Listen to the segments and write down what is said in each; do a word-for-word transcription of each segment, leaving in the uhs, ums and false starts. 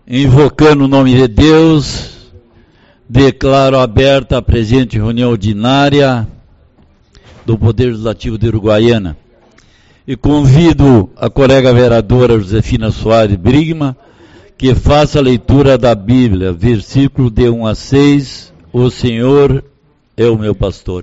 Invocando o nome de Deus, declaro aberta a presente reunião ordinária do Poder Legislativo de Uruguaiana e convido a colega vereadora Josefina Soares Brigma que faça a leitura da Bíblia, versículo de um a seis. O Senhor é o meu pastor.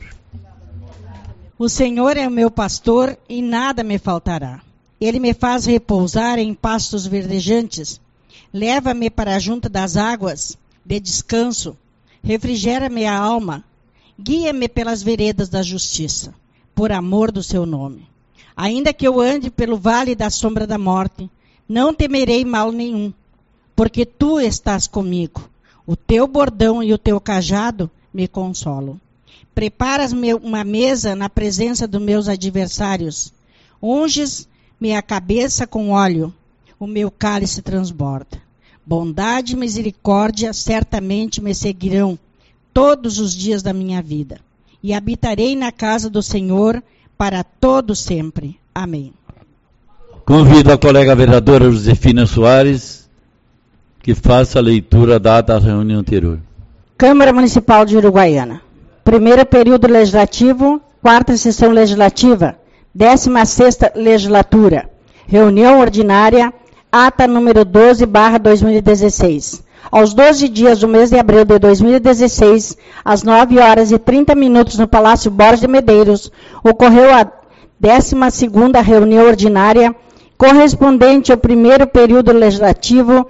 O Senhor é o meu pastor e nada me faltará. Ele me faz repousar em pastos verdejantes. Leva-me para junto das águas de descanso. Refrigera-me a alma. Guia-me pelas veredas da justiça, por amor do seu nome. Ainda que eu ande pelo vale da sombra da morte, não temerei mal nenhum, porque tu estás comigo. O teu bordão e o teu cajado me consolam. Preparas-me uma mesa na presença dos meus adversários. Unges-me a cabeça com óleo. O meu cálice transborda. Bondade e misericórdia certamente me seguirão todos os dias da minha vida. E habitarei na casa do Senhor para todo sempre. Amém. Convido a colega vereadora Josefina Soares que faça a leitura da ata da reunião anterior. Câmara Municipal de Uruguaiana. Primeiro período legislativo, quarta sessão legislativa, décima sexta legislatura. Reunião ordinária, ata número doze barra dois mil e dezesseis. Aos doze dias do mês de abril de dois mil e dezesseis, às nove horas e trinta minutos no Palácio Borges de Medeiros, ocorreu a décima segunda reunião ordinária, correspondente ao primeiro período legislativo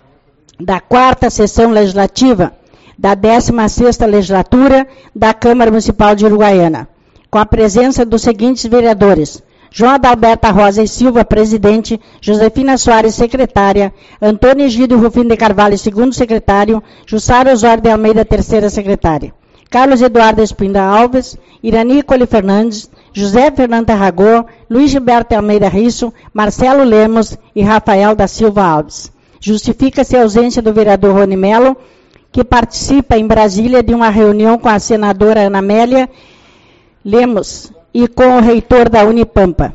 da quarta sessão legislativa da décima sexta legislatura da Câmara Municipal de Uruguaiana, com a presença dos seguintes vereadores: João Adalberto Rosa e Silva, presidente, Josefina Soares, secretária, Antônio Egídio Rufino de Carvalho, segundo secretário, Jussara Osório de Almeida, terceira secretária, Carlos Eduardo Espinda Alves, Irani Coli Fernandes, José Fernando Arragô, Luiz Gilberto Almeida Risso, Marcelo Lemos e Rafael da Silva Alves. Justifica-se a ausência do vereador Rony Melo, que participa em Brasília de uma reunião com a senadora Ana Amélia Lemos e com o reitor da Unipampa,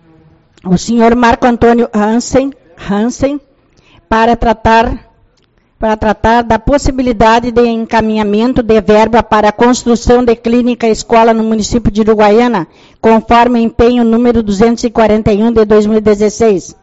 o senhor Marco Antônio Hansen, Hansen para tratar, para tratar da possibilidade de encaminhamento de verba para a construção de clínica escola no município de Uruguaiana, conforme empenho número duzentos e quarenta e um de dois mil e dezesseis.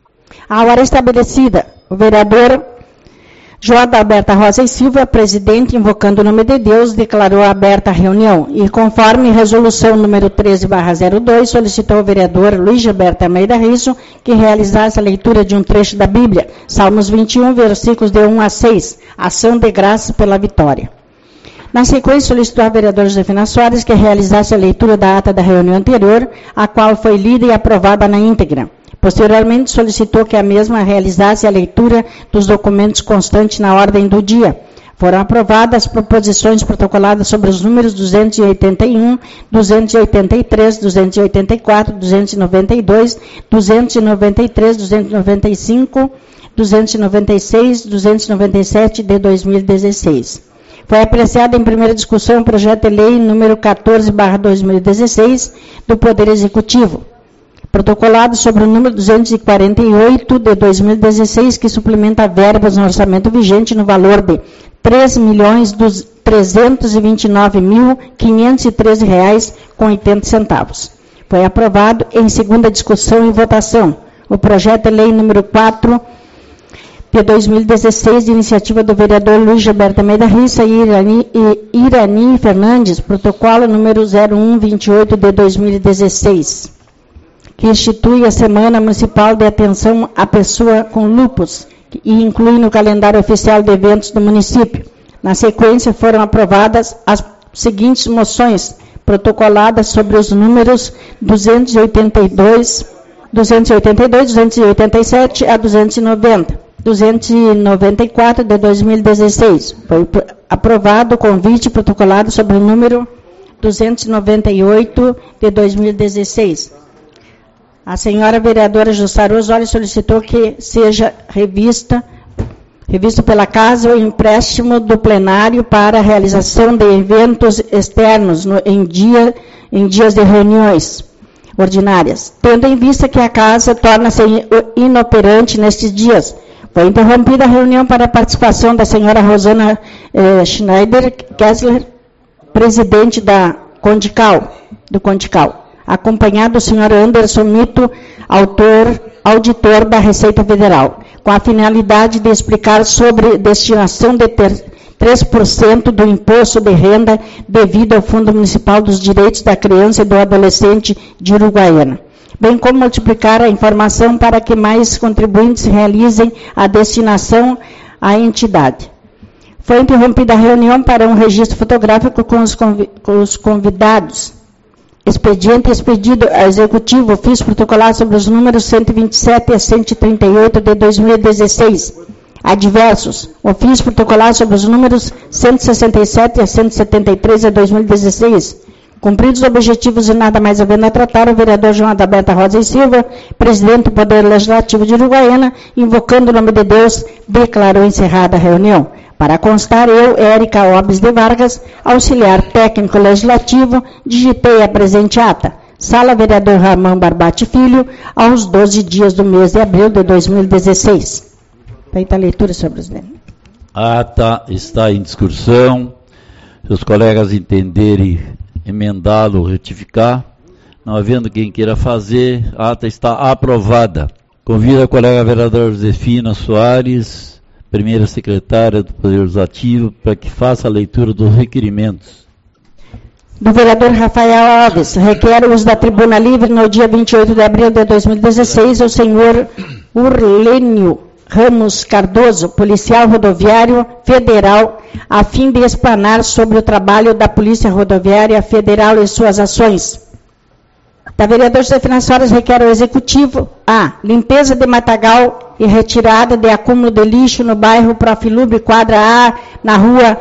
A hora estabelecida, o vereador João Adalberto Rosa e Silva, presidente, invocando o nome de Deus, declarou aberta a reunião e, conforme resolução número treze barra zero dois, solicitou ao vereador Luiz Gilberto Almeida Risso que realizasse a leitura de um trecho da Bíblia, Salmos vinte e um, versículos de um a seis, ação de graças pela vitória. Na sequência, solicitou ao vereador Josefina Soares que realizasse a leitura da ata da reunião anterior, a qual foi lida e aprovada na íntegra. Posteriormente, solicitou que a mesma realizasse a leitura dos documentos constantes na ordem do dia. Foram aprovadas as proposições protocoladas sobre os números duzentos e oitenta e um, duzentos e oitenta e três, duzentos e oitenta e quatro, duzentos e noventa e dois, duzentos e noventa e três, duzentos e noventa e cinco, duzentos e noventa e seis, duzentos e noventa e sete de dois mil e dezesseis. Foi apreciado em primeira discussão o projeto de lei número quatorze barra dois mil e dezesseis do Poder Executivo, protocolado sobre o número duzentos e quarenta e oito de dois mil e dezesseis, que suplementa verbas no orçamento vigente no valor de três milhões trezentos e vinte e nove mil quinhentos e treze reais com oitenta centavos. Foi aprovado em segunda discussão e votação o projeto de lei número quatro de dois mil e dezesseis, de iniciativa do vereador Luiz Gilberto Almeida Rissa e Irani, e Irani Fernandes, protocolo número zero um vinte e oito de dois mil e dezesseis. Que institui a Semana Municipal de Atenção à Pessoa com Lúpus e inclui no calendário oficial de eventos do município. Na sequência, foram aprovadas as seguintes moções protocoladas sobre os números duzentos e oitenta e dois, duzentos e oitenta e dois, duzentos e oitenta e sete a duzentos e noventa, duzentos e noventa e quatro de dois mil e dezesseis. Foi aprovado o convite protocolado sobre o número duzentos e noventa e oito de dois mil e dezesseis. A senhora vereadora Jussara Osório solicitou que seja revista, revisto pela Casa o empréstimo do plenário para a realização de eventos externos no, em, dia, em dias de reuniões ordinárias, tendo em vista que a Casa torna-se inoperante nestes dias, Foi interrompida a reunião para a participação da senhora Rosana eh, Schneider Kessler, presidente da Condical, do Condical, acompanhado do senhor Anderson Mito, autor, auditor da Receita Federal, com a finalidade de explicar sobre destinação de ter, três por cento do imposto de renda devido ao Fundo Municipal dos Direitos da Criança e do Adolescente de Uruguaiana, bem como multiplicar a informação para que mais contribuintes realizem a destinação à entidade. Foi interrompida a reunião para um registro fotográfico com os, convi com os convidados. Expediente expedido ao Executivo, ofício protocolar sobre os números cento e vinte e sete a cento e trinta e oito de dois mil e dezesseis. Adversos, ofício protocolar sobre os números cento e sessenta e sete a cento e setenta e três de dois mil e dezesseis. Cumpridos os objetivos e nada mais havendo a tratar, o vereador João Adalberto Rosa e Silva, presidente do Poder Legislativo de Uruguaiana, invocando o nome de Deus, declarou encerrada a reunião. Para constar, eu, Érica Obes de Vargas, auxiliar técnico legislativo, digitei a presente ata. Sala Vereador Ramon Barbati Filho, aos doze dias do mês de abril de dois mil e dezesseis. Feita a leitura, senhor presidente. A ata está em discussão. Se os colegas entenderem, emendá-lo, retificar. Não havendo quem queira fazer, a ata está aprovada. Convido a colega vereadora Josefina Soares, primeira secretária do Poder Legislativo, para que faça a leitura dos requerimentos. Do vereador Rafael Alves, requer o uso da tribuna livre no dia vinte e oito de abril de dois mil e dezesseis, o senhor Urlênio Ramos Cardoso, policial rodoviário federal, a fim de explanar sobre o trabalho da Polícia Rodoviária Federal e suas ações. Da vereadora Josefina Soares, requer o Executivo a limpeza de matagal e retirada de acúmulo de lixo no bairro Profilube, quadra A, na rua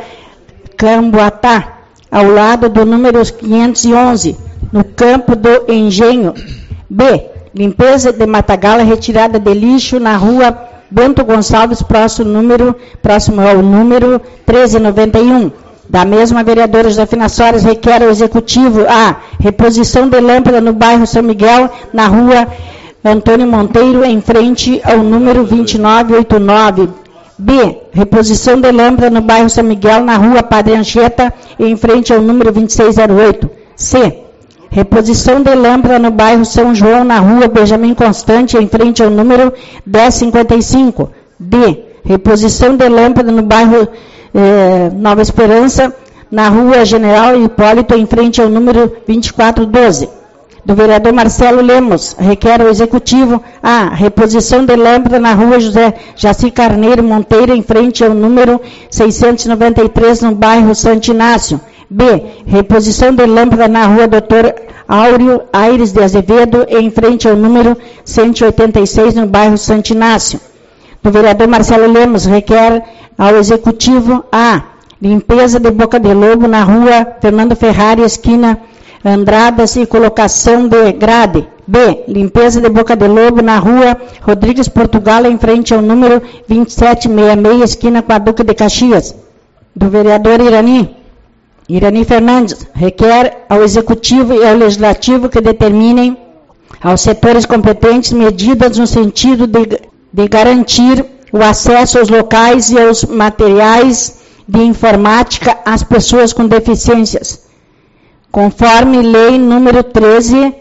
Camboatá, ao lado do número quinhentos e onze, no campo do Engenho. B. Limpeza de matagal e retirada de lixo na rua Bento Gonçalves, próximo, número, próximo ao número treze noventa e um. Da mesma vereadora Josefina Soares, requer ao Executivo a reposição de lâmpada no bairro São Miguel, na rua Antônio Monteiro, em frente ao número vinte e nove oitenta e nove. B. Reposição de lâmpada no bairro São Miguel, na rua Padre Anchieta, em frente ao número vinte e seis zero oito. C. Reposição de lâmpada no bairro São João, na rua Benjamin Constante, em frente ao número dez cinquenta e cinco. D. Reposição de lâmpada no bairro eh, Nova Esperança, na rua General Hipólito, em frente ao número vinte e quatro doze. Do vereador Marcelo Lemos, requer ao Executivo a reposição de lâmpada na rua José Jaci Carneiro Monteiro, em frente ao número seiscentos e noventa e três, no bairro Santo Inácio. B. Reposição de lâmpada na rua doutor Áureo Aires de Azevedo, em frente ao número cento e oitenta e seis, no bairro Santo Inácio. Do vereador Marcelo Lemos, requer ao Executivo a limpeza de boca de lobo na rua Fernando Ferrari, esquina Andradas, e colocação de grade. B. Limpeza de boca de lobo na rua Rodrigues Portugal, em frente ao número vinte e sete sessenta e seis, esquina com a Duque de Caxias. Do vereador Irani, Irani Fernandes, requer ao Executivo e ao Legislativo que determinem aos setores competentes medidas no sentido de, de garantir o acesso aos locais e aos materiais de informática às pessoas com deficiências, conforme lei número treze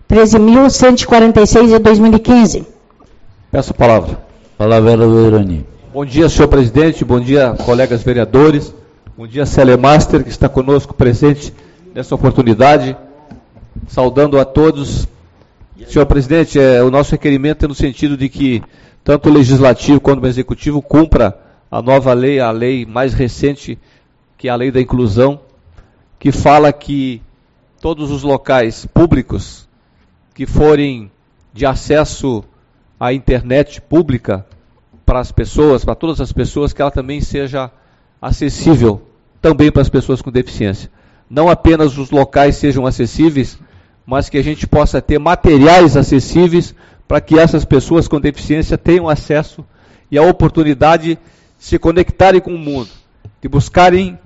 mil cento e quarenta e seis de dois mil e quinze. Peço a palavra. Palavra do Irani. Bom dia, senhor presidente, bom dia, colegas vereadores, bom dia, Celemaster, que está conosco presente nessa oportunidade, saudando a todos. Senhor presidente, é, o nosso requerimento é no sentido de que tanto o Legislativo quanto o Executivo cumpra a nova lei, a lei mais recente, que é a lei da inclusão, que fala que todos os locais públicos que forem de acesso à internet pública para as pessoas, para todas as pessoas, que ela também seja acessível também para as pessoas com deficiência. Não apenas os locais sejam acessíveis, mas que a gente possa ter materiais acessíveis para que essas pessoas com deficiência tenham acesso e a oportunidade de se conectarem com o mundo, de buscarem,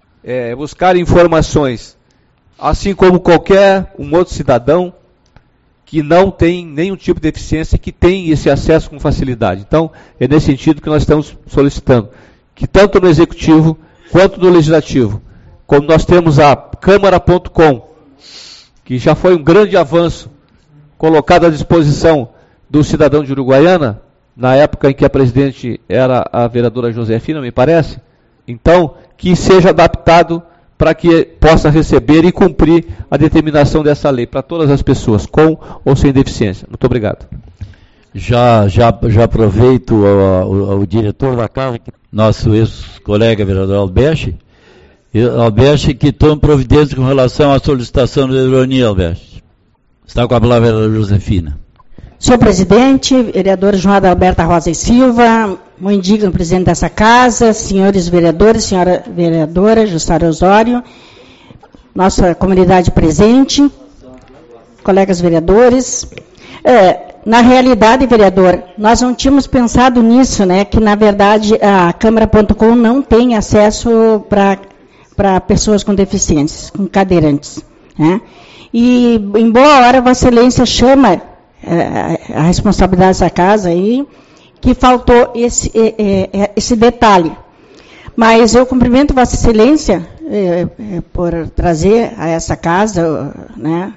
é, buscarem informações, assim como qualquer um outro cidadão, que que não têm nenhum tipo de deficiência, que têm esse acesso com facilidade. Então, é nesse sentido que nós estamos solicitando, que tanto no Executivo quanto no Legislativo, como nós temos a Câmara ponto com, que já foi um grande avanço, colocado à disposição do cidadão de Uruguaiana, na época em que a presidente era a vereadora Josefina, me parece, então, que seja adaptado para que possa receber e cumprir a determinação dessa lei para todas as pessoas, com ou sem deficiência. Muito obrigado. Já, já, já aproveito o, o, o diretor da casa, nosso ex-colega vereador Albeste, Albeste, que tome providência com relação à solicitação da ironia, Albeste. Está com a palavra a vereadora Josefina. Senhor presidente, vereador João Adalberto Rosa e Silva, muito digno presidente dessa casa, senhores vereadores, senhora vereadora Jussara Osório, nossa comunidade presente, colegas vereadores. É, na realidade, vereador, nós não tínhamos pensado nisso, né, que na verdade a Câmara ponto com não tem acesso para pessoas com deficiências, com cadeirantes, né? E em boa hora Vossa Excelência chama a responsabilidade dessa casa aí, que faltou esse, esse detalhe. Mas eu cumprimento Vossa Excelência por trazer a essa casa, né,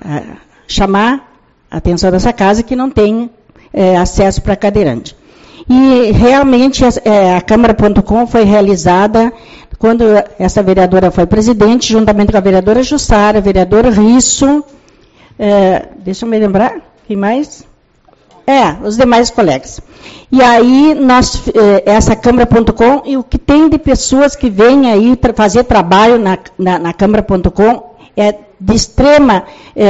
chamar a atenção dessa casa que não tem acesso para cadeirante. E realmente a Câmara ponto com foi realizada quando essa vereadora foi presidente, juntamente com a vereadora Jussara, vereador Risso, deixa eu me lembrar, quem mais? É, os demais colegas. E aí, nós, essa Câmara ponto com, e o que tem de pessoas que vêm aí tra fazer trabalho na, na, na Câmara ponto com é de extrema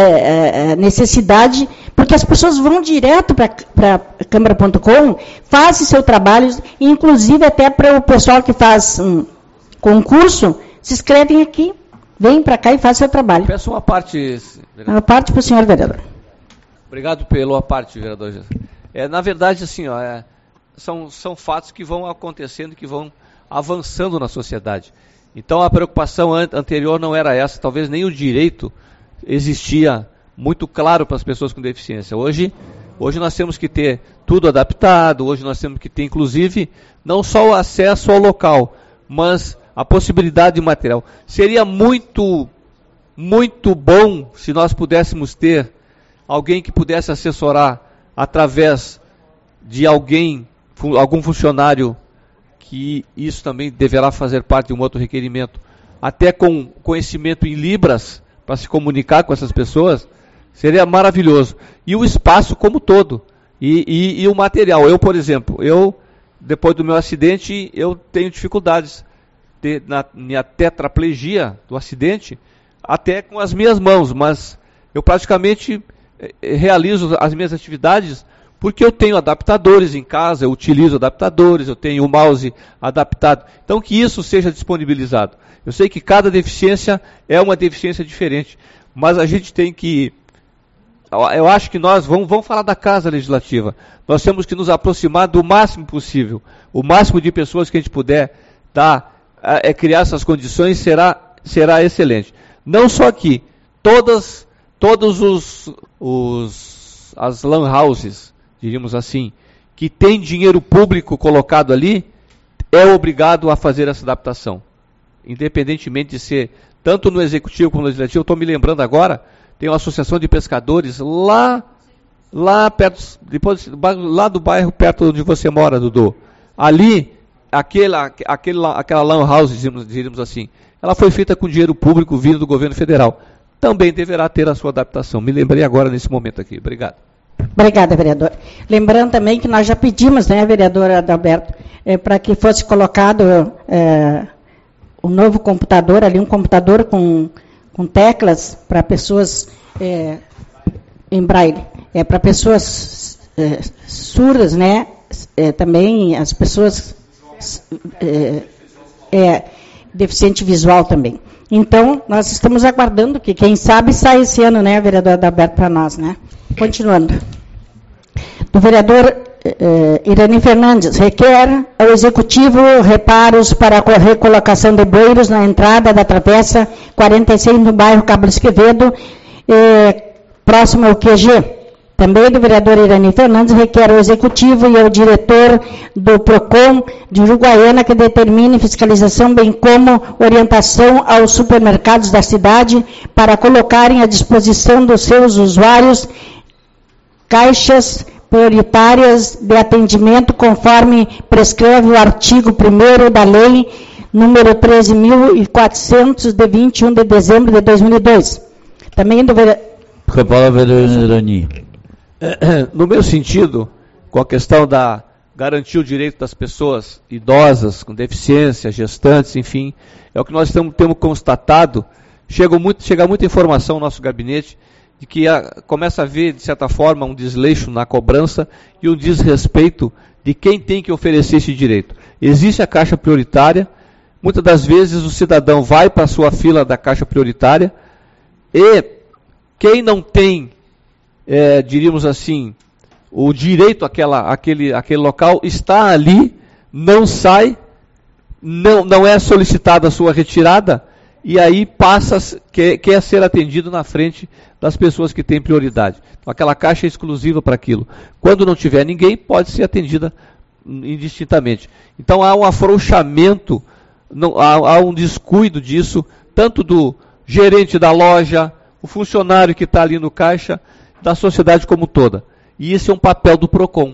é, necessidade, porque as pessoas vão direto para a Câmara ponto com, fazem seu trabalho, inclusive até para o pessoal que faz um concurso, se inscrevem aqui, vêm para cá e fazem seu trabalho. Peço uma parte... Uma parte para o senhor vereador. Obrigado pela parte, vereador. É, na verdade, assim, ó, é, são, são fatos que vão acontecendo, que vão avançando na sociedade. Então, a preocupação an anterior não era essa, talvez nem o direito existia muito claro para as pessoas com deficiência. Hoje, hoje nós temos que ter tudo adaptado, hoje nós temos que ter, inclusive, não só o acesso ao local, mas a possibilidade de material. Seria muito, muito bom se nós pudéssemos ter alguém que pudesse assessorar através de alguém, algum funcionário, que isso também deverá fazer parte de um outro requerimento, até com conhecimento em Libras, para se comunicar com essas pessoas, seria maravilhoso. E o espaço como todo, e, e, e o material. Eu, por exemplo, eu, depois do meu acidente, eu tenho dificuldades de, na minha tetraplegia do acidente, até com as minhas mãos, mas eu praticamente realizo as minhas atividades porque eu tenho adaptadores em casa, eu utilizo adaptadores, eu tenho o mouse adaptado. Então, que isso seja disponibilizado. Eu sei que cada deficiência é uma deficiência diferente, mas a gente tem que... Eu acho que nós, vamos, vamos falar da Casa Legislativa, nós temos que nos aproximar do máximo possível. O máximo de pessoas que a gente puder dar, é, criar essas condições, será, será excelente. Não só aqui, todas... Todos os, os as lan houses, diríamos assim, que tem dinheiro público colocado ali, é obrigado a fazer essa adaptação. Independentemente de ser, tanto no Executivo como no Legislativo, eu estou me lembrando agora, tem uma associação de pescadores lá, lá perto, depois, lá do bairro perto onde você mora, Dudu. Ali, aquela, aquela, aquela lan house, diríamos, diríamos assim, ela foi feita com dinheiro público vindo do governo federal. Também deverá ter a sua adaptação. Me lembrei agora nesse momento aqui. Obrigado. Obrigada, vereador. Lembrando também que nós já pedimos, né, vereador Adalberto, é, para que fosse colocado é, um novo computador, ali um computador com, com teclas para pessoas é, em braille, é, para pessoas é, surdas, né, é, também as pessoas é, é, deficiente visual também. Então, nós estamos aguardando que, quem sabe, saia esse ano, né, vereador Adalberto, para nós, né? Continuando. Do vereador eh, Irani Fernandes, requer ao Executivo reparos para a recolocação de bueiros na entrada da travessa quarenta e seis no bairro Cabo Esquevedo, eh, Próximo é o Q G. Também do vereador Irani Fernandes, requer ao Executivo e ao diretor do PROCON de Uruguaiana que determine fiscalização, bem como orientação aos supermercados da cidade para colocarem à disposição dos seus usuários caixas prioritárias de atendimento, conforme prescreve o artigo primeiro da Lei número treze mil e quatrocentos, de vinte e um de dezembro de dois mil e dois. Também do vereador... Com a palavra, vereador Irani. No meu sentido, com a questão da garantir o direito das pessoas idosas, com deficiência, gestantes, enfim, é o que nós estamos, temos constatado. Chega, muito, chega muita informação no nosso gabinete de que a, começa a haver, de certa forma, um desleixo na cobrança e um desrespeito de quem tem que oferecer esse direito. Existe a caixa prioritária, muitas das vezes o cidadão vai para a sua fila da caixa prioritária e quem não tem, é, diríamos assim, o direito àquela, àquele, àquele local está ali, não sai, não, não é solicitada a sua retirada, e aí passa, quer, quer ser atendido na frente das pessoas que têm prioridade. Então, aquela caixa é exclusiva para aquilo. Quando não tiver ninguém, pode ser atendida indistintamente. Então há um afrouxamento, não, há, há um descuido disso, tanto do gerente da loja, o funcionário que está ali no caixa, da sociedade como toda. E isso é um papel do PROCON.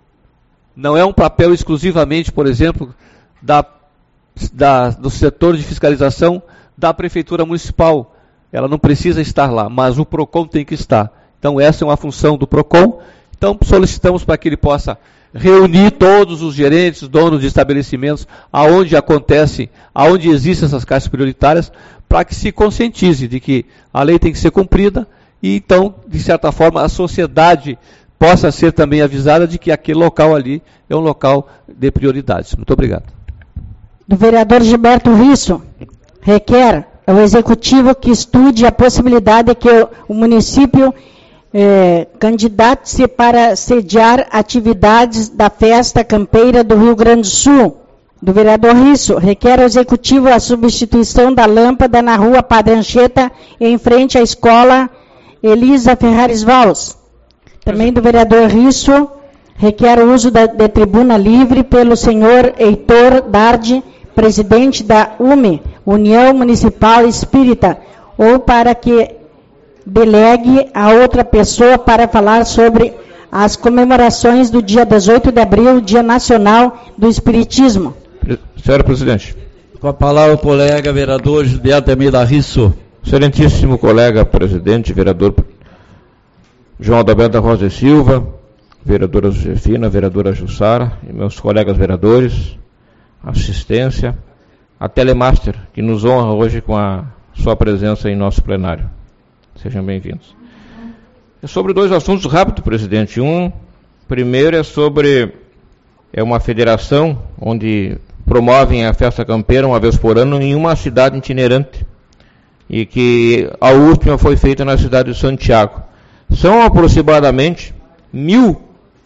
Não é um papel exclusivamente, por exemplo, da, da, do setor de fiscalização da Prefeitura Municipal. Ela não precisa estar lá, mas o PROCON tem que estar. Então essa é uma função do PROCON. Então solicitamos para que ele possa reunir todos os gerentes, donos de estabelecimentos, aonde acontece, aonde existem essas caixas prioritárias, para que se conscientize de que a lei tem que ser cumprida e então, de certa forma, a sociedade possa ser também avisada de que aquele local ali é um local de prioridades. Muito obrigado. Do vereador Gilberto Risso, requer ao Executivo que estude a possibilidade de que o município eh, candidate-se para sediar atividades da festa campeira do Rio Grande do Sul. Do vereador Risso, requer ao Executivo a substituição da lâmpada na rua Padre Anchieta, em frente à escola Elisa Ferrares Valls. Também do vereador Risso, requer o uso da, de tribuna livre pelo senhor Heitor Dardi, presidente da U M E, União Municipal Espírita, ou para que delegue a outra pessoa para falar sobre as comemorações do dia dezoito de abril, Dia Nacional do Espiritismo. Senhor presidente. Com a palavra o colega vereador Gilberto Almeida Risso. Excelentíssimo colega presidente, vereador João Adalberto da Rosa e Silva, vereadora Josefina, vereadora Jussara e meus colegas vereadores, assistência, a Telemaster, que nos honra hoje com a sua presença em nosso plenário. Sejam bem-vindos. É sobre dois assuntos rápidos, presidente. Um, primeiro é sobre é uma federação onde promovem a festa campeira uma vez por ano em uma cidade itinerante, e que a última foi feita na cidade de Santiago. São aproximadamente mil,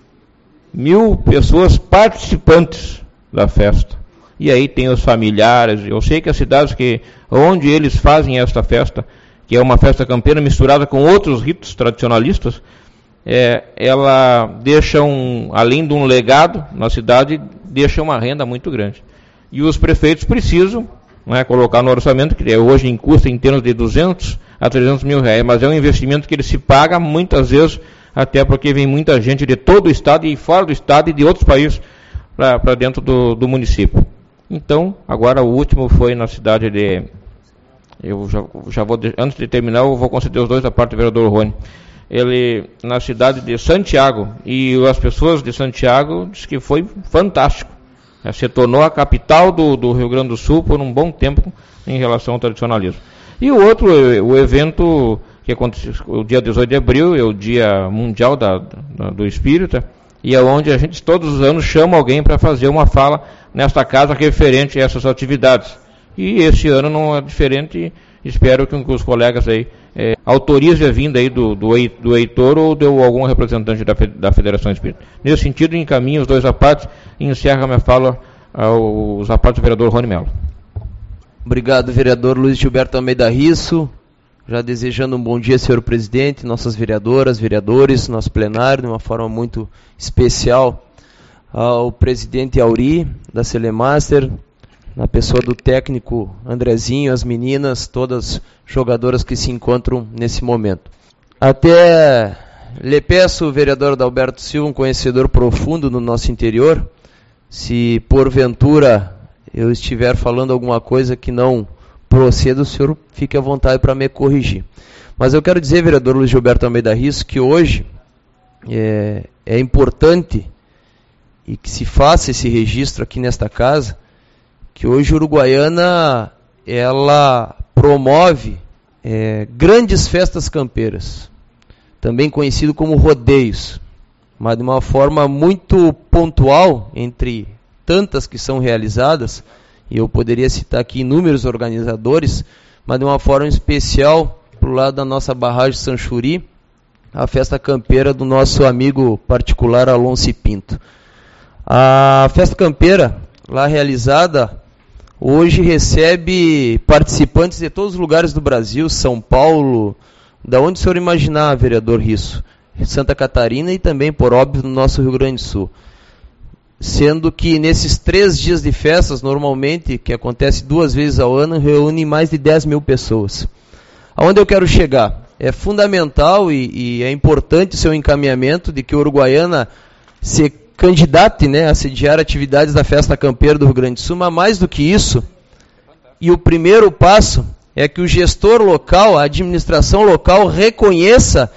mil pessoas participantes da festa. E aí tem os familiares. Eu sei que as cidades que, onde eles fazem esta festa, que é uma festa campeira misturada com outros ritos tradicionalistas, é, ela deixa, um, além de um legado na cidade, deixa uma renda muito grande. E os prefeitos precisam, não é, colocar no orçamento, que hoje em custa em termos de duzentos a trezentos mil reais, mas é um investimento que ele se paga muitas vezes, até porque vem muita gente de todo o estado e fora do estado e de outros países para dentro do, do município. Então, agora o último foi na cidade de... Eu já, já vou, antes de terminar, eu vou conceder os dois da parte do vereador Rony. Ele, na cidade de Santiago, e as pessoas de Santiago dizem que foi fantástico. Se tornou a capital do, do Rio Grande do Sul por um bom tempo em relação ao tradicionalismo. E o outro, o evento que aconteceu o dia dezoito de abril, é o Dia Mundial da, da, do Espírita, e é onde a gente todos os anos chama alguém para fazer uma fala nesta casa referente a essas atividades. E este ano não é diferente, espero que os colegas aí é, autorizem a vinda aí do, do, do Heitor ou de algum representante da, da Federação Espírita. Nesse sentido, encaminho os dois apartes e encerro a minha fala aos apartes do vereador Rony Melo. Obrigado, vereador Luiz Gilberto Almeida Risso. já desejando um bom dia, senhor presidente, nossas vereadoras, vereadores, nosso plenário, de uma forma muito especial ao presidente Auri, da Celemaster, na pessoa do técnico Andrezinho, as meninas, todas jogadoras que se encontram nesse momento. Até lhe peço, vereador Adalberto Silva, um conhecedor profundo no nosso interior, se porventura eu estiver falando alguma coisa que não proceda, o senhor fique à vontade para me corrigir. Mas eu quero dizer, vereador Luiz Gilberto Almeida Risso, que hoje é, é importante e que se faça esse registro aqui nesta casa, que hoje Uruguaiana, ela promove é, grandes festas campeiras, também conhecido como rodeios, mas de uma forma muito pontual, entre tantas que são realizadas, e eu poderia citar aqui inúmeros organizadores, mas de uma forma especial, para o lado da nossa barragem Sanchuri, a festa campeira do nosso amigo particular Alonso Pinto. A festa campeira, lá realizada, hoje recebe participantes de todos os lugares do Brasil, São Paulo, da onde o senhor imaginar, vereador Risso, Santa Catarina e também, por óbvio, no nosso Rio Grande do Sul. Sendo que nesses três dias de festas, normalmente, que acontece duas vezes ao ano, reúne mais de dez mil pessoas. Aonde eu quero chegar? É fundamental e, e é importante o seu encaminhamento de que a Uruguaiana se candidate, né, a sediar atividades da Festa Campeira do Rio Grande do Sul, mas mais do que isso, e o primeiro passo é que o gestor local, a administração local, reconheça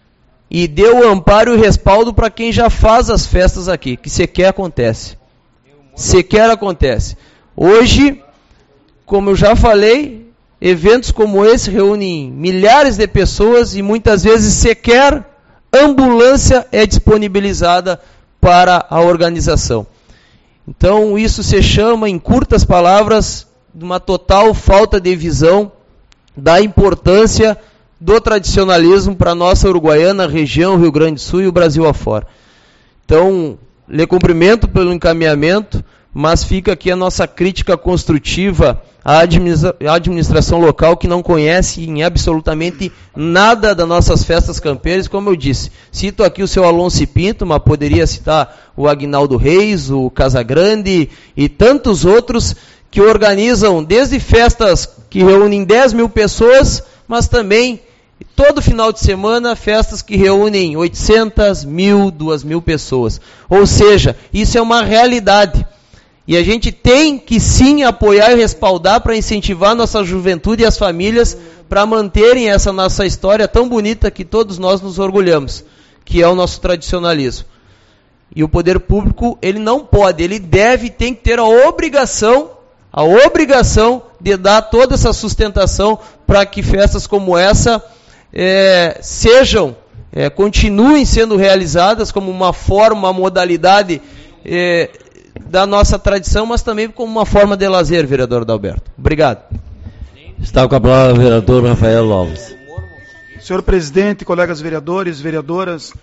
e dê o amparo e o respaldo para quem já faz as festas aqui, que sequer acontece. Sequer acontece. Hoje, como eu já falei, eventos como esse reúnem milhares de pessoas e muitas vezes sequer ambulância é disponibilizada para a organização. Então isso se chama, em curtas palavras, de uma total falta de visão da importância do tradicionalismo para a nossa Uruguaiana, região, Rio Grande do Sul e o Brasil afora. Então, lhe cumprimento pelo encaminhamento, mas fica aqui a nossa crítica construtiva à administra- à administração local, que não conhece em absolutamente nada das nossas festas campeiras. Como eu disse, cito aqui o seu Alonso Pinto, mas poderia citar o Aguinaldo Reis, o Casagrande e tantos outros que organizam desde festas que reúnem dez mil pessoas, mas também todo final de semana festas que reúnem oitocentas, mil, duas mil pessoas. Ou seja, isso é uma realidade. E a gente tem que sim apoiar e respaldar para incentivar nossa juventude e as famílias para manterem essa nossa história tão bonita que todos nós nos orgulhamos, que é o nosso tradicionalismo. E o poder público, ele não pode, ele deve, tem que ter a obrigação, a obrigação de dar toda essa sustentação para que festas como essa é, sejam, é, continuem sendo realizadas como uma forma, uma modalidade é, da nossa tradição, mas também como uma forma de lazer, vereador Adalberto. Obrigado. Está com a palavra o vereador Rafael Alves. Senhor presidente, colegas vereadores, vereadoras,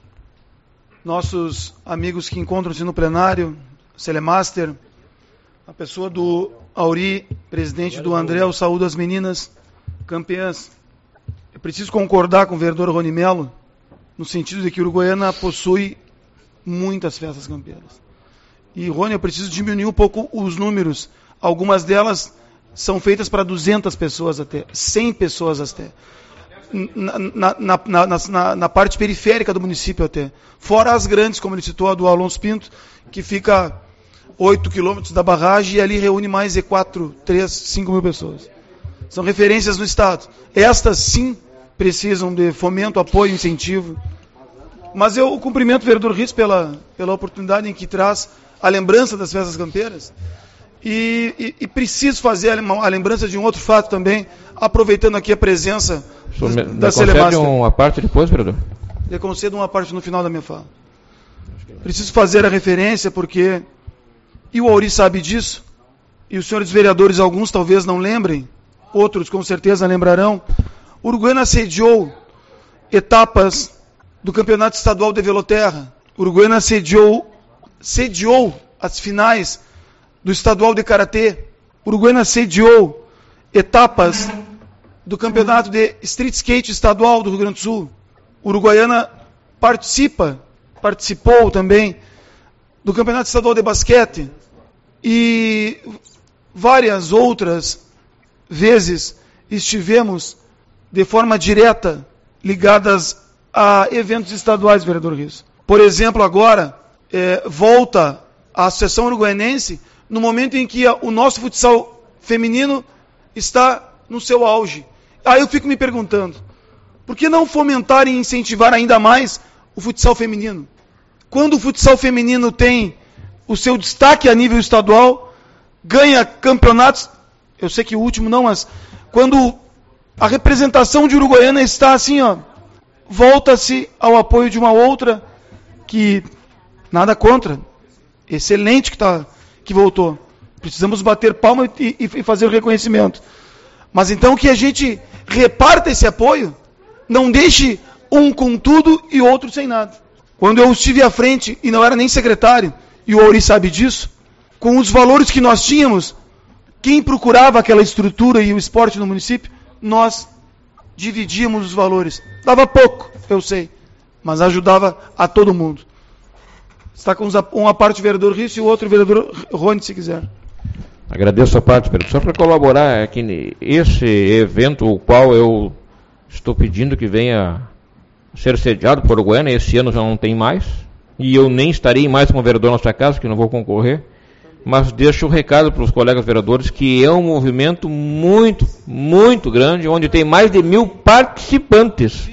nossos amigos que encontram-se no plenário, Celemaster, a pessoa do Auri, presidente do André, o saúdo às meninas campeãs. Eu preciso concordar com o vereador Rony Melo, no sentido de que Uruguaiana possui muitas festas campeiras. E, Rony, eu preciso diminuir um pouco os números. Algumas delas são feitas para duzentas pessoas até, cem pessoas até. Na, na, na, na, na, na parte periférica do município até. Fora as grandes, como ele citou, a do Alonso Pinto, que fica oito quilômetros da barragem e ali reúne mais de quatro, três, cinco mil pessoas. São referências no Estado. Estas, sim, precisam de fomento, apoio, incentivo. Mas eu cumprimento o vereador Risso pela, pela oportunidade em que traz a lembrança das festas campeiras. E, e, e preciso fazer a, a lembrança de um outro fato também, aproveitando aqui a presença me, da me Celemaster. uma parte depois, vereador? Eu concedo uma parte no final da minha fala. Preciso fazer a referência porque, e o Auri sabe disso, e os senhores vereadores, alguns talvez não lembrem, outros com certeza lembrarão, o Uruguaiana sediou etapas do Campeonato Estadual de Veloterra. O Uruguaiana sediou, sediou as finais do Estadual de Karatê. O Uruguaiana sediou etapas do campeonato de street skate estadual do Rio Grande do Sul. Uruguaiana participa, participou também do campeonato estadual de basquete e várias outras vezes estivemos de forma direta ligadas a eventos estaduais, vereador Rios. Por exemplo, agora é, volta a Associação Uruguaianense no momento em que a, o nosso futsal feminino está no seu auge. Aí eu fico me perguntando, por que não fomentar e incentivar ainda mais o futsal feminino? Quando o futsal feminino tem o seu destaque a nível estadual, ganha campeonatos, eu sei que o último não, mas quando a representação de Uruguaiana está assim, ó, volta-se ao apoio de uma outra que, nada contra, excelente que, tá, que voltou. Precisamos bater palma e, e fazer o reconhecimento. Mas então que a gente reparta esse apoio, não deixe um com tudo e outro sem nada. Quando eu estive à frente, e não era nem secretário, e o Auri sabe disso, com os valores que nós tínhamos, quem procurava aquela estrutura e o esporte no município, nós dividíamos os valores. Dava pouco, eu sei, mas ajudava a todo mundo. Está com uma parte o vereador Rios e o outro o vereador Rony, se quiser. Agradeço a parte, vereador. Só para colaborar, é que esse evento, o qual eu estou pedindo que venha ser sediado por Uruguaiana, esse ano já não tem mais, e eu nem estarei mais como vereador na nossa casa, que não vou concorrer, mas deixo um recado para os colegas vereadores que é um movimento muito, muito grande, onde tem mais de mil participantes.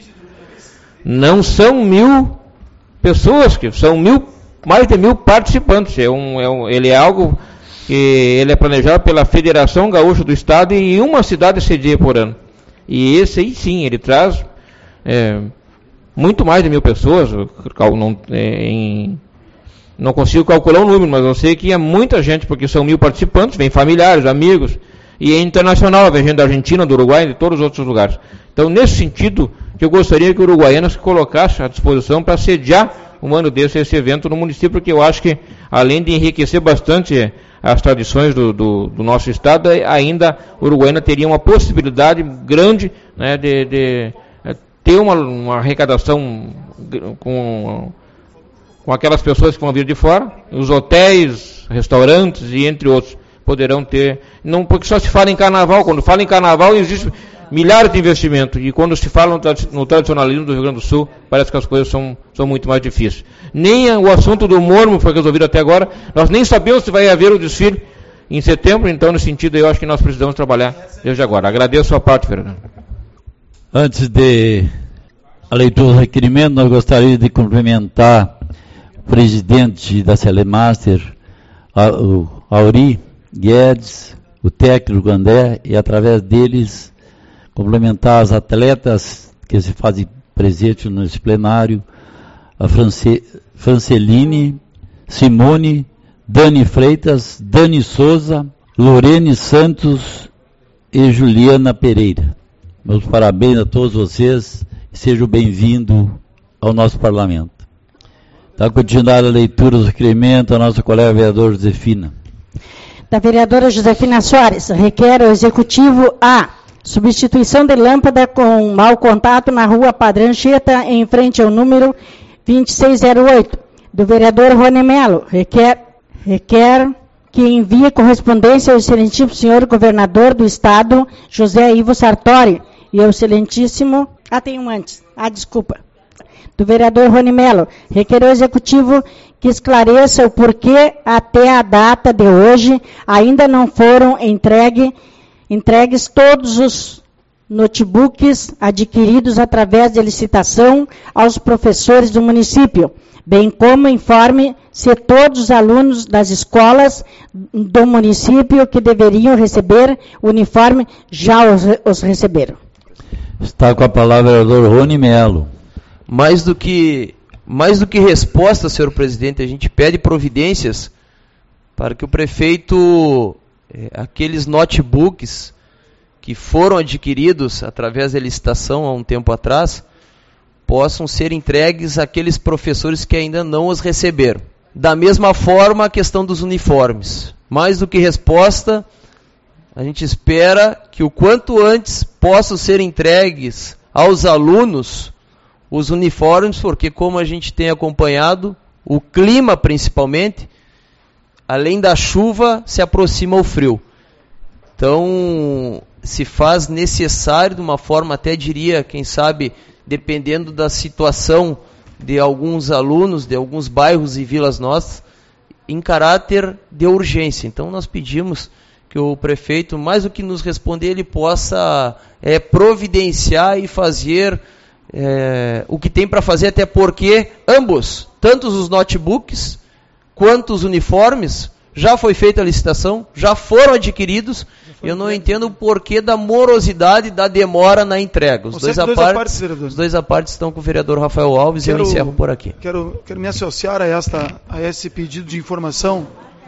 Não são mil pessoas, que são mil, mais de mil participantes. É um, é um, ele é algo que ele é planejado pela Federação Gaúcha do Estado e uma cidade cedia por ano. E esse aí sim, ele traz é, muito mais de mil pessoas. Não, é, em, não consigo calcular o número, mas eu sei que é muita gente, porque são mil participantes, vem familiares, amigos, e é internacional, vem gente da Argentina, do Uruguai e de todos os outros lugares. Então, nesse sentido, que eu gostaria que o Uruguaiana se colocasse à disposição para sediar um ano desse, esse evento no município, porque eu acho que, além de enriquecer bastante as tradições do, do, do nosso estado, ainda o Uruguaiana teria uma possibilidade grande, né, de, de ter uma, uma arrecadação com, com aquelas pessoas que vão vir de fora, os hotéis, restaurantes e entre outros poderão ter, não, porque só se fala em carnaval. Quando fala em carnaval existe milhares de investimentos, e quando se fala no, no tradicionalismo do Rio Grande do Sul, parece que as coisas são, são muito mais difíceis. Nem o assunto do mormo foi resolvido até agora, nós nem sabemos se vai haver o desfile em setembro, então nesse sentido eu acho que nós precisamos trabalhar desde agora. Agradeço a parte, Fernando. Antes de a leitura do requerimento, nós gostaríamos de cumprimentar o presidente da Celemaster, o Auri Guedes, o técnico André, e através deles complementar as atletas que se fazem presente nesse plenário, a France, Franceline, Simone, Dani Freitas, Dani Souza, Lorene Santos e Juliana Pereira. Meus parabéns a todos vocês e sejam bem-vindos ao nosso parlamento. Está continuando a leitura do requerimento, a nossa colega vereadora Josefina. Da vereadora Josefina Soares, requer ao Executivo a substituição de lâmpada com mau contato na rua Padre Anchieta, em frente ao número vinte e seis zero oito. Do vereador Rony Melo, requer, requer que envie correspondência ao excelentíssimo senhor governador do estado, José Ivo Sartori, e ao excelentíssimo... Ah, tem um antes. Ah, desculpa. Do vereador Rony Melo, requer ao Executivo que esclareça o porquê até a data de hoje ainda não foram entregue, entregues todos os notebooks adquiridos através de licitação aos professores do município, bem como informe se todos os alunos das escolas do município que deveriam receber o uniforme já os, os receberam. Está com a palavra o vereador Rony Melo. Mais do que, mais do que resposta, senhor presidente, a gente pede providências para que o prefeito, eh, aqueles notebooks que foram adquiridos através da licitação há um tempo atrás, possam ser entregues àqueles professores que ainda não os receberam. Da mesma forma, a questão dos uniformes. Mais do que resposta, A gente espera que o quanto antes possam ser entregues aos alunos os uniformes, porque como a gente tem acompanhado, o clima principalmente, além da chuva, se aproxima o frio. Então, se faz necessário, de uma forma até diria, quem sabe, dependendo da situação de alguns alunos, de alguns bairros e vilas nossas, em caráter de urgência. Então, nós pedimos que o prefeito, mais do que nos responder, ele possa é, providenciar e fazer é, o que tem para fazer, até porque ambos, tanto os notebooks quanto os uniformes, já foi feita a licitação, já foram adquiridos. Eu não entendo o porquê da morosidade da demora na entrega. Os dois, dois apartes, os dois apartes estão com o vereador Rafael Alves quero, e eu encerro por aqui. Quero, quero me associar a, esta, a esse pedido de informação.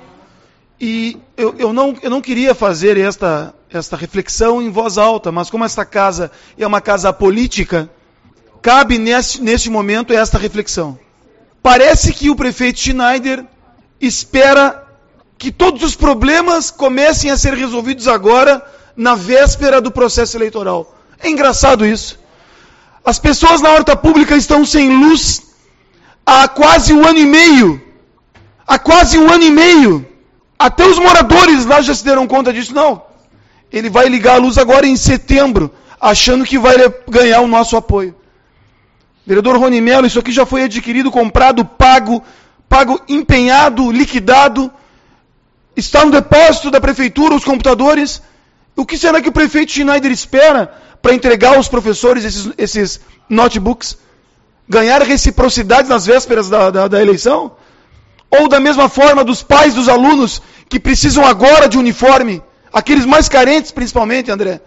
E eu, eu, não, eu não queria fazer esta, esta reflexão em voz alta, mas como esta casa é uma casa política, cabe neste, neste momento esta reflexão. Parece que o prefeito Schneider espera que todos os problemas comecem a ser resolvidos agora, na véspera do processo eleitoral. É engraçado isso. As pessoas na horta pública estão sem luz há quase um ano e meio. Há quase um ano e meio. Até os moradores lá já se deram conta disso. Não, ele vai ligar a luz agora em setembro, achando que vai ganhar o nosso apoio. Vereador Rony Mello, isso aqui já foi adquirido, comprado, pago, pago empenhado, liquidado. Está no depósito da prefeitura os computadores. O que será que o prefeito Schneider espera para entregar aos professores esses, esses notebooks? Ganhar reciprocidade nas vésperas da, da, da eleição? Ou da mesma forma dos pais dos alunos que precisam agora de uniforme, aqueles mais carentes principalmente, André,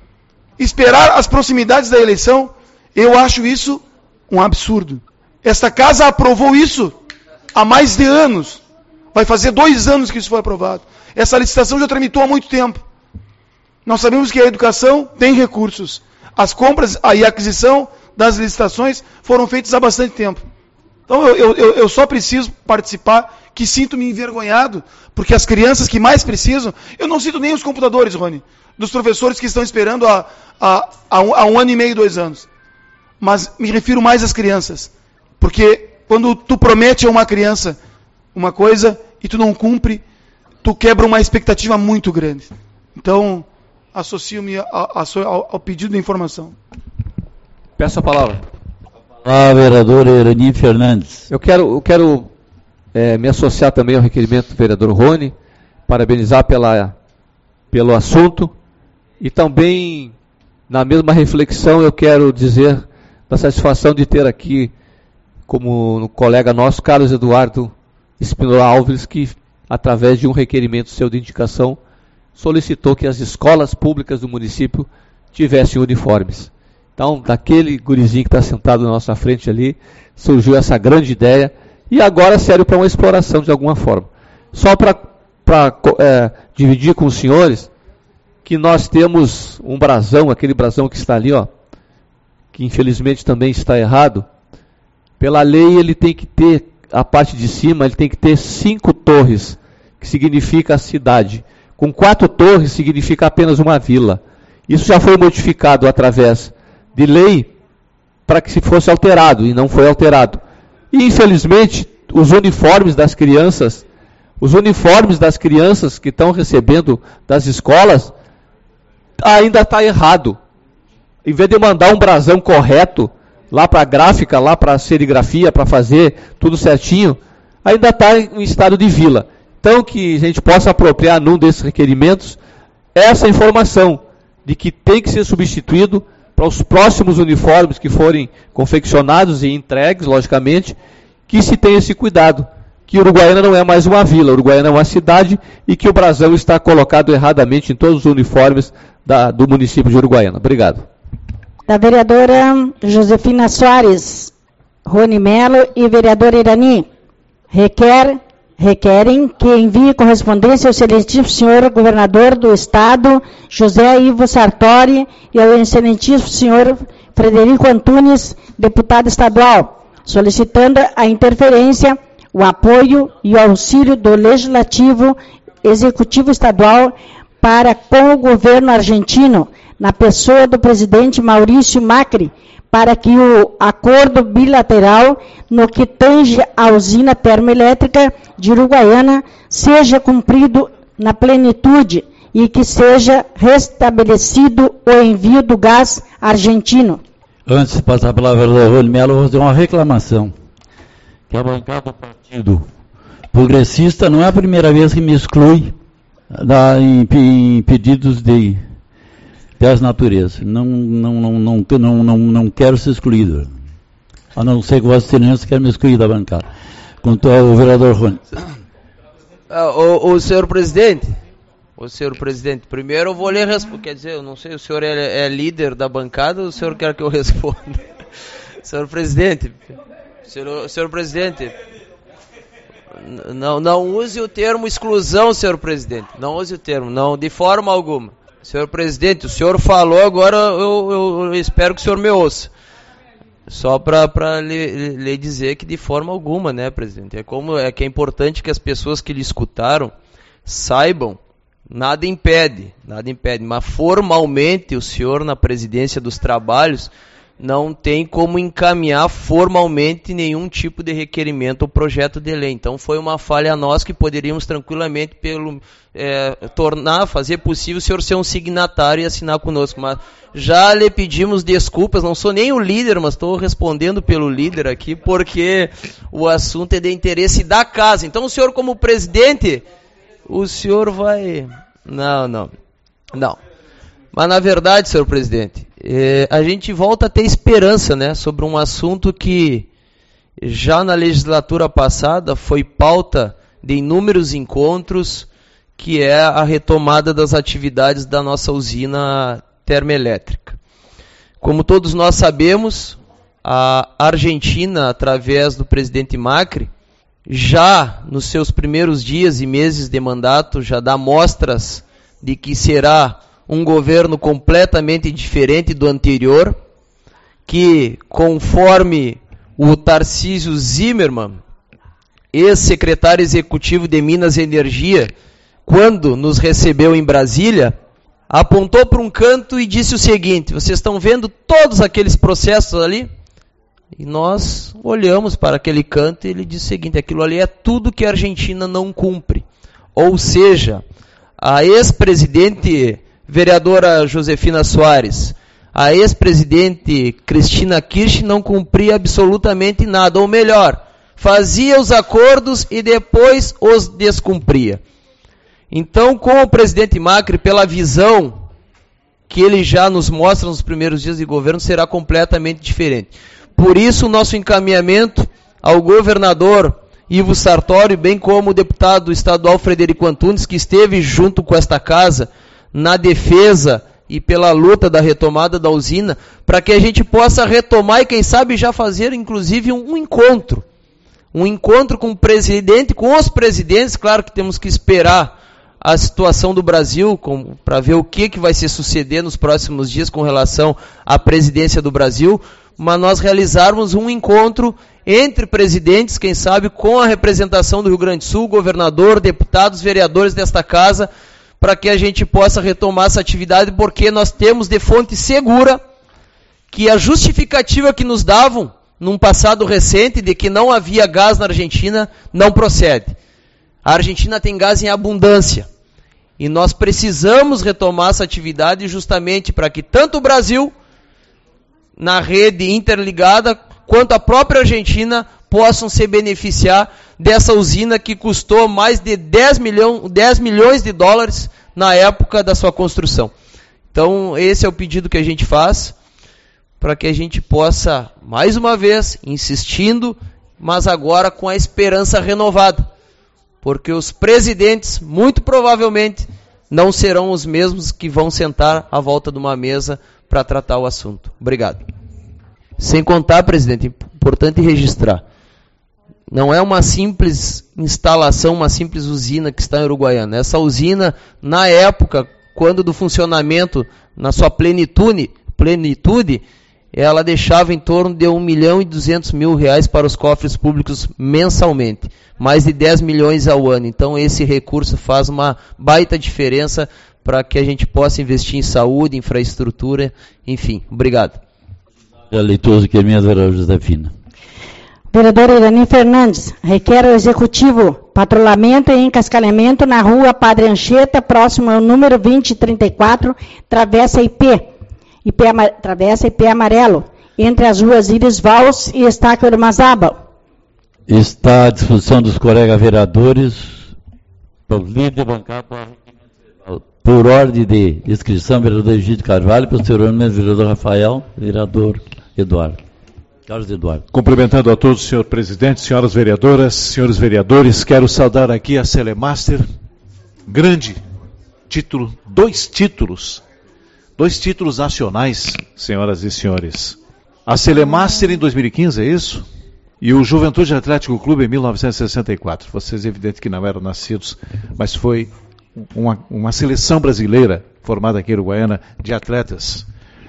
esperar as proximidades da eleição? Eu acho isso um absurdo. Esta casa aprovou isso há mais de anos. Vai fazer dois anos que isso foi aprovado. Essa licitação já tramitou há muito tempo. Nós sabemos que a educação tem recursos. As compras e a aquisição das licitações foram feitas há bastante tempo. Então eu, eu, eu só preciso participar, que sinto-me envergonhado, porque as crianças que mais precisam, eu não cito nem os computadores, Rony, dos professores que estão esperando há, há, há, um, há um ano e meio, dois anos. Mas me refiro mais às crianças. Porque quando tu promete a uma criança uma coisa e tu não cumpre, tu quebra uma expectativa muito grande. Então, associo-me a, a, ao, ao pedido de informação. Peço a palavra. Ah, vereador Erani Fernandes. Eu quero, eu quero é, me associar também ao requerimento do vereador Rony, parabenizar pela, pelo assunto, e também, na mesma reflexão, eu quero dizer da satisfação de ter aqui, como um colega nosso, Carlos Eduardo Espinola Alves, que, através de um requerimento seu de indicação, solicitou que as escolas públicas do município tivessem uniformes. Então, daquele gurizinho que está sentado na nossa frente ali, surgiu essa grande ideia, e agora serve para uma exploração de alguma forma. Só para é, dividir com os senhores, que nós temos um brasão, aquele brasão que está ali, ó, que infelizmente também está errado. Pela lei ele tem que ter, a parte de cima, ele tem que ter cinco torres, que significa a cidade. Com quatro torres significa apenas uma vila. Isso já foi modificado através de lei para que se fosse alterado, e não foi alterado. E infelizmente, os uniformes das crianças, os uniformes das crianças que estão recebendo das escolas, ainda está errado. Em vez de mandar um brasão correto, lá para a gráfica, lá para a serigrafia, para fazer tudo certinho, ainda está em estado de vila. Então, que a gente possa apropriar num desses requerimentos essa informação de que tem que ser substituído para os próximos uniformes que forem confeccionados e entregues, logicamente, que se tenha esse cuidado, que Uruguaiana não é mais uma vila, Uruguaiana é uma cidade, e que o brasão está colocado erradamente em todos os uniformes da, do município de Uruguaiana. Obrigado. Da vereadora Josefina Soares, Rony Mello e vereador Erani, requer, requerem que envie correspondência ao excelentíssimo senhor governador do estado, José Ivo Sartori, e ao excelentíssimo senhor Frederico Antunes, deputado estadual, solicitando a interferência, o apoio e o auxílio do Legislativo Executivo Estadual para com o governo argentino, na pessoa do presidente Maurício Macri, para que o acordo bilateral no que tange à usina termoelétrica de Uruguaiana seja cumprido na plenitude e que seja restabelecido o envio do gás argentino. Antes de passar a palavra ao Rony Melo, vou fazer uma reclamação. Que a bancada do Partido Progressista não é a primeira vez que me exclui da, em, em pedidos de dessa natureza. Não, não, não, não, não, não, não quero ser excluído. A não ser que Vossa Excelência quer me excluir da bancada. Quanto ao vereador Rony. O, o senhor presidente, o senhor presidente, primeiro eu vou lhe responder, quer dizer, eu não sei, o senhor é, é líder da bancada ou o senhor quer que eu responda? Senhor presidente, senhor, senhor presidente, não, não use o termo exclusão, senhor presidente, não use o termo, não, de forma alguma. Senhor presidente, o senhor falou, agora eu, eu, eu espero que o senhor me ouça. Só para lhe, lhe dizer que de forma alguma, né, presidente? É, como, é que é importante que as pessoas que lhe escutaram saibam, nada impede, nada impede, mas formalmente o senhor na presidência dos trabalhos não tem como encaminhar formalmente nenhum tipo de requerimento ou projeto de lei. Então foi uma falha nossa que poderíamos tranquilamente pelo, é, tornar, fazer possível o senhor ser um signatário e assinar conosco. Mas já lhe pedimos desculpas, não sou nem o líder, mas estou respondendo pelo líder aqui, porque o assunto é de interesse da casa. Então o senhor como presidente, o senhor vai... Não, não, não. Mas na verdade, senhor presidente, eh, a gente volta a ter esperança, né, sobre um assunto que já na legislatura passada foi pauta de inúmeros encontros, que é a retomada das atividades da nossa usina termoelétrica. Como todos nós sabemos, a Argentina, através do presidente Macri, já nos seus primeiros dias e meses de mandato, já dá mostras de que será um governo completamente diferente do anterior, que conforme o Tarcísio Zimmermann, ex-secretário executivo de Minas e Energia, quando nos recebeu em Brasília, apontou para um canto e disse o seguinte: vocês estão vendo todos aqueles processos ali? E nós olhamos para aquele canto e ele disse o seguinte: aquilo ali é tudo que a Argentina não cumpre. Ou seja, a ex-presidente vereadora Josefina Soares, a ex-presidente Cristina Kirchner não cumpria absolutamente nada, ou melhor, fazia os acordos e depois os descumpria. Então, com o presidente Macri, pela visão que ele já nos mostra nos primeiros dias de governo, será completamente diferente. Por isso, o nosso encaminhamento ao governador Ivo Sartori, bem como o deputado estadual Frederico Antunes, que esteve junto com esta casa na defesa e pela luta da retomada da usina, para que a gente possa retomar e, quem sabe, já fazer, inclusive, um, um encontro. Um encontro com o presidente, com os presidentes. Claro que temos que esperar a situação do Brasil para ver o que, que vai se suceder nos próximos dias com relação à presidência do Brasil, mas nós realizarmos um encontro entre presidentes, quem sabe, com a representação do Rio Grande do Sul, governador, deputados, vereadores desta casa, para que a gente possa retomar essa atividade, porque nós temos de fonte segura que a justificativa que nos davam num passado recente de que não havia gás na Argentina não procede. A Argentina tem gás em abundância e nós precisamos retomar essa atividade justamente para que tanto o Brasil, na rede interligada, quanto a própria Argentina possam se beneficiar dessa usina que custou mais de dez milhões de dólares na época da sua construção. Então, esse é o pedido que a gente faz, para que a gente possa, mais uma vez, insistindo, mas agora com a esperança renovada, porque os presidentes, muito provavelmente, não serão os mesmos que vão sentar à volta de uma mesa para tratar o assunto. Obrigado. Sem contar, presidente, importante registrar, não é uma simples instalação, uma simples usina que está em Uruguaiana. Essa usina, na época, quando do funcionamento, na sua plenitude, plenitude, ela deixava em torno de um milhão e duzentos mil reais para os cofres públicos mensalmente, mais de dez milhões ao ano. Então esse recurso faz uma baita diferença para que a gente possa investir em saúde, infraestrutura, enfim. Obrigado. Eleitoso que é minha vereadora Josefina. Vereador Irani Fernandes, requer ao Executivo patrulhamento e encascalhamento na rua Padre Anchieta, próximo ao número vinte e trinta e quatro, Travessa I P, I P Travessa I P Amarelo, entre as ruas Iris Vals e Estácio Armazábal. Está à disposição dos colegas vereadores, para o líder bancário, por ordem de inscrição, vereador Egídio Carvalho, posteriormente vereador Rafael, vereador Eduardo. Carlos Eduardo. Cumprimentando a todos, senhor presidente, senhoras vereadoras, senhores vereadores, quero saudar aqui a Celemaster, grande título, dois títulos, dois títulos nacionais, senhoras e senhores. A Celemaster em dois mil e quinze, é isso? E o Juventude Atlético Clube em mil novecentos e sessenta e quatro. Vocês, evidente que não eram nascidos, mas foi uma, uma seleção brasileira formada aqui em Uruguaiana de atletas.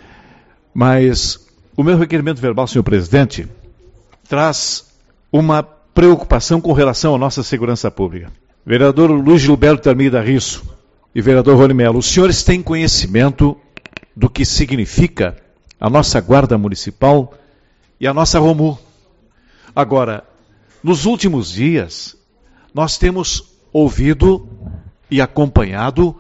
Mas o meu requerimento verbal, senhor presidente, traz uma preocupação com relação à nossa segurança pública. Vereador Luiz Gilberto Almeida Risso e vereador Rony Melo, os senhores têm conhecimento do que significa a nossa Guarda Municipal e a nossa ROMU. Agora, nos últimos dias, nós temos ouvido e acompanhado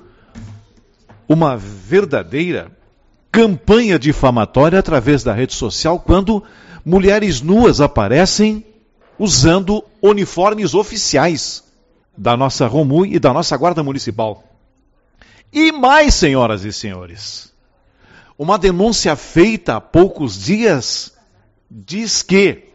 uma verdadeira campanha difamatória através da rede social, quando mulheres nuas aparecem usando uniformes oficiais da nossa ROMU e da nossa Guarda Municipal. E mais, senhoras e senhores, uma denúncia feita há poucos dias diz que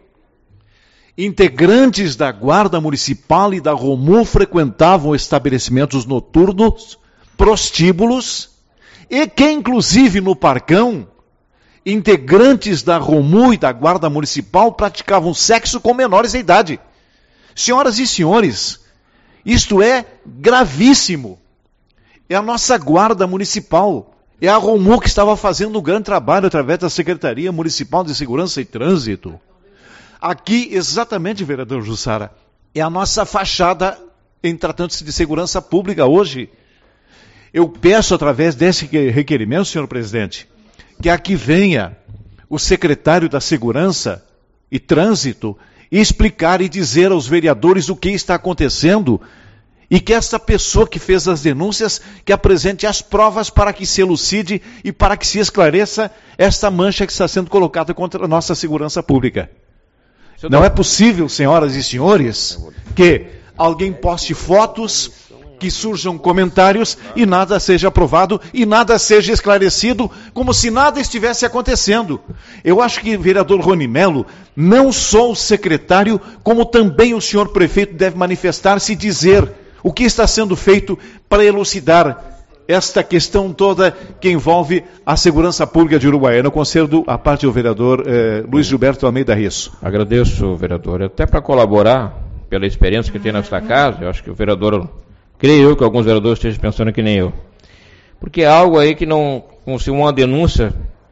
integrantes da Guarda Municipal e da ROMU frequentavam estabelecimentos noturnos, prostíbulos, e que, inclusive, no Parcão, integrantes da ROMU e da Guarda Municipal praticavam sexo com menores de idade. Senhoras e senhores, isto é gravíssimo. É a nossa Guarda Municipal, é a ROMU que estava fazendo um grande trabalho através da Secretaria Municipal de Segurança e Trânsito. Aqui, exatamente, vereador Jussara, é a nossa fachada em tratando-se de segurança pública hoje. Eu peço, através desse requerimento, senhor presidente, que aqui venha o secretário da Segurança e Trânsito e explicar e dizer aos vereadores o que está acontecendo e que esta pessoa que fez as denúncias, que apresente as provas para que se elucide e para que se esclareça esta mancha que está sendo colocada contra a nossa segurança pública. Não é possível, senhoras e senhores, que alguém poste fotos, que surjam comentários e nada seja aprovado e nada seja esclarecido, como se nada estivesse acontecendo. Eu acho que, vereador Rony Melo, não só o secretário, como também o senhor prefeito deve manifestar-se e dizer o que está sendo feito para elucidar esta questão toda que envolve a segurança pública de Uruguaiana. Eu concedo a parte do vereador eh, Luiz Gilberto Almeida Risso. Agradeço, vereador. Até para colaborar, pela experiência que tem nesta casa, eu acho que o vereador, creio eu que alguns vereadores estejam pensando que nem eu. Porque é algo aí que não, como se uma denúncia,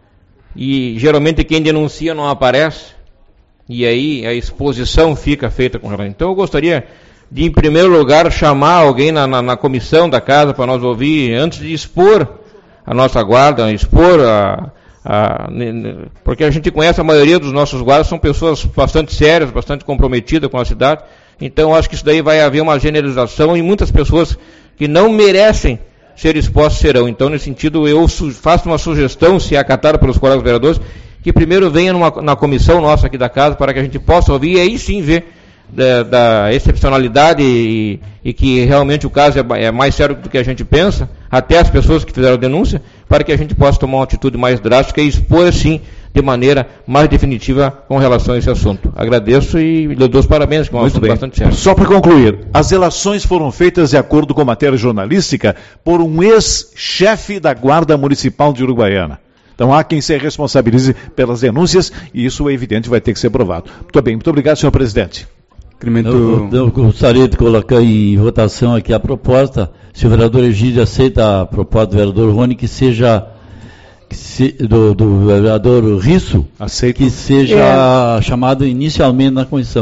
e geralmente quem denuncia não aparece, e aí a exposição fica feita com relação. Então eu gostaria de, em primeiro lugar, chamar alguém na, na, na comissão da casa para nós ouvir, antes de expor a nossa guarda, expor a, a... Porque a gente conhece a maioria dos nossos guardas, são pessoas bastante sérias, bastante comprometidas com a cidade, então acho que isso daí vai haver uma generalização e muitas pessoas que não merecem ser expostas serão. Então, nesse sentido, eu faço uma sugestão, se é acatada pelos colegas vereadores, que primeiro venha numa, na comissão nossa aqui da casa, para que a gente possa ouvir e aí sim ver Da, da excepcionalidade e, e que realmente o caso é, é mais sério do que a gente pensa, até as pessoas que fizeram a denúncia, para que a gente possa tomar uma atitude mais drástica e expor, assim, de maneira mais definitiva com relação a esse assunto. Agradeço e lhe dou os parabéns, que é um assunto bastante sério. Só para concluir, as relações foram feitas de acordo com matéria jornalística por um ex-chefe da Guarda Municipal de Uruguaiana. Então há quem se responsabilize pelas denúncias e isso é evidente, vai ter que ser provado. Muito bem, muito obrigado, senhor presidente. Eu, eu gostaria de colocar em votação aqui a proposta, se o vereador Egídio aceita a proposta do vereador Rony, que seja que se, do, do vereador Risso, aceito, que seja é. chamado inicialmente na comissão.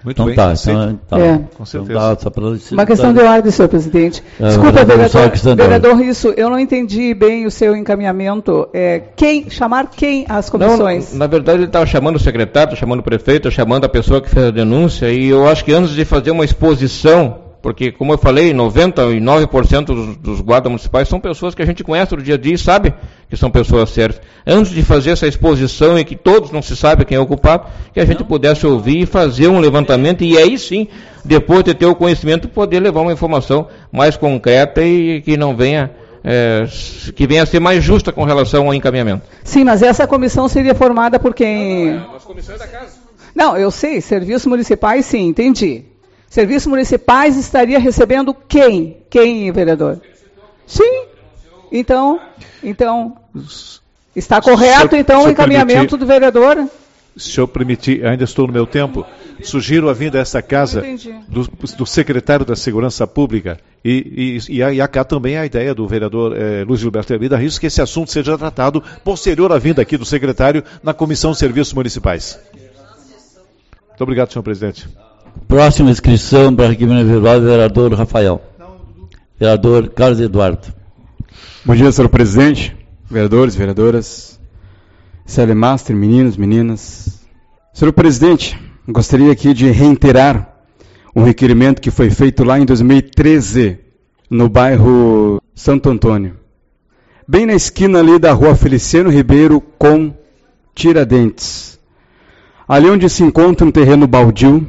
Muito então bem, tá, aceito. então, tá. É. Com certeza. Então tá, só pra- Uma questão de ordem, senhor presidente. É, Desculpa, vereador, só vereador, questão de ordem. vereador Risso, eu não entendi bem o seu encaminhamento. É, quem, chamar quem às comissões? Não, na verdade ele estava chamando o secretário, tá chamando o prefeito, tá chamando a pessoa que fez a denúncia, e eu acho que antes de fazer uma exposição, porque como eu falei, noventa e nove por cento dos, dos guardas municipais são pessoas que a gente conhece no dia a dia e sabe que são pessoas sérias. Antes de fazer essa exposição e que todos não se sabem quem é o culpado, que a gente pudesse ouvir e fazer um levantamento, e aí sim, depois de ter o conhecimento, poder levar uma informação mais concreta e que não venha, é, que venha a ser mais justa com relação ao encaminhamento. Sim, mas essa comissão seria formada por quem? As comissões da casa. Não, eu sei, serviços municipais, sim, entendi. Serviços municipais estaria recebendo quem? Quem, vereador? Sim. Então, então está correto, Se eu- então, se o eu encaminhamento permitir- do vereador? Se eu permitir, ainda estou no meu tempo, sugiro a vinda a esta casa Entendi. do, do secretário da Segurança Pública e, e, e, e cá também a ideia do vereador eh, Luiz Gilberto Hermida Rios que esse assunto seja tratado posterior à vinda aqui do secretário na Comissão de Serviços Municipais. Muito obrigado, senhor presidente. Próxima inscrição para requerimento verbal, vereador Rafael. Vereador Carlos Eduardo. Bom dia, senhor presidente, vereadores, vereadoras, Celemaster, meninos, meninas. Senhor presidente, gostaria aqui de reiterar um requerimento que foi feito lá em dois mil e treze, no bairro Santo Antônio. Bem na esquina ali da rua Feliciano Ribeiro com Tiradentes. Ali onde se encontra um terreno baldio,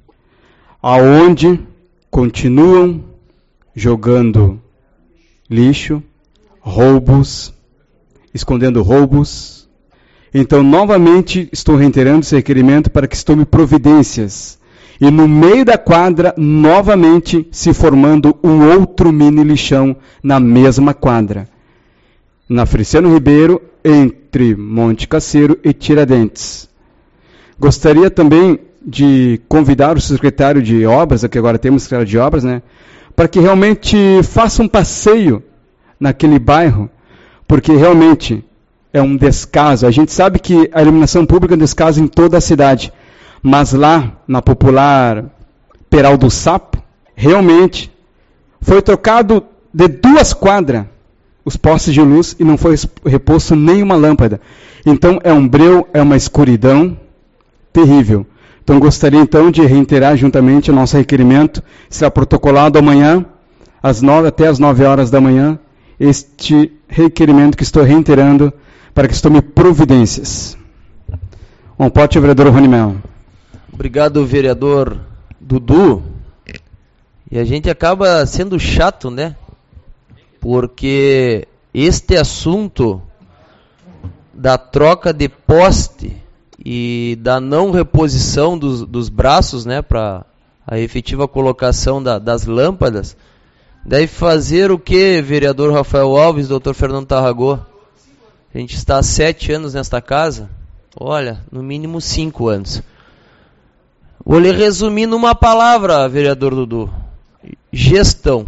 aonde continuam jogando lixo, roubos, escondendo roubos. Então, novamente, estou reiterando esse requerimento para que se tome providências. E no meio da quadra, novamente, se formando um outro mini lixão na mesma quadra. Na Feliciano Ribeiro, entre Monte Caseiro e Tiradentes. Gostaria também de convidar o secretário de obras, aqui agora temos secretário de obras, né, para que realmente faça um passeio naquele bairro, porque realmente é um descaso. A gente sabe que a iluminação pública é um descaso em toda a cidade, mas lá, na popular Peral do Sapo, realmente foi trocado de duas quadras os postes de luz e não foi reposto nenhuma lâmpada. Então é um breu, é uma escuridão terrível. Então gostaria então de reiterar juntamente o nosso requerimento, será protocolado amanhã, às nove, até às nove horas da manhã, este requerimento que estou reiterando para que se tome providências. Um pote, vereador Rony Melo. Obrigado, vereador Dudu. E a gente acaba sendo chato, né? Porque este assunto da troca de poste e da não reposição dos, dos braços, né, para a efetiva colocação da, das lâmpadas, deve fazer o que, vereador Rafael Alves, doutor Fernando Tarragó? A gente está há sete anos nesta casa, olha, no mínimo cinco anos. Vou lhe resumir numa palavra, vereador Dudu: gestão.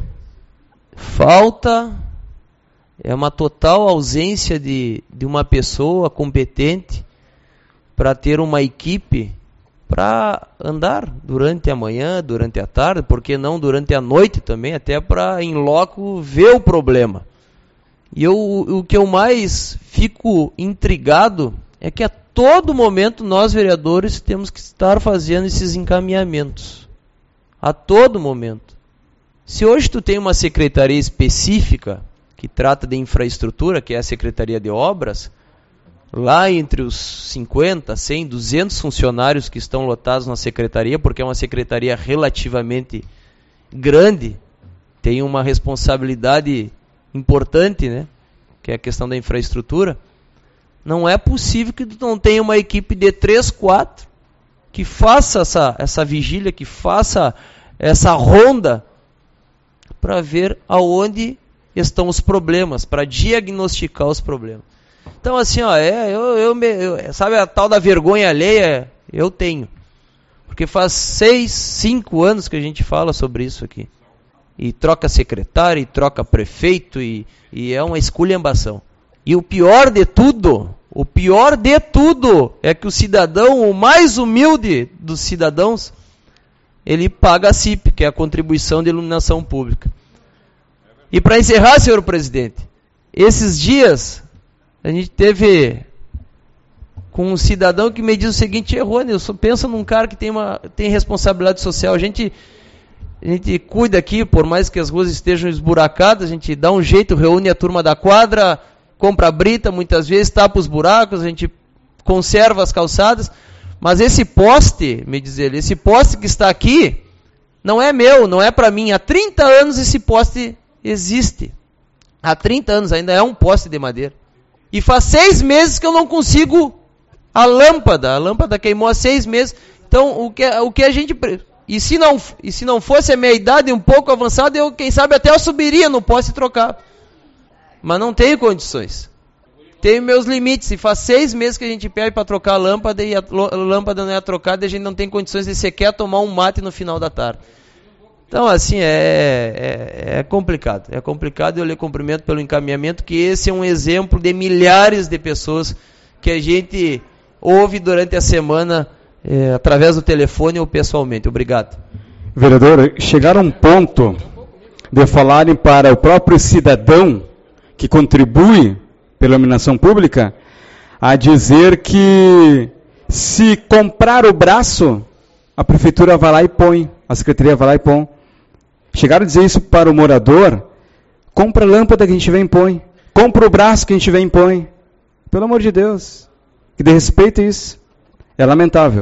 Falta, é uma total ausência de, de uma pessoa competente para ter uma equipe para andar durante a manhã, durante a tarde, por que não durante a noite também, até para em loco ver o problema. E eu, o que eu mais fico intrigado é que a todo momento nós, vereadores, temos que estar fazendo esses encaminhamentos. A todo momento. Se hoje tu tem uma secretaria específica que trata de infraestrutura, que é a Secretaria de Obras, lá entre os cinquenta, cem, duzentos funcionários que estão lotados na secretaria, porque é uma secretaria relativamente grande, tem uma responsabilidade importante, né, que é a questão da infraestrutura, não é possível que tu não tenha uma equipe de três, quatro que faça essa, essa vigília, que faça essa ronda para ver aonde estão os problemas, para diagnosticar os problemas. Então, assim, ó, é, eu, eu, me, eu, sabe a tal da vergonha alheia? Eu tenho. Porque faz seis, cinco anos que a gente fala sobre isso aqui. E troca secretário, e troca prefeito, e, e é uma esculhambação. E o pior de tudo, o pior de tudo, é que o cidadão, o mais humilde dos cidadãos, ele paga a C I P, que é a contribuição de iluminação pública. E para encerrar, senhor presidente, esses dias a gente teve com um cidadão que me diz o seguinte: errou, Nilson, pensa num cara que tem, uma, tem responsabilidade social. A gente, a gente cuida aqui, por mais que as ruas estejam esburacadas, a gente dá um jeito, reúne a turma da quadra, compra brita, muitas vezes tapa os buracos, a gente conserva as calçadas, mas esse poste, me diz ele, esse poste que está aqui, não é meu, não é para mim. Há trinta anos esse poste existe. Há trinta anos ainda é um poste de madeira. E faz seis meses que eu não consigo a lâmpada. A lâmpada queimou há seis meses. Então, o que, o que a gente... E se, não, e se não fosse a minha idade um pouco avançada, eu, quem sabe, até eu subiria no poste e trocar. Mas não tenho condições. Tenho meus limites. E faz seis meses que a gente pede para trocar a lâmpada e a lâmpada não é trocada e a gente não tem condições de sequer tomar um mate no final da tarde. Então, assim, é, é, é complicado. É complicado e eu lhe cumprimento pelo encaminhamento, que esse é um exemplo de milhares de pessoas que a gente ouve durante a semana, é, através do telefone ou pessoalmente. Obrigado. Vereador, chegaram a um ponto de falarem para o próprio cidadão que contribui pela iluminação pública a dizer que se comprar o braço, a prefeitura vai lá e põe, a secretaria vai lá e põe. Chegaram a dizer isso para o morador: compra a lâmpada que a gente vem e põe, compra o braço que a gente vem e põe. Pelo amor de Deus, que dê respeito a isso. É lamentável,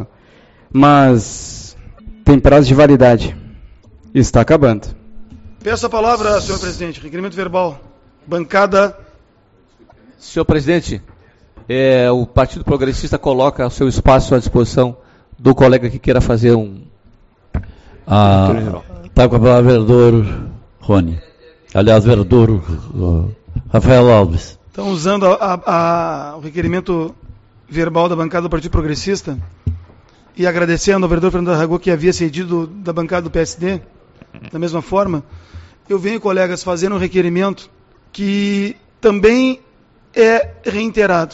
mas tem prazo de validade e está acabando. Peço a palavra, senhor presidente. Requerimento verbal. Bancada. Senhor presidente, é, o Partido Progressista coloca o seu espaço à disposição do colega que queira fazer um... Está com a palavra o vereador Rony. Aliás, vereador uh, Rafael Alves. Então, usando a, a, a, o requerimento verbal da bancada do Partido Progressista e agradecendo ao vereador Fernando Aragão, que havia cedido da bancada do P S D, da mesma forma, eu venho, colegas, fazendo um requerimento que também é reiterado.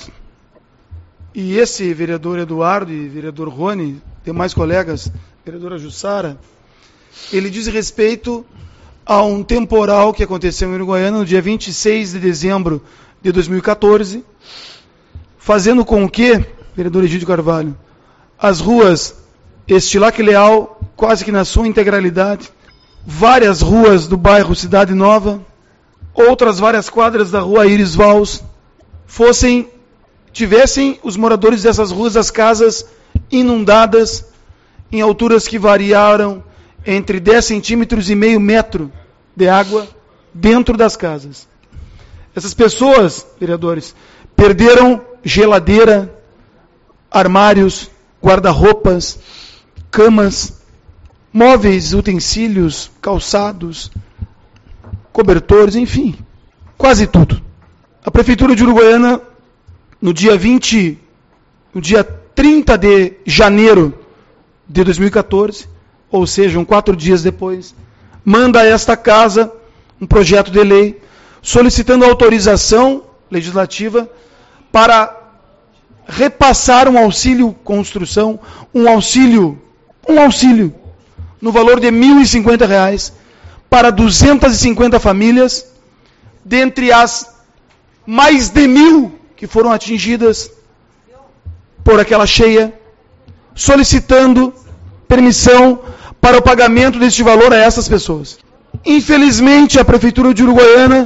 E esse vereador Eduardo e vereador Rony, demais colegas, vereadora Jussara, ele diz respeito a um temporal que aconteceu em Uruguaiana no dia vinte e seis de dezembro de dois mil e quatorze, fazendo com que, vereador Egídio Carvalho, as ruas Estilac Leal, quase que na sua integralidade, várias ruas do bairro Cidade Nova, outras várias quadras da rua Iris Vals, fossem, tivessem os moradores dessas ruas, as casas inundadas em alturas que variaram entre dez centímetros e meio metro de água dentro das casas. Essas pessoas, vereadores, perderam geladeira, armários, guarda-roupas, camas, móveis, utensílios, calçados, cobertores, enfim, quase tudo. A Prefeitura de Uruguaiana, no dia vinte, no dia trinta de janeiro de dois mil e quatorze, ou seja, um quatro dias depois, manda a esta casa um projeto de lei solicitando autorização legislativa para repassar um auxílio construção, um auxílio, um auxílio no valor de mil e cinquenta reais para duzentas e cinquenta famílias, dentre as mais de mil que foram atingidas por aquela cheia, solicitando permissão para o pagamento deste valor a essas pessoas. Infelizmente, a Prefeitura de Uruguaiana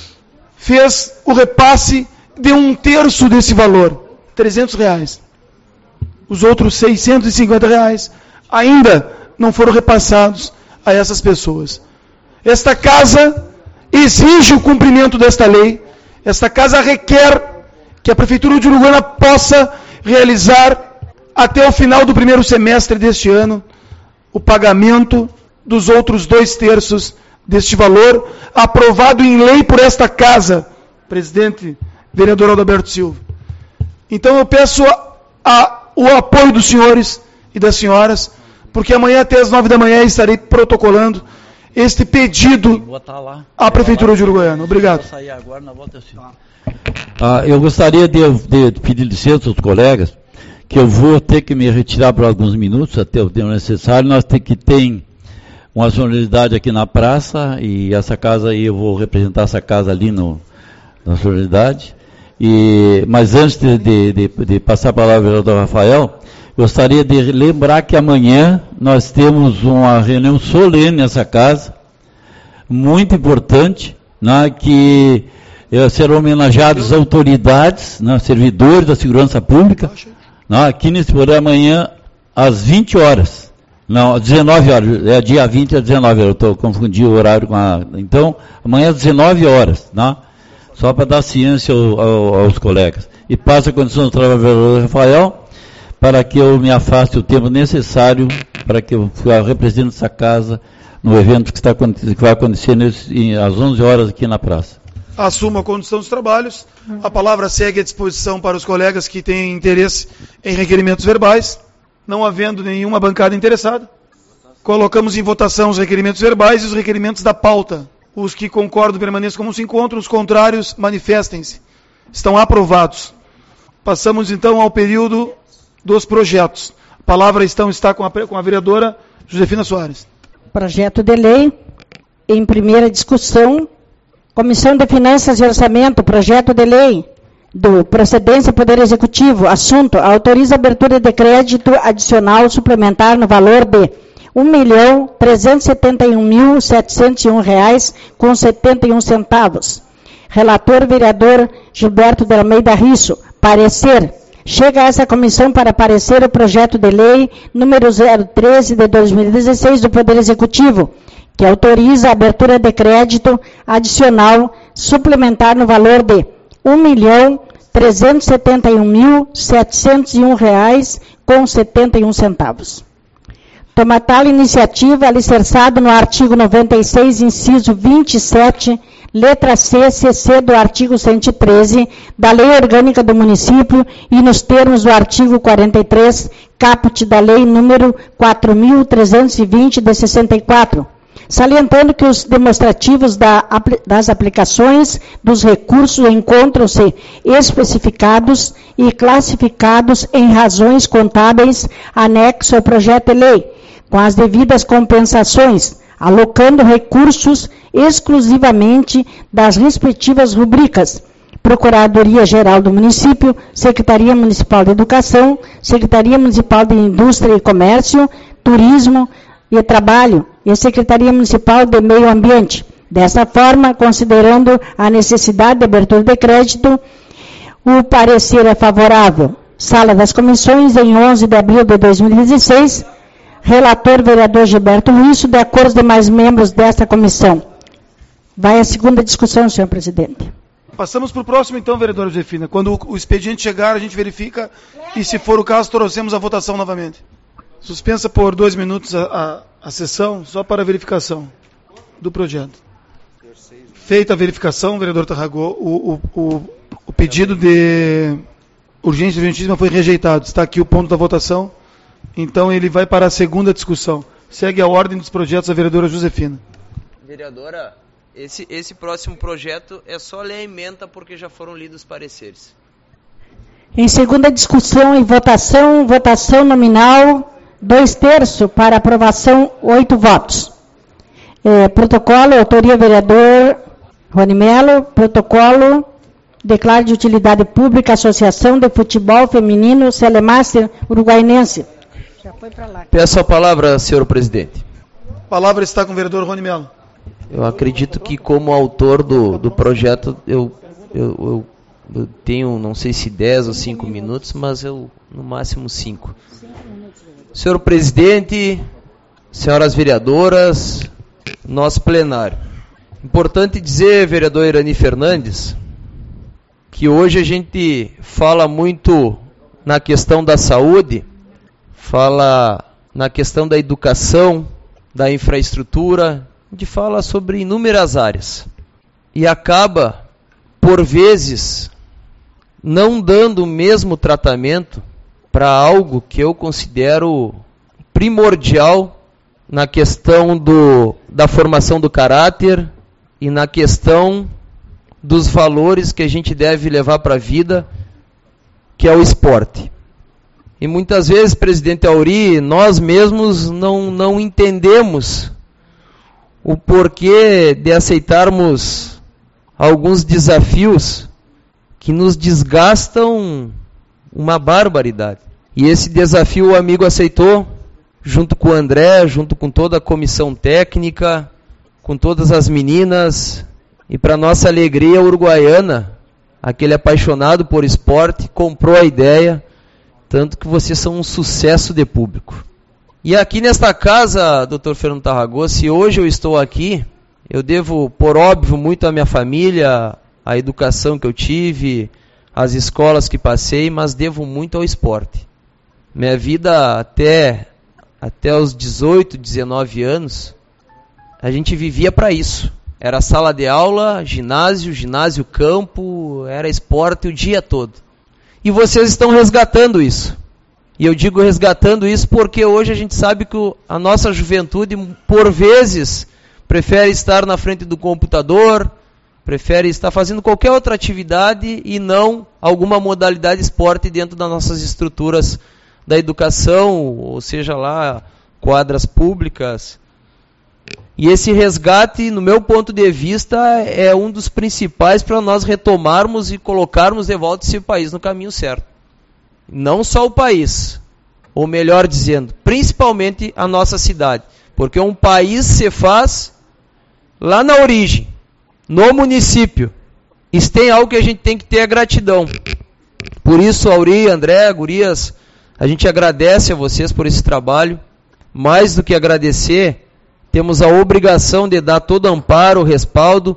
fez o repasse de um terço desse valor, trezentos reais. Os outros seiscentos e cinquenta reais ainda não foram repassados a essas pessoas. Esta casa exige o cumprimento desta lei. Esta casa requer que a Prefeitura de Uruguaiana possa realizar, até o final do primeiro semestre deste ano, o pagamento dos outros dois terços deste valor, aprovado em lei por esta casa, presidente, vereador Adalberto Silva. Então eu peço a, a, o apoio dos senhores e das senhoras, porque amanhã até as nove da manhã estarei protocolando este pedido à Prefeitura de Uruguaiana. Obrigado. Ah, eu gostaria de, de pedir licença aos colegas, que eu vou ter que me retirar por alguns minutos, até o tempo necessário. Nós temos que ter uma solenidade aqui na praça, e essa casa aí, eu vou representar essa casa ali no, na solenidade. E, mas antes de, de, de, de passar a palavra ao vereador Rafael, gostaria de lembrar que amanhã nós temos uma reunião solene nessa casa, muito importante, né, que eh, serão homenageadas autoridades, né, servidores da segurança pública, né, aqui nesse programa amanhã às vinte horas. Não, às dezenove horas, é dia vinte às dezenove horas, eu estou confundindo o horário com a... Então, amanhã às dezenove horas, né? Só para dar ciência ao, ao, aos colegas. E passo a condição do trabalho do vereador Rafael, para que eu me afaste o tempo necessário para que eu represente essa casa no evento que, está, que vai acontecer nesse, às onze horas aqui na praça. Assumo a condução dos trabalhos. A palavra segue à disposição para os colegas que têm interesse em requerimentos verbais. Não havendo nenhuma bancada interessada, colocamos em votação os requerimentos verbais e os requerimentos da pauta. Os que concordam permaneçam como se encontram, os contrários manifestem-se. Estão aprovados. Passamos então ao período dos projetos. A palavra então está com a, com a vereadora Josefina Soares. Projeto de lei em primeira discussão. Comissão de Finanças e Orçamento, projeto de lei do Procedência Poder Executivo, assunto, autoriza a abertura de crédito adicional suplementar no valor de um milhão trezentos e setenta e um mil setecentos e um reais com setenta e um centavos. Relator vereador Gilberto de Almeida Risso, parecer. Chega a essa comissão para parecer o projeto de lei número zero treze de dois mil e dezesseis do Poder Executivo, que autoriza a abertura de crédito adicional suplementar no valor de um milhão trezentos e setenta e um mil setecentos e um reais com setenta e um centavos. Toma tal iniciativa alicerçado no artigo noventa e seis, inciso vinte e sete, letra C, C C do artigo cento e treze da Lei Orgânica do Município e nos termos do artigo quarenta e três, caput da Lei número quatro mil trezentos e vinte de sessenta e quatro. Salientando que os demonstrativos da, das aplicações dos recursos encontram-se especificados e classificados em razões contábeis anexo ao projeto de lei, com as devidas compensações, alocando recursos exclusivamente das respectivas rubricas: Procuradoria-Geral do Município, Secretaria Municipal de Educação, Secretaria Municipal de Indústria e Comércio, Turismo e Trabalho e a Secretaria Municipal de Meio Ambiente. Dessa forma, considerando a necessidade de abertura de crédito, o parecer é favorável. Sala das Comissões, em onze de abril de dois mil e dezesseis, relator vereador Gilberto Risso, de acordo com os demais membros desta comissão. Vai a segunda discussão, senhor presidente. Passamos para o próximo, então, vereadora Josefina. Quando o, o expediente chegar, a gente verifica e, se for o caso, trouxemos a votação novamente. Suspensa por dois minutos a, a, a sessão, só para a verificação do projeto. Feita a verificação, vereador Tarragó, o, o, o, o pedido de urgência urgentíssima foi rejeitado. Está aqui o ponto da votação. Então, ele vai para a segunda discussão. Segue a ordem dos projetos a vereadora Josefina. Vereadora, esse, esse próximo projeto é só ler a ementa porque já foram lidos os pareceres. Em segunda discussão e votação, votação nominal, dois terços para aprovação, oito votos. É, protocolo, autoria vereador Rony Melo, protocolo, declaro de utilidade pública, Associação de Futebol Feminino Celemaster Uruguaiense. Já foi para lá. Peço a palavra, senhor presidente. A palavra está com o vereador Rony Melo. Eu acredito que, como autor do, do projeto, eu, eu, eu, eu tenho, não sei se dez ou cinco minutos, mas eu, no máximo cinco. Senhor presidente, senhoras vereadoras, nosso plenário. Importante dizer, vereador Irani Fernandes, que hoje a gente fala muito na questão da saúde, fala na questão da educação, da infraestrutura, a gente fala sobre inúmeras áreas. E acaba, por vezes, não dando o mesmo tratamento para algo que eu considero primordial na questão do, da formação do caráter e na questão dos valores que a gente deve levar para a vida, que é o esporte. E muitas vezes, presidente Auri, nós mesmos não, não entendemos o porquê de aceitarmos alguns desafios que nos desgastam uma barbaridade. E esse desafio o amigo aceitou, junto com o André, junto com toda a comissão técnica, com todas as meninas, e para nossa alegria, Uruguaiana, aquele apaixonado por esporte, comprou a ideia, tanto que vocês são um sucesso de público. E aqui nesta casa, doutor Fernando Tarragó, se hoje eu estou aqui, eu devo, por óbvio, muito à minha família, à educação que eu tive, às escolas que passei, mas devo muito ao esporte. Minha vida até, até os dezoito, dezenove anos, a gente vivia para isso. Era sala de aula, ginásio, ginásio campo, era esporte o dia todo. E vocês estão resgatando isso. E eu digo resgatando isso porque hoje a gente sabe que a nossa juventude, por vezes, prefere estar na frente do computador, prefere estar fazendo qualquer outra atividade e não alguma modalidade de esporte dentro das nossas estruturas da educação, ou seja lá, quadras públicas. E esse resgate, no meu ponto de vista, é um dos principais para nós retomarmos e colocarmos de volta esse país no caminho certo. Não só o país, ou melhor dizendo, principalmente a nossa cidade. Porque um país se faz lá na origem, no município. Isso tem algo que a gente tem que ter a gratidão. Por isso, Auri, André, gurias, a gente agradece a vocês por esse trabalho. Mais do que agradecer, temos a obrigação de dar todo amparo, respaldo.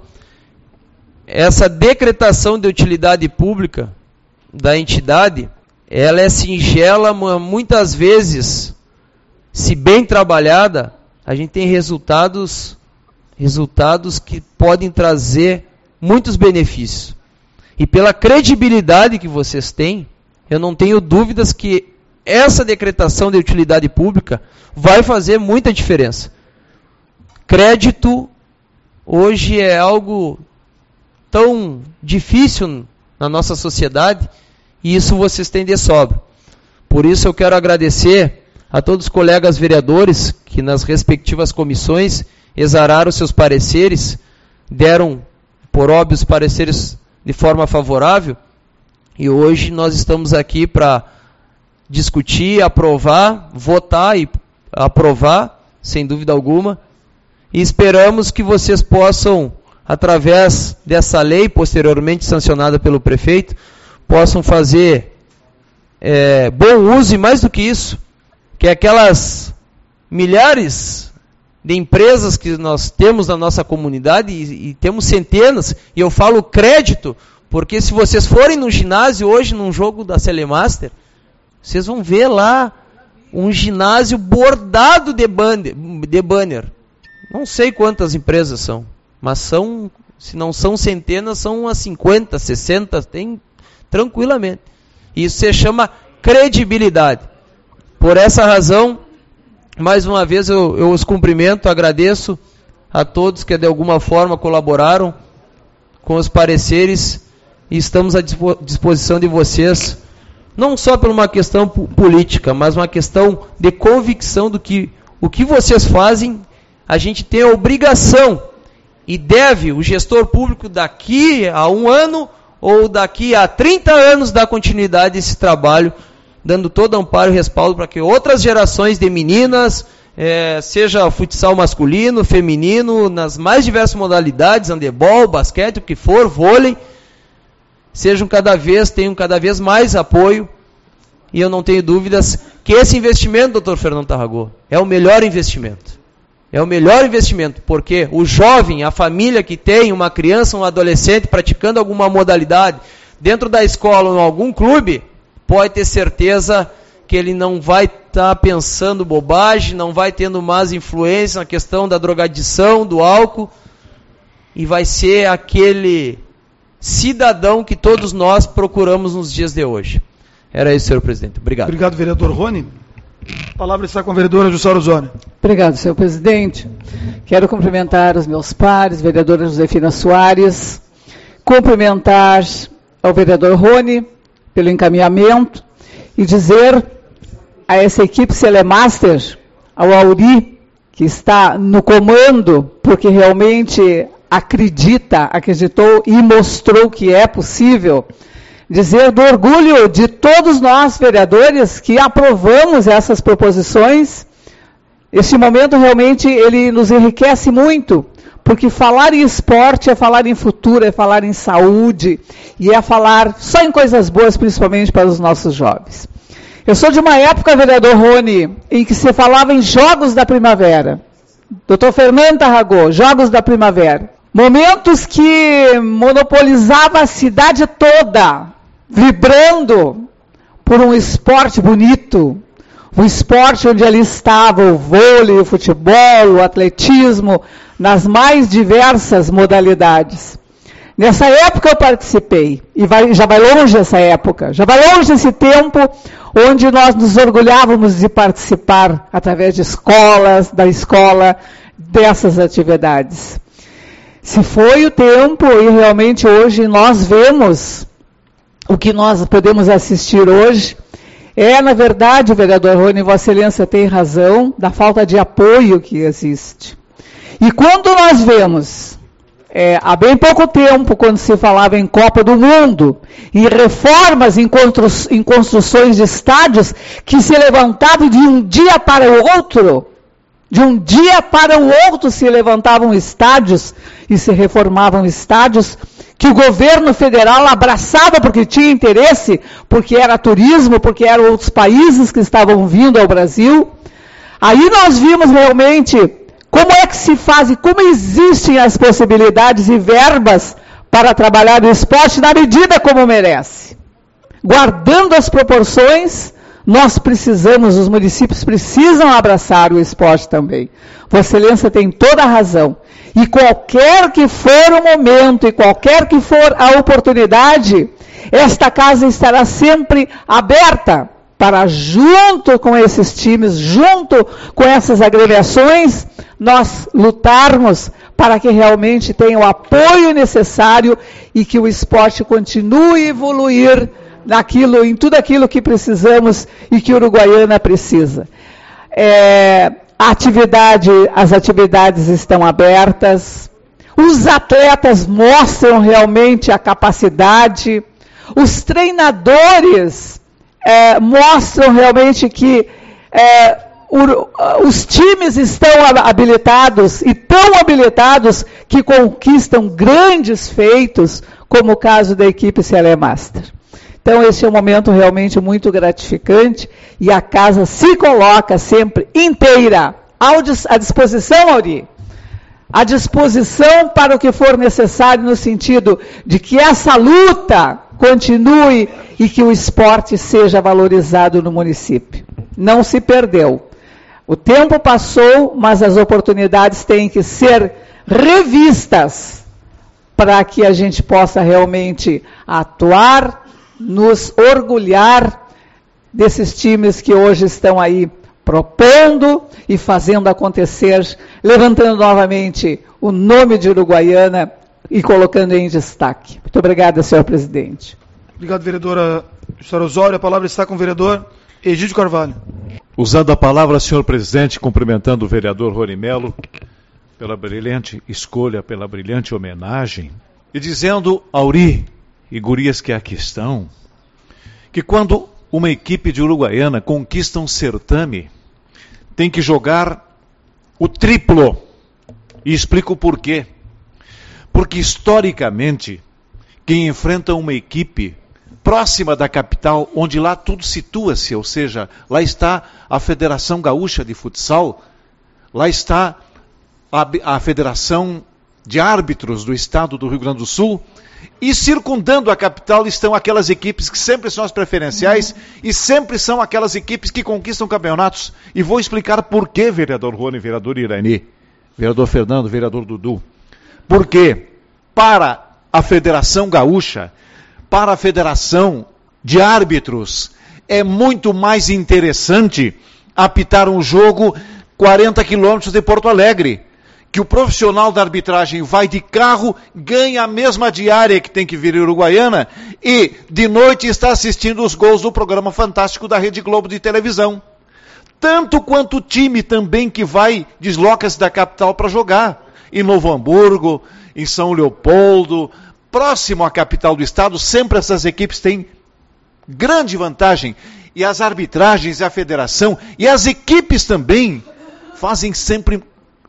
Essa decretação de utilidade pública da entidade, ela é singela, muitas vezes, se bem trabalhada, a gente tem resultados, resultados que podem trazer muitos benefícios. E pela credibilidade que vocês têm, eu não tenho dúvidas que essa decretação de utilidade pública vai fazer muita diferença. Crédito hoje é algo tão difícil na nossa sociedade e isso vocês têm de sobra. Por isso eu quero agradecer a todos os colegas vereadores que nas respectivas comissões exararam seus pareceres, deram por óbvio os pareceres de forma favorável e hoje nós estamos aqui para discutir, aprovar, votar e aprovar, sem dúvida alguma. E esperamos que vocês possam, através dessa lei, posteriormente sancionada pelo prefeito, possam fazer é, bom uso e mais do que isso, que aquelas milhares de empresas que nós temos na nossa comunidade, e, e temos centenas, e eu falo crédito, porque se vocês forem no ginásio hoje, num jogo da Celemaster, vocês vão ver lá um ginásio bordado de banner. De banner. Não sei quantas empresas são, mas são, se não são centenas, são umas cinquenta, sessenta, tem tranquilamente. Isso se chama credibilidade. Por essa razão, mais uma vez eu, eu os cumprimento, agradeço a todos que de alguma forma colaboraram com os pareceres e estamos à disposição de vocês, não só por uma questão política, mas uma questão de convicção do que o que vocês fazem. A gente tem a obrigação e deve, o gestor público daqui a um ano ou daqui a trinta anos dar continuidade a esse trabalho, dando todo amparo e respaldo para que outras gerações de meninas, é, seja futsal masculino, feminino, nas mais diversas modalidades, handebol, basquete, o que for, vôlei, sejam cada vez, tenham cada vez mais apoio. E eu não tenho dúvidas que esse investimento, doutor Fernando Tarragó, é o melhor investimento. É o melhor investimento, porque o jovem, a família que tem uma criança, um adolescente praticando alguma modalidade dentro da escola ou em algum clube, pode ter certeza que ele não vai estar tá pensando bobagem, não vai tendo más influências na questão da drogadição, do álcool, e vai ser aquele cidadão que todos nós procuramos nos dias de hoje. Era isso, senhor presidente. Obrigado. Obrigado, vereador Rony. A palavra está com a vereadora Jussara Osório. Obrigado, senhor presidente. Quero cumprimentar os meus pares, vereadora Josefina Soares, cumprimentar ao vereador Rony pelo encaminhamento e dizer a essa equipe Celemaster, ao Auri, que está no comando, porque realmente acredita, acreditou e mostrou que é possível, dizer do orgulho de todos nós, vereadores, que aprovamos essas proposições. Este momento realmente ele nos enriquece muito, porque falar em esporte é falar em futuro, é falar em saúde, e é falar só em coisas boas, principalmente para os nossos jovens. Eu sou de uma época, vereador Rony, em que se falava em Jogos da Primavera. doutor Fernando Tarragó, Jogos da Primavera. Momentos que monopolizava a cidade toda, vibrando por um esporte bonito, um esporte onde ali estava o vôlei, o futebol, o atletismo, nas mais diversas modalidades. Nessa época eu participei, e vai, já vai longe essa época, já vai longe esse tempo onde nós nos orgulhávamos de participar através de escolas, da escola, dessas atividades. Se foi o tempo, e realmente hoje nós vemos o que nós podemos assistir hoje, é, na verdade, vereador Rony, Vossa Excelência tem razão, da falta de apoio que existe. E quando nós vemos, é, há bem pouco tempo, quando se falava em Copa do Mundo, em reformas, em, constru em construções de estádios, que se levantavam de um dia para o outro, de um dia para o outro se levantavam estádios e se reformavam estádios, que o governo federal abraçava porque tinha interesse, porque era turismo, porque eram outros países que estavam vindo ao Brasil. Aí nós vimos realmente como é que se faz e como existem as possibilidades e verbas para trabalhar o esporte na medida como merece. Guardando as proporções, nós precisamos, os municípios precisam abraçar o esporte também. Vossa Excelência tem toda a razão. E qualquer que for o momento, e qualquer que for a oportunidade, esta casa estará sempre aberta para, junto com esses times, junto com essas agremiações, nós lutarmos para que realmente tenha o apoio necessário e que o esporte continue a evoluir naquilo, em tudo aquilo que precisamos e que Uruguaiana precisa. É, a atividade, as atividades estão abertas, os atletas mostram realmente a capacidade, os treinadores é, mostram realmente que é, o, os times estão habilitados e tão habilitados que conquistam grandes feitos, como o caso da equipe Celemaster. Então, esse é um momento realmente muito gratificante e a casa se coloca sempre inteira à disposição, Auri, à disposição para o que for necessário, no sentido de que essa luta continue e que o esporte seja valorizado no município. Não se perdeu. O tempo passou, mas as oportunidades têm que ser revistas para que a gente possa realmente atuar, nos orgulhar desses times que hoje estão aí propondo e fazendo acontecer, levantando novamente o nome de Uruguaiana e colocando em destaque. Muito obrigada, senhor presidente. Obrigado, vereadora senhora Osório. A palavra está com o vereador Egídio Carvalho. Usando a palavra, senhor presidente, cumprimentando o vereador Rony Melo pela brilhante escolha, pela brilhante homenagem, e dizendo, Auri e gurias que aqui estão, que quando uma equipe de Uruguaiana conquista um certame, tem que jogar o triplo. E explico por quê. Porque, historicamente, quem enfrenta uma equipe próxima da capital, onde lá tudo situa-se, ou seja, lá está a Federação Gaúcha de Futsal, lá está a, a Federação de Árbitros do Estado do Rio Grande do Sul, e circundando a capital estão aquelas equipes que sempre são as preferenciais e sempre são aquelas equipes que conquistam campeonatos. E vou explicar por quê, vereador Rony, vereador Irani, vereador Fernando, vereador Dudu. Porque para a Federação Gaúcha, para a Federação de Árbitros, é muito mais interessante apitar um jogo quarenta quilômetros de Porto Alegre, que o profissional da arbitragem vai de carro, ganha a mesma diária que tem que vir em Uruguaiana e de noite está assistindo os gols do programa fantástico da Rede Globo de televisão. tanto quanto o time também que vai, desloca-se da capital para jogar. Em Novo Hamburgo, em São Leopoldo, próximo à capital do estado, sempre essas equipes têm grande vantagem. E as arbitragens, e a federação, e as equipes também fazem sempre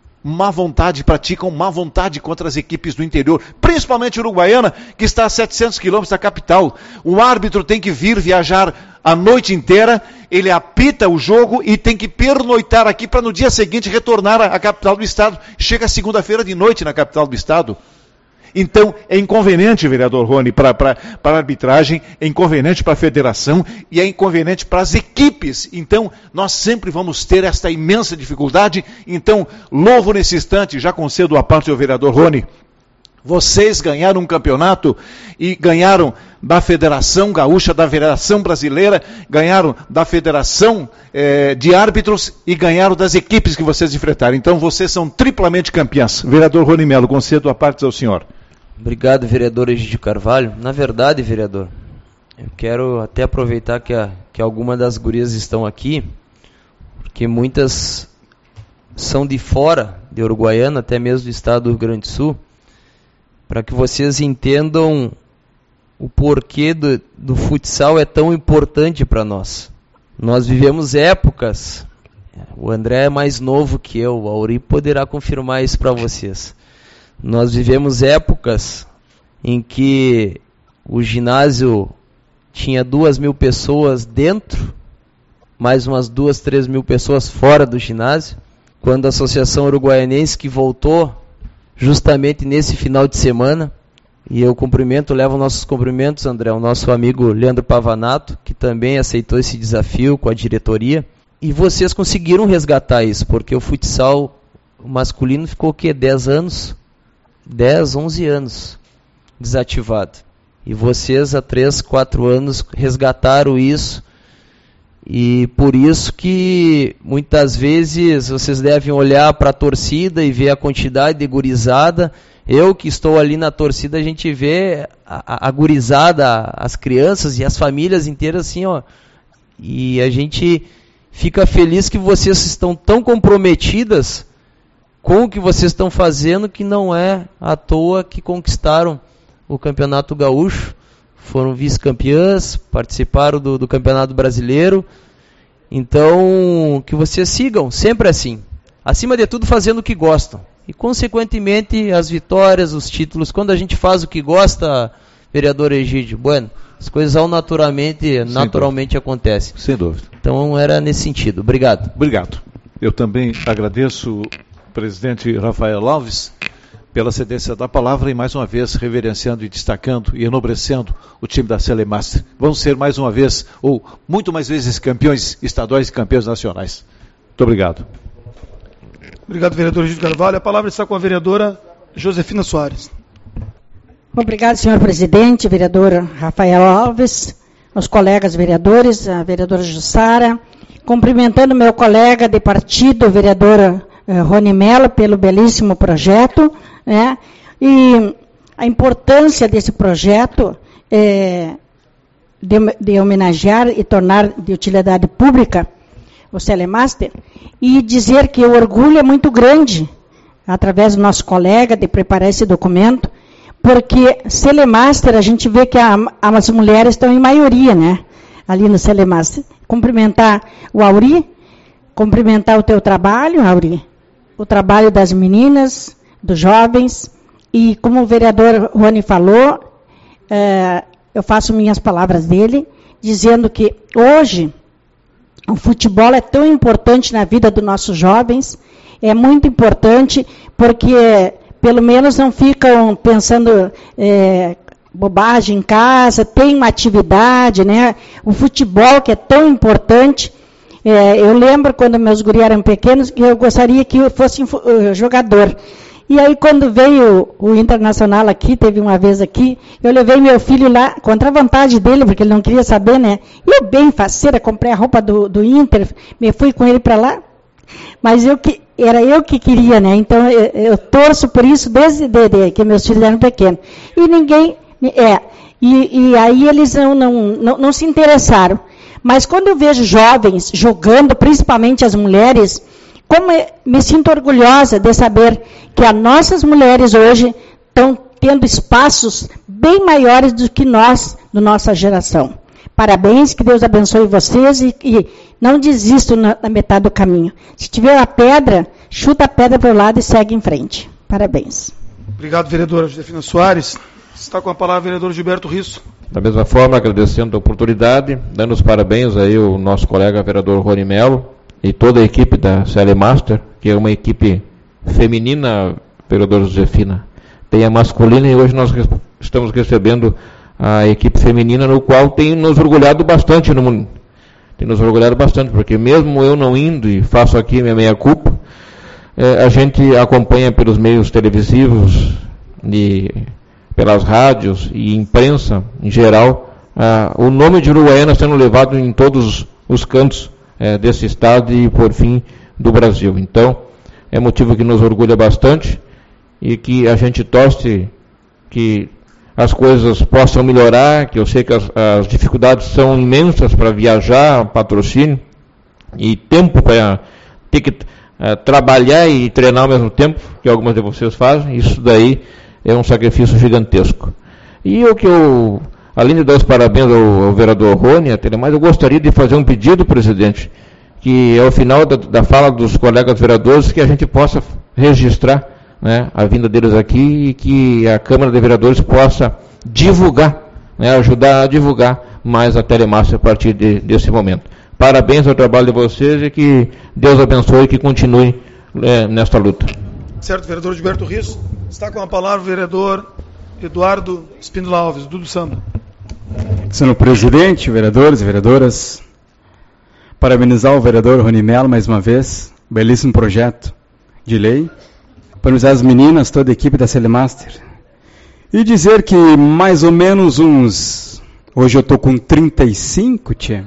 má vontade, praticam má vontade contra as equipes do interior, principalmente Uruguaiana, que está a setecentos quilômetros da capital. O árbitro tem que vir viajar a noite inteira, ele apita o jogo e tem que pernoitar aqui para no dia seguinte retornar à capital do estado. Chega segunda-feira de noite na capital do estado. Então, é inconveniente, vereador Rony, para a arbitragem, é inconveniente para a federação e é inconveniente para as equipes. Então, nós sempre vamos ter esta imensa dificuldade. Então, louvo nesse instante, já concedo a parte ao vereador Rony, vocês ganharam um campeonato e ganharam da Federação Gaúcha, da Federação Brasileira, ganharam da Federação eh, de Árbitros e ganharam das equipes que vocês enfrentaram. Então, vocês são triplamente campeãs. Vereador Rony Melo, concedo a parte ao senhor. Obrigado, vereador Egídio Carvalho. Na verdade, vereador, eu quero até aproveitar que, a, que algumas das gurias estão aqui, porque muitas são de fora de Uruguaiana, até mesmo do estado do Rio Grande do Sul, para que vocês entendam o porquê do, do futsal é tão importante para nós. Nós vivemos épocas, o André é mais novo que eu, o Auri poderá confirmar isso para vocês. Nós vivemos épocas em que o ginásio tinha duas mil pessoas dentro, mais umas duas, três mil pessoas fora do ginásio, quando a Associação Uruguaianense, que voltou justamente nesse final de semana, e eu cumprimento, levo nossos cumprimentos, André, o nosso amigo Leandro Pavanato, que também aceitou esse desafio com a diretoria, e vocês conseguiram resgatar isso, porque o futsal masculino ficou o quê? dez anos? dez, onze anos desativado. E vocês há três, quatro anos resgataram isso, e por isso que muitas vezes vocês devem olhar para a torcida e ver a quantidade de gurizada. Eu que estou ali na torcida, a gente vê a, a, a gurizada, as crianças e as famílias inteiras assim, ó. E a gente fica feliz que vocês estão tão comprometidas com o que vocês estão fazendo, que não é à toa que conquistaram o Campeonato Gaúcho, foram vice-campeãs, participaram do, do Campeonato Brasileiro. Então, que vocês sigam sempre assim, acima de tudo fazendo o que gostam, e consequentemente as vitórias, os títulos. Quando a gente faz o que gosta, vereador Egídio, bueno, as coisas ao naturalmente, naturalmente acontecem. Sem dúvida. Então era nesse sentido. Obrigado. Obrigado. Eu também agradeço o presidente Rafael Alves pela cedência da palavra e mais uma vez reverenciando e destacando e enobrecendo o time da Celemaster. Vamos ser mais uma vez, ou muito mais vezes, campeões estaduais e campeões nacionais. Muito obrigado. Obrigado, vereador Egídio Carvalho. A palavra está com a vereadora Josefina Soares. Obrigado, senhor presidente, vereador Rafael Alves, aos colegas vereadores, a vereadora Jussara, cumprimentando meu colega de partido, vereador eh, Rony Melo, pelo belíssimo projeto, né? E a importância desse projeto é de, de homenagear e tornar de utilidade pública o Celemaster, e dizer que o orgulho é muito grande, através do nosso colega, de preparar esse documento, porque Celemaster, a gente vê que a, as mulheres estão em maioria, né, ali no Celemaster. Cumprimentar o Auri, cumprimentar o teu trabalho, Auri, o trabalho das meninas, dos jovens, e como o vereador Rony falou, é, eu faço minhas palavras dele, dizendo que hoje o futebol é tão importante na vida dos nossos jovens, é muito importante porque pelo menos não ficam pensando é, bobagem em casa, tem uma atividade, né? O futebol que é tão importante. É, eu lembro quando meus guris eram pequenos que eu gostaria que eu fosse uh, jogador. E aí quando veio o Internacional aqui, teve uma vez aqui, eu levei meu filho lá, contra a vontade dele, porque ele não queria saber, né? E eu bem faceira, comprei a roupa do, do Inter, me fui com ele para lá. Mas eu que, era eu que queria, né? Então eu, eu torço por isso desde de, de, que meus filhos eram pequenos. E ninguém, é, e, e aí eles não, não, não, não se interessaram. Mas quando eu vejo jovens jogando, principalmente as mulheres, como eu me sinto orgulhosa de saber que as nossas mulheres hoje estão tendo espaços bem maiores do que nós, da nossa geração. Parabéns, que Deus abençoe vocês e, e não desistam na, na metade do caminho. Se tiver a pedra, chuta a pedra para o lado e segue em frente. Parabéns. Obrigado, vereadora Josefina Soares. Está com a palavra o vereador Gilberto Risso. Da mesma forma, agradecendo a oportunidade, dando os parabéns aí ao nosso colega vereador Rony Melo e toda a equipe da Celemaster, que é uma equipe feminina, vereador Josefina. Tem a masculina e hoje nós estamos recebendo a equipe feminina, no qual tem nos orgulhado bastante no mundo. Tem nos orgulhado bastante, porque mesmo eu não indo e faço aqui minha meia-culpa, eh, a gente acompanha pelos meios televisivos e pelas rádios e imprensa em geral, ah, o nome de Uruguaiana sendo levado em todos os cantos eh, desse estado e, por fim, do Brasil. Então, é motivo que nos orgulha bastante e que a gente torce que as coisas possam melhorar, que eu sei que as, as dificuldades são imensas para viajar, patrocínio, e tempo para ter que uh, trabalhar e treinar ao mesmo tempo, que algumas de vocês fazem, isso daí é um sacrifício gigantesco. E o que eu, além de dar os parabéns ao, ao vereador Rony, até mais, eu gostaria de fazer um pedido, presidente, que ao final da, da fala dos colegas vereadores, que a gente possa registrar, né, a vinda deles aqui e que a Câmara de Vereadores possa divulgar, né, ajudar a divulgar mais a Telemaster a partir de, desse momento. Parabéns ao trabalho de vocês e que Deus abençoe e que continue é, nesta luta. Certo, vereador Gilberto Risso. Está com a palavra o vereador Eduardo Espíndola Alves, Dudu Samba. Senhor presidente, vereadores e vereadoras, parabenizar o vereador Rony Melo mais uma vez, belíssimo projeto de lei. Parabenizar as meninas, toda a equipe da Celemaster. E dizer que mais ou menos uns... Hoje eu estou com trinta e cinco, tia.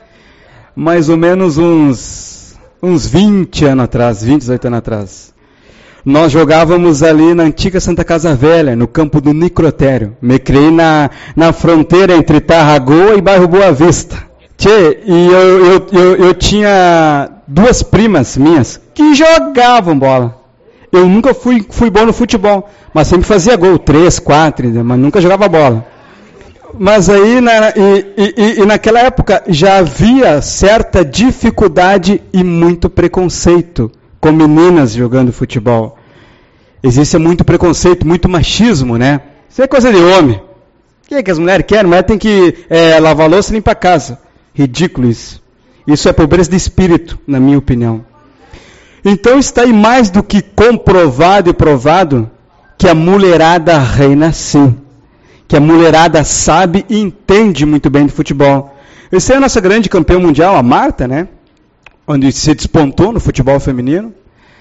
Mais ou menos uns... Uns vinte anos atrás, vinte, dezoito anos atrás. Nós jogávamos ali na antiga Santa Casa Velha, no campo do Nicrotério. Me criei na, na fronteira entre Tarragona e bairro Boa Vista. Tchê, e eu, eu, eu, eu tinha duas primas minhas que jogavam bola. Eu nunca fui, fui bom no futebol, mas sempre fazia gol, três, quatro, mas nunca jogava bola. Mas aí, na, e, e, e naquela época, já havia certa dificuldade e muito preconceito com meninas jogando futebol. Existe muito preconceito, muito machismo, né? Isso é coisa de homem. O que é que as mulheres querem? Mulher tem que é, lavar a louça e limpar a casa. Ridículo isso. Isso é pobreza de espírito, na minha opinião. Então está aí mais do que comprovado e provado que a mulherada reina sim. Que a mulherada sabe e entende muito bem de futebol. Essa é a nossa grande campeã mundial, a Marta, né? Onde se despontou no futebol feminino.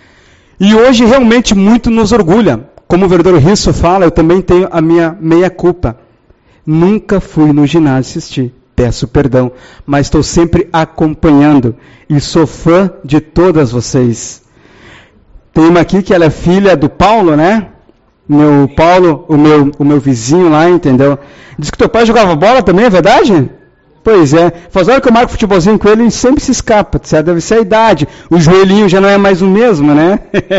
E hoje realmente muito nos orgulha. Como o vereador Risso fala, eu também tenho a minha meia-culpa. Nunca fui no ginásio assistir. Peço perdão, mas estou sempre acompanhando e sou fã de todas vocês. Tem uma aqui que ela é filha do Paulo, né? Meu Paulo, o meu, o meu vizinho lá, entendeu? Diz que teu pai jogava bola também, é verdade? Pois é. Faz hora que eu marco futebolzinho com ele, ele sempre se escapa, certo? Deve ser a idade. O joelhinho já não é mais o mesmo, né?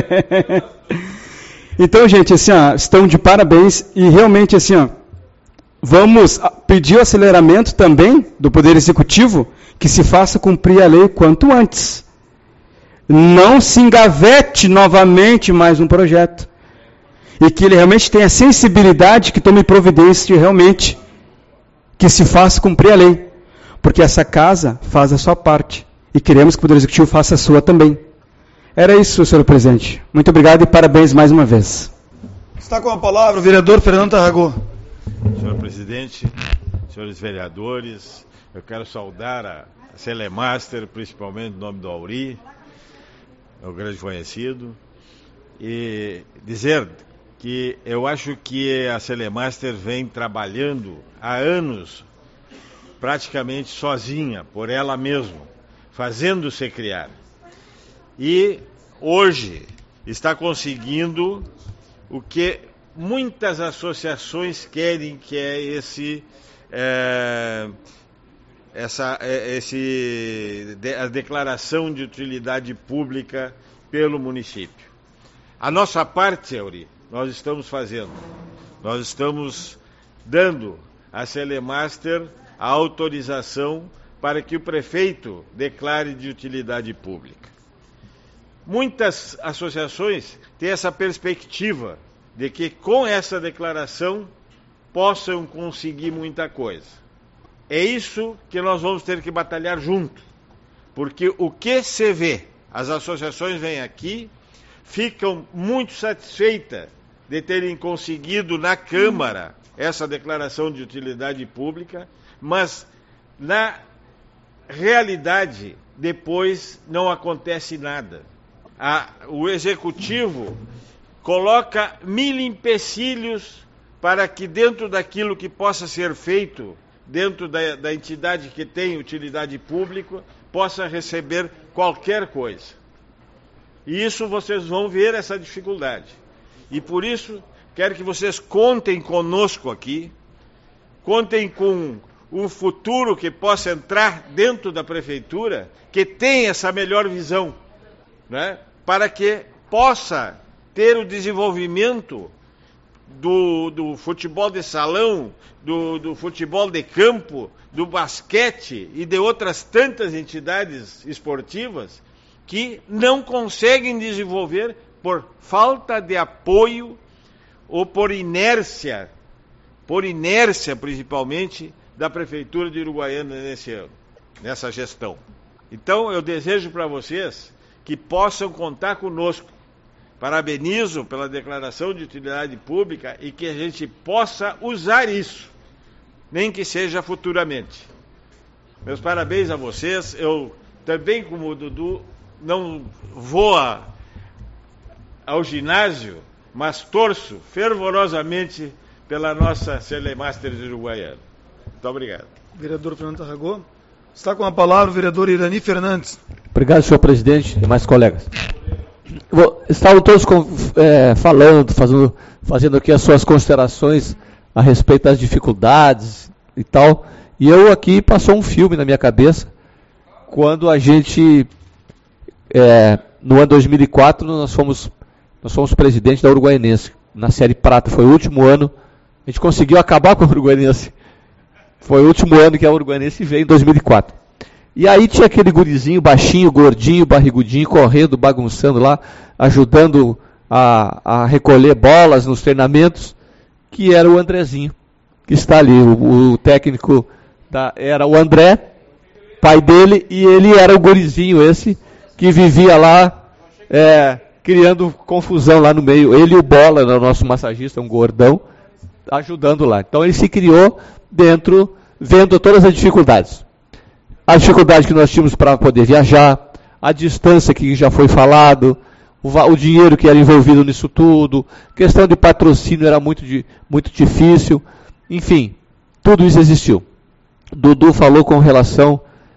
Então, gente, assim, ó, estão de parabéns e realmente, assim, ó, vamos pedir o aceleramento também do Poder Executivo que se faça cumprir a lei quanto antes. Não se engavete novamente mais um projeto. E que ele realmente tenha sensibilidade, que tome providência realmente, que se faça cumprir a lei. Porque essa casa faz a sua parte. E queremos que o Poder Executivo faça a sua também. Era isso, senhor presidente. Muito obrigado e parabéns mais uma vez. Está com a palavra o vereador Fernando Tarragó. Senhor presidente, senhores vereadores, eu quero saudar a Celemaster, principalmente em nome do Auri, o grande conhecido, e dizer que eu acho que a Celemaster vem trabalhando há anos, praticamente sozinha, por ela mesma, fazendo-se criar. E hoje está conseguindo o que muitas associações querem, que é esse é, essa, esse, a declaração de utilidade pública pelo município. A nossa parte, Auri, nós estamos fazendo. Nós estamos dando à Celemaster a autorização para que o prefeito declare de utilidade pública. Muitas associações têm essa perspectiva de que com essa declaração possam conseguir muita coisa. É isso que nós vamos ter que batalhar junto, porque o que se vê, as associações vêm aqui, ficam muito satisfeitas de terem conseguido na Câmara essa declaração de utilidade pública, mas na realidade depois não acontece nada. A, o Executivo coloca mil empecilhos para que dentro daquilo que possa ser feito, dentro da, da entidade que tem utilidade pública, possa receber qualquer coisa. E isso vocês vão ver essa dificuldade. E por isso, quero que vocês contem conosco aqui, contem com um futuro que possa entrar dentro da Prefeitura, que tenha essa melhor visão, né, para que possa ter o desenvolvimento do, do futebol de salão, do, do futebol de campo, do basquete e de outras tantas entidades esportivas que não conseguem desenvolver por falta de apoio ou por inércia, por inércia principalmente, da Prefeitura de Uruguaiana nesse ano, nessa gestão. Então eu desejo para vocês que possam contar conosco. Parabenizo pela declaração de utilidade pública e que a gente possa usar isso, nem que seja futuramente. Meus parabéns a vocês. Eu também, como o Dudu, não vou a, ao ginásio, mas torço fervorosamente pela nossa Celemaster de Uruguaiana. Muito obrigado. Vereador Fernando Tarragó. Está com a palavra o vereador Irani Fernandes. Obrigado, senhor presidente e demais colegas. Vou, estavam todos é, falando, fazendo, fazendo aqui as suas considerações a respeito das dificuldades e tal, e eu aqui passou um filme na minha cabeça, quando a gente, é, no ano dois mil e quatro, nós fomos, nós fomos presidente da Uruguaianense, na Série Prata, foi o último ano, a gente conseguiu acabar com a Uruguaianense, foi o último ano que a Uruguaianense veio, em dois mil e quatro. E aí tinha aquele gurizinho, baixinho, gordinho, barrigudinho, correndo, bagunçando lá, ajudando a, a recolher bolas nos treinamentos, que era o Andrezinho, que está ali. O, o técnico da, era o André, pai dele, e ele era o gurizinho esse, que vivia lá, é, criando confusão lá no meio. Ele e o Bola, o nosso massagista, um gordão, ajudando lá. Então ele se criou dentro, vendo todas as dificuldades. A dificuldade que nós tínhamos para poder viajar, a distância que já foi falado, o, o dinheiro que era envolvido nisso tudo, questão de patrocínio era muito, muito difícil, enfim, tudo isso existiu. Dudu falou com relação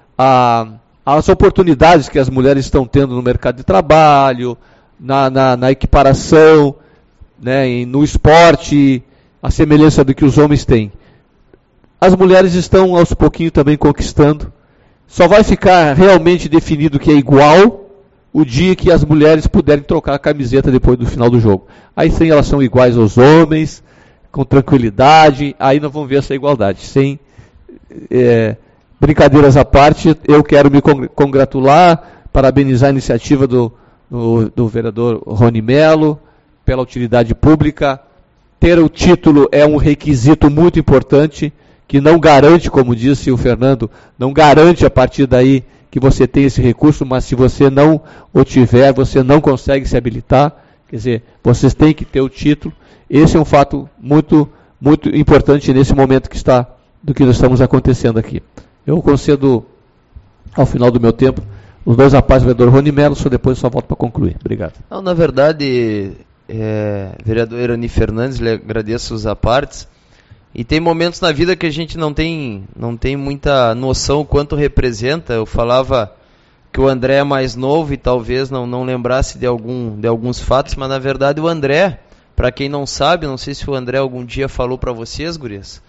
às oportunidades que as mulheres estão tendo no mercado de trabalho, na, na, na equiparação, né, e no esporte, a semelhança do que os homens têm. As mulheres estão aos pouquinhos também conquistando. Só vai ficar realmente definido que é igual o dia que as mulheres puderem trocar a camiseta depois do final do jogo. Aí sim elas são iguais aos homens, com tranquilidade, aí nós vamos ver essa igualdade. Sem é, brincadeiras à parte, eu quero me congratular, parabenizar a iniciativa do, do, do vereador Rony Melo pela utilidade pública. Ter o título é um requisito muito importante, que não garante, como disse o Fernando, não garante a partir daí que você tem esse recurso, mas se você não o tiver, você não consegue se habilitar. Quer dizer, vocês têm que ter o título. Esse é um fato muito, muito importante nesse momento que está, do que nós estamos acontecendo aqui. Eu concedo, ao final do meu tempo, os dois rapazes, o vereador Rony Melo, só depois só volto para concluir. Obrigado. Não, na verdade, é, vereador Irani Fernandes, lhe agradeço os apartes. E tem momentos na vida que a gente não tem, não tem muita noção o quanto representa. Eu falava que o André é mais novo e talvez não, não lembrasse de, algum, de alguns fatos, mas na verdade o André, para quem não sabe, não sei se o André algum dia falou para vocês, gurias,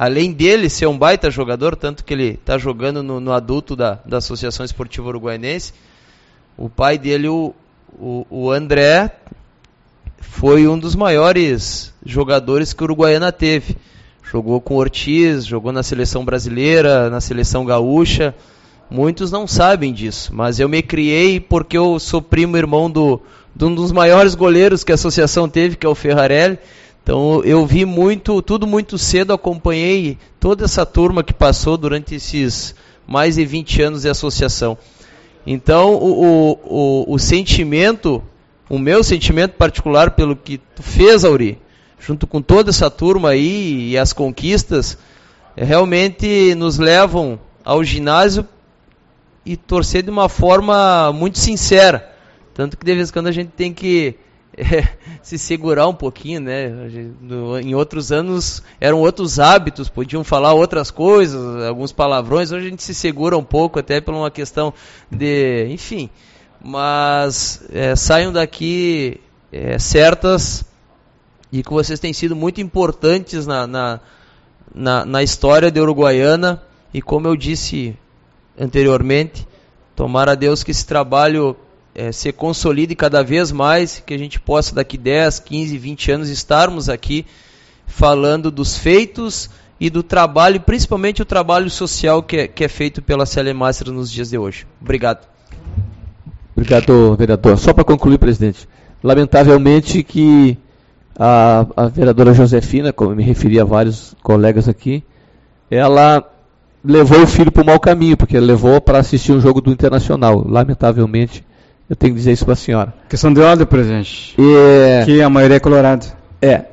além dele ser um baita jogador, tanto que ele está jogando no, no adulto da, da Associação Esportiva Uruguaianense, o pai dele, o, o, o André, foi um dos maiores jogadores que o Uruguaiana teve. Jogou com o Ortiz, jogou na seleção brasileira, na seleção gaúcha. Muitos não sabem disso, mas eu me criei porque eu sou primo irmão do, de um dos maiores goleiros que a associação teve, que é o Ferrarelli. Então eu vi muito, tudo muito cedo, acompanhei toda essa turma que passou durante esses mais de vinte anos de associação. Então o, o, o, o sentimento, o meu sentimento particular pelo que tu fez, Auri, junto com toda essa turma aí e as conquistas, realmente nos levam ao ginásio e torcer de uma forma muito sincera. Tanto que de vez em quando a gente tem que é, se segurar um pouquinho, né? No, em outros anos eram outros hábitos, podiam falar outras coisas, alguns palavrões. Hoje a gente se segura um pouco, até por uma questão de... Enfim, mas é, saiam daqui é, certas... e que vocês têm sido muito importantes na, na, na, na história da Uruguaiana, e como eu disse anteriormente, tomara a Deus que esse trabalho é, se consolide cada vez mais, que a gente possa daqui dez, quinze, vinte anos estarmos aqui falando dos feitos e do trabalho, principalmente o trabalho social que é, que é feito pela Celemaster nos dias de hoje. Obrigado. Obrigado, vereador. Só para concluir, presidente, lamentavelmente que A, a vereadora Josefina, como eu me referi a vários colegas aqui, ela levou o filho para o mau caminho, porque ela levou para assistir um jogo do Internacional. Lamentavelmente, eu tenho que dizer isso para a senhora. Questão de ordem, presidente. E, que a maioria é colorado. É.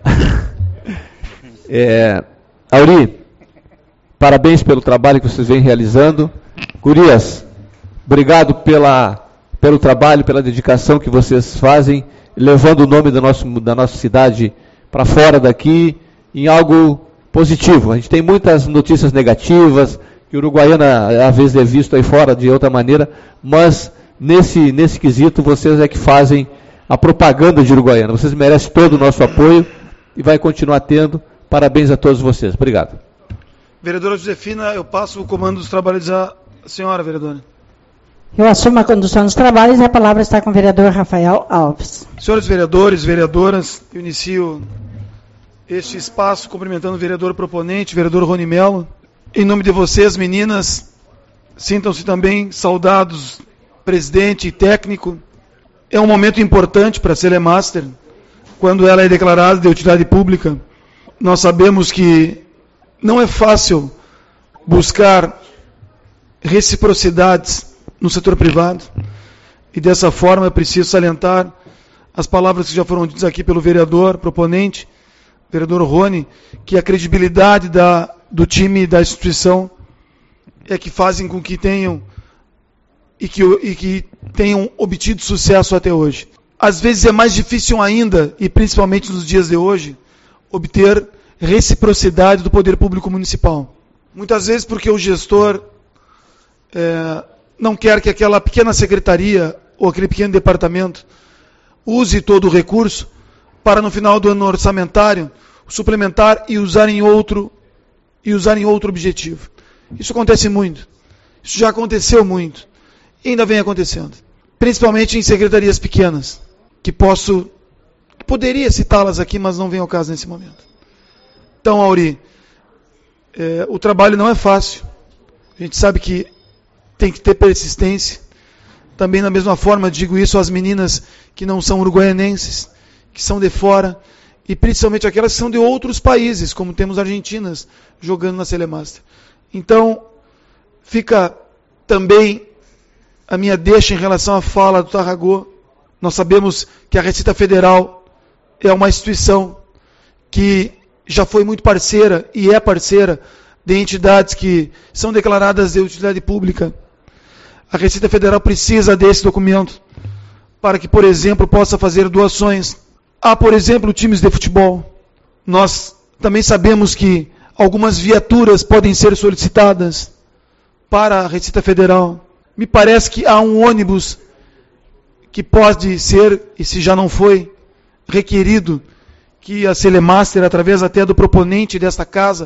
é. Auri, parabéns pelo trabalho que vocês vêm realizando. Gurias, obrigado pela, pelo trabalho, pela dedicação que vocês fazem, levando o nome da, nosso, da nossa cidade para fora daqui, em algo positivo. A gente tem muitas notícias negativas, que o Uruguaiana às vezes é visto aí fora de outra maneira, mas nesse, nesse quesito vocês é que fazem a propaganda de Uruguaiana. Vocês merecem todo o nosso apoio e vai continuar tendo. Parabéns a todos vocês. Obrigado. Vereadora Josefina, eu passo o comando dos trabalhos à senhora, vereadora. Eu assumo a condução dos trabalhos e a palavra está com o vereador Rafael Alves. Senhores vereadores, vereadoras, eu inicio este espaço cumprimentando o vereador proponente, vereador Rony Melo. Em nome de vocês, meninas, sintam-se também saudados, presidente e técnico. É um momento importante para a Celemaster, quando ela é declarada de utilidade pública. Nós sabemos que não é fácil buscar reciprocidades no setor privado, e dessa forma é preciso salientar as palavras que já foram ditas aqui pelo vereador proponente, vereador Rony, que a credibilidade da, do time da instituição é que fazem com que tenham e que, e que tenham obtido sucesso até hoje. Às vezes é mais difícil ainda, e principalmente nos dias de hoje, obter reciprocidade do poder público municipal. Muitas vezes porque o gestor é, não quer que aquela pequena secretaria ou aquele pequeno departamento use todo o recurso para no final do ano orçamentário suplementar e usar em outro e usar em outro objetivo. Isso acontece muito. Isso já aconteceu muito. E ainda vem acontecendo. Principalmente em secretarias pequenas, que posso que poderia citá-las aqui, mas não vem ao caso nesse momento. Então, Auri, é, o trabalho não é fácil. A gente sabe que tem que ter persistência. Também, da mesma forma, digo isso às meninas que não são uruguaianenses, que são de fora, e principalmente aquelas que são de outros países, como temos argentinas jogando na Celemaster. Então, fica também a minha deixa em relação à fala do Tarragó. Nós sabemos que a Receita Federal é uma instituição que já foi muito parceira e é parceira de entidades que são declaradas de utilidade pública. A Receita Federal precisa desse documento para que, por exemplo, possa fazer doações. Há, por exemplo, times de futebol. Nós também sabemos que algumas viaturas podem ser solicitadas para a Receita Federal. Me parece que há um ônibus que pode ser, e se já não foi, requerido, que a Celemaster, através até do proponente desta casa,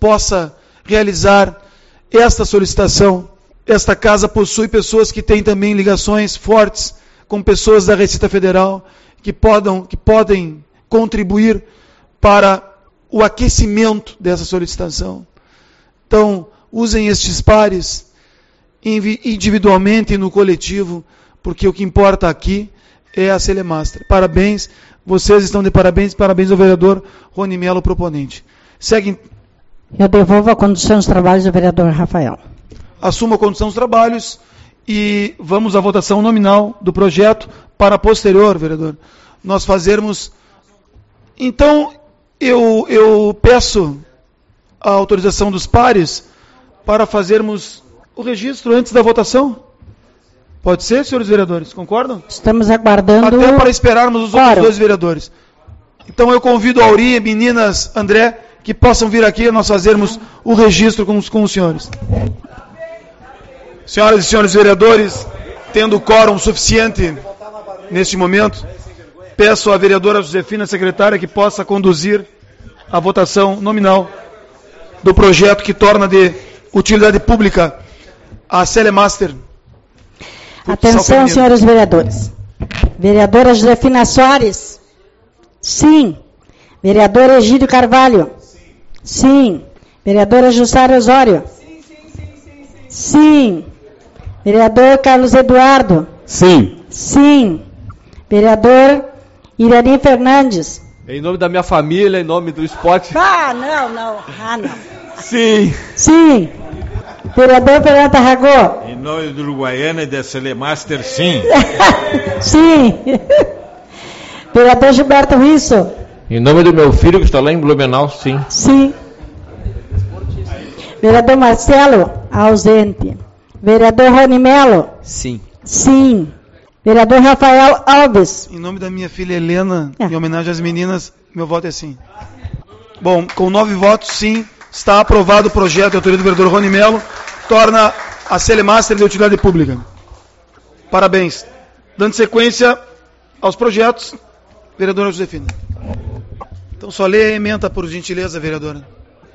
possa realizar esta solicitação. Esta casa possui pessoas que têm também ligações fortes com pessoas da Receita Federal, que, podam, que podem contribuir para o aquecimento dessa solicitação. Então, usem estes pares individualmente e no coletivo, porque o que importa aqui é a Celemaster. Parabéns, vocês estão de parabéns, parabéns ao vereador Rony Melo, proponente. Segue. Eu devolvo a condução dos trabalhos do vereador Rafael. Assumo a condução dos trabalhos e vamos à votação nominal do projeto para posterior, vereador, nós fazermos. Então, eu, eu peço a autorização dos pares para fazermos o registro antes da votação. Pode ser, senhores vereadores? Concordam? Estamos aguardando... Até para esperarmos os outros dois vereadores. Então eu convido a Auri, meninas, André, que possam vir aqui e nós fazermos o registro com os, com os senhores. Senhoras e senhores vereadores, tendo quórum suficiente neste momento, peço à vereadora Josefina, secretária, que possa conduzir a votação nominal do projeto que torna de utilidade pública a Celemaster. Atenção, senhores vereadores. Vereadora Josefina Soares? Sim. Vereador Egídio Carvalho? Sim. Vereadora Jussara Osório? Sim, sim, sim, sim, sim. Sim. Vereador Carlos Eduardo? Sim. Sim. Vereador Irani Fernandes? Em nome da minha família, em nome do esporte. Ah, não, não. Ah, não. Sim. Sim. Vereador Fernando Tarragó? Em nome do Uruguaiana e da Celemaster, sim. Sim. Vereador Gilberto Risso? Em nome do meu filho que está lá em Blumenau, sim. Sim. Vereador Marcelo? Ausente. Vereador Rony Melo? Sim. Sim. Vereador Rafael Alves? Em nome da minha filha Helena, é. Em homenagem às meninas, meu voto é sim. Bom, com nove votos, sim, está aprovado o projeto de autoria do vereador Rony Melo, torna a Celemaster de utilidade pública. Parabéns. Dando sequência aos projetos, vereadora Josefina. Então só lê a ementa, por gentileza, vereadora.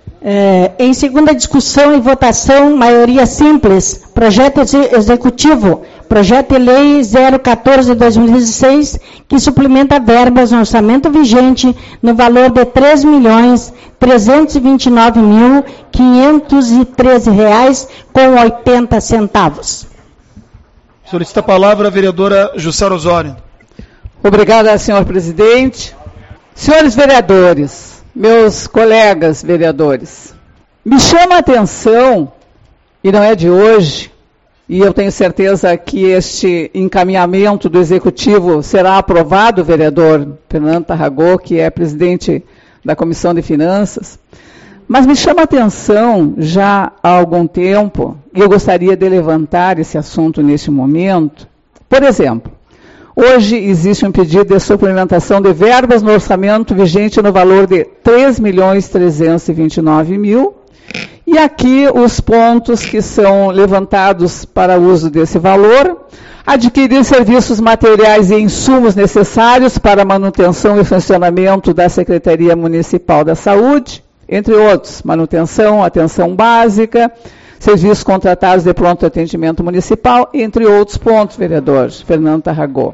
É, em segunda discussão e votação, maioria simples, projeto executivo, projeto de lei zero quatorze de dois mil e dezesseis, que suplementa verbas no orçamento vigente no valor de três milhões trezentos e vinte e nove mil quinhentos e treze reais com oitenta centavos. Solicita a palavra a vereadora Jussara Osório. Obrigada, senhor presidente. Senhores vereadores, meus colegas vereadores, me chama a atenção, e não é de hoje, e eu tenho certeza que este encaminhamento do Executivo será aprovado, vereador Fernando Tarragó, que é presidente da Comissão de Finanças, mas me chama a atenção já há algum tempo, e eu gostaria de levantar esse assunto neste momento. Por exemplo, hoje existe um pedido de suplementação de verbas no orçamento vigente no valor de três milhões trezentos e vinte e nove mil. E aqui os pontos que são levantados para uso desse valor: adquirir serviços materiais e insumos necessários para a manutenção e funcionamento da Secretaria Municipal da Saúde, entre outros, manutenção, atenção básica, serviços contratados de pronto atendimento municipal, entre outros pontos, vereador Fernando Tarragó.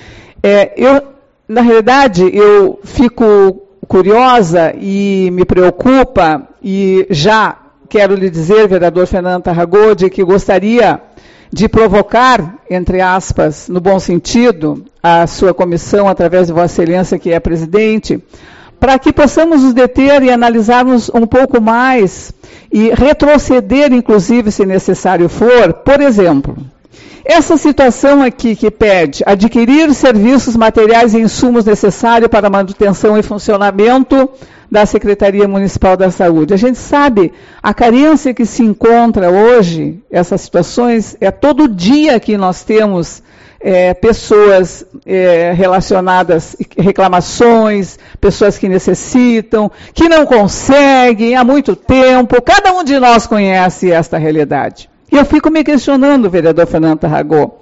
É, eu, na realidade, eu fico curiosa e me preocupa, e já quero lhe dizer, vereador Fernando Tarragó, de que gostaria de provocar, entre aspas, no bom sentido, a sua comissão, através de Vossa Excelência, que é presidente, para que possamos nos deter e analisarmos um pouco mais e retroceder, inclusive, se necessário for. Por exemplo, essa situação aqui que pede adquirir serviços materiais e insumos necessários para a manutenção e funcionamento da Secretaria Municipal da Saúde. A gente sabe a carência que se encontra hoje, essas situações, é todo dia que nós temos é, pessoas é, relacionadas, reclamações, pessoas que necessitam, que não conseguem há muito tempo. Cada um de nós conhece esta realidade. E eu fico me questionando, vereador Fernando Tarragó,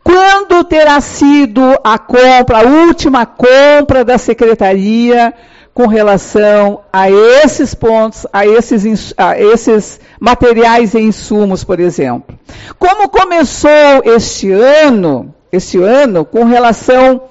quando terá sido a compra, a última compra da Secretaria com relação a esses pontos, a esses, a esses materiais e insumos, por exemplo. Como começou este ano, este ano com relação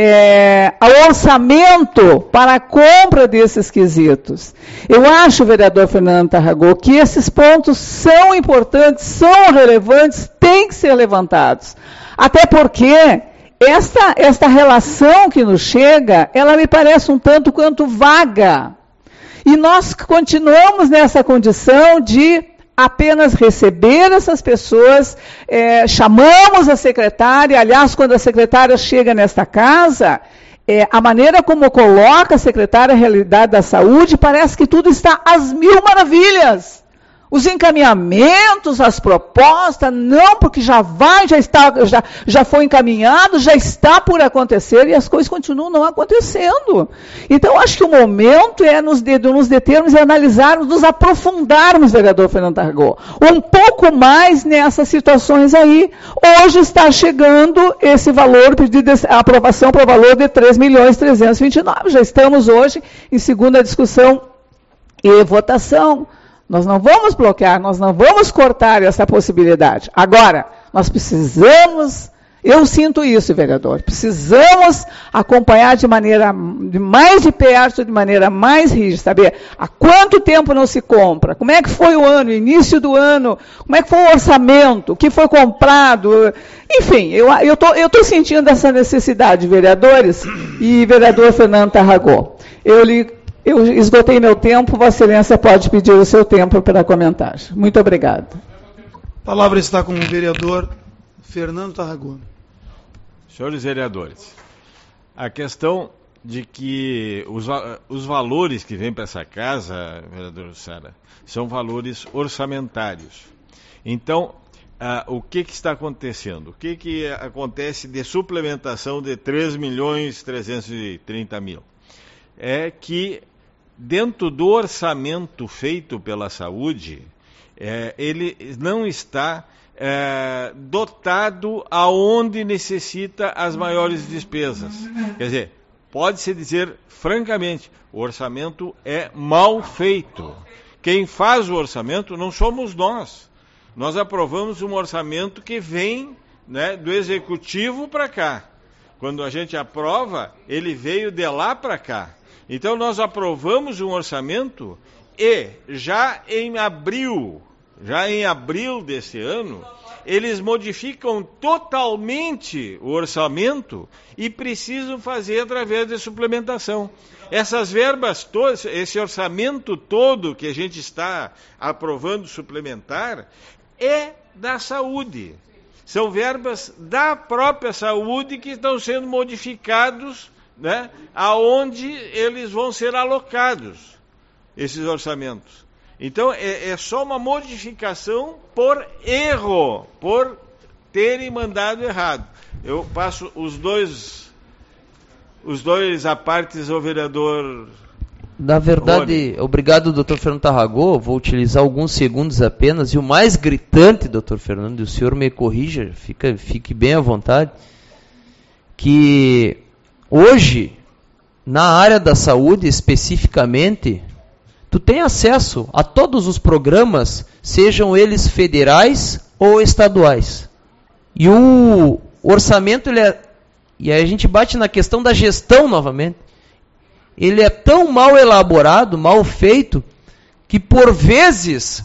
é, ao orçamento para a compra desses quesitos? Eu acho, vereador Fernando Tarragó, que esses pontos são importantes, são relevantes, têm que ser levantados. Até porque esta, esta relação que nos chega, ela me parece um tanto quanto vaga. E nós continuamos nessa condição de apenas receber essas pessoas, é, chamamos a secretária, aliás, quando a secretária chega nesta casa, é, a maneira como coloca a secretária a realidade da saúde, parece que tudo está às mil maravilhas. Os encaminhamentos, as propostas, não, porque já vai, já está, já, já foi encaminhado, já está por acontecer e as coisas continuam não acontecendo. Então, acho que o momento é nos, de, nos determos e analisarmos, nos aprofundarmos, vereador Fernando Tarragó, um pouco mais nessas situações aí. Hoje está chegando esse valor, pedido de aprovação para o valor de três milhões trezentos e vinte e nove. Já estamos hoje em segunda discussão e votação. Nós não vamos bloquear, nós não vamos cortar essa possibilidade. Agora, nós precisamos, eu sinto isso, vereador, precisamos acompanhar de maneira mais de perto, de maneira mais rígida, saber há quanto tempo não se compra, como é que foi o ano, início do ano, como é que foi o orçamento, o que foi comprado, enfim, eu estou eu tô sentindo essa necessidade, vereadores e vereador Fernando Tarragó. Eu lhe Eu esgotei meu tempo, Vossa Excelência pode pedir o seu tempo para comentar. Muito obrigado. A palavra está com o vereador Fernando Tarragó. Senhores vereadores, a questão de que os, os valores que vêm para essa casa, vereador Sara, são valores orçamentários. Então, ah, o que, que está acontecendo? O que, que acontece de suplementação de três milhões trezentos e trinta mil? É que dentro do orçamento feito pela saúde, é, ele não está é, dotado aonde necessita as maiores despesas. Quer dizer, pode-se dizer francamente, o orçamento é mal feito. Quem faz o orçamento não somos nós. Nós aprovamos um orçamento que vem, né, do executivo para cá. Quando a gente aprova, ele veio de lá para cá. Então, nós aprovamos um orçamento e, já em abril, já em abril desse ano, eles modificam totalmente o orçamento e precisam fazer através de suplementação. Essas verbas todas, esse orçamento todo que a gente está aprovando suplementar, é da saúde. São verbas da própria saúde que estão sendo modificados, né, aonde eles vão ser alocados, esses orçamentos. Então, é, é só uma modificação por erro, por terem mandado errado. Eu passo os dois, os dois apartes ao vereador. Na verdade, Rony. Obrigado, doutor Fernando Tarragó, vou utilizar alguns segundos apenas, e o mais gritante, doutor Fernando, e o senhor me corrija, fica, fique bem à vontade, que hoje, na área da saúde especificamente, tu tem acesso a todos os programas, sejam eles federais ou estaduais. E o orçamento, ele é, e aí a gente bate na questão da gestão novamente, ele é tão mal elaborado, mal feito, que por vezes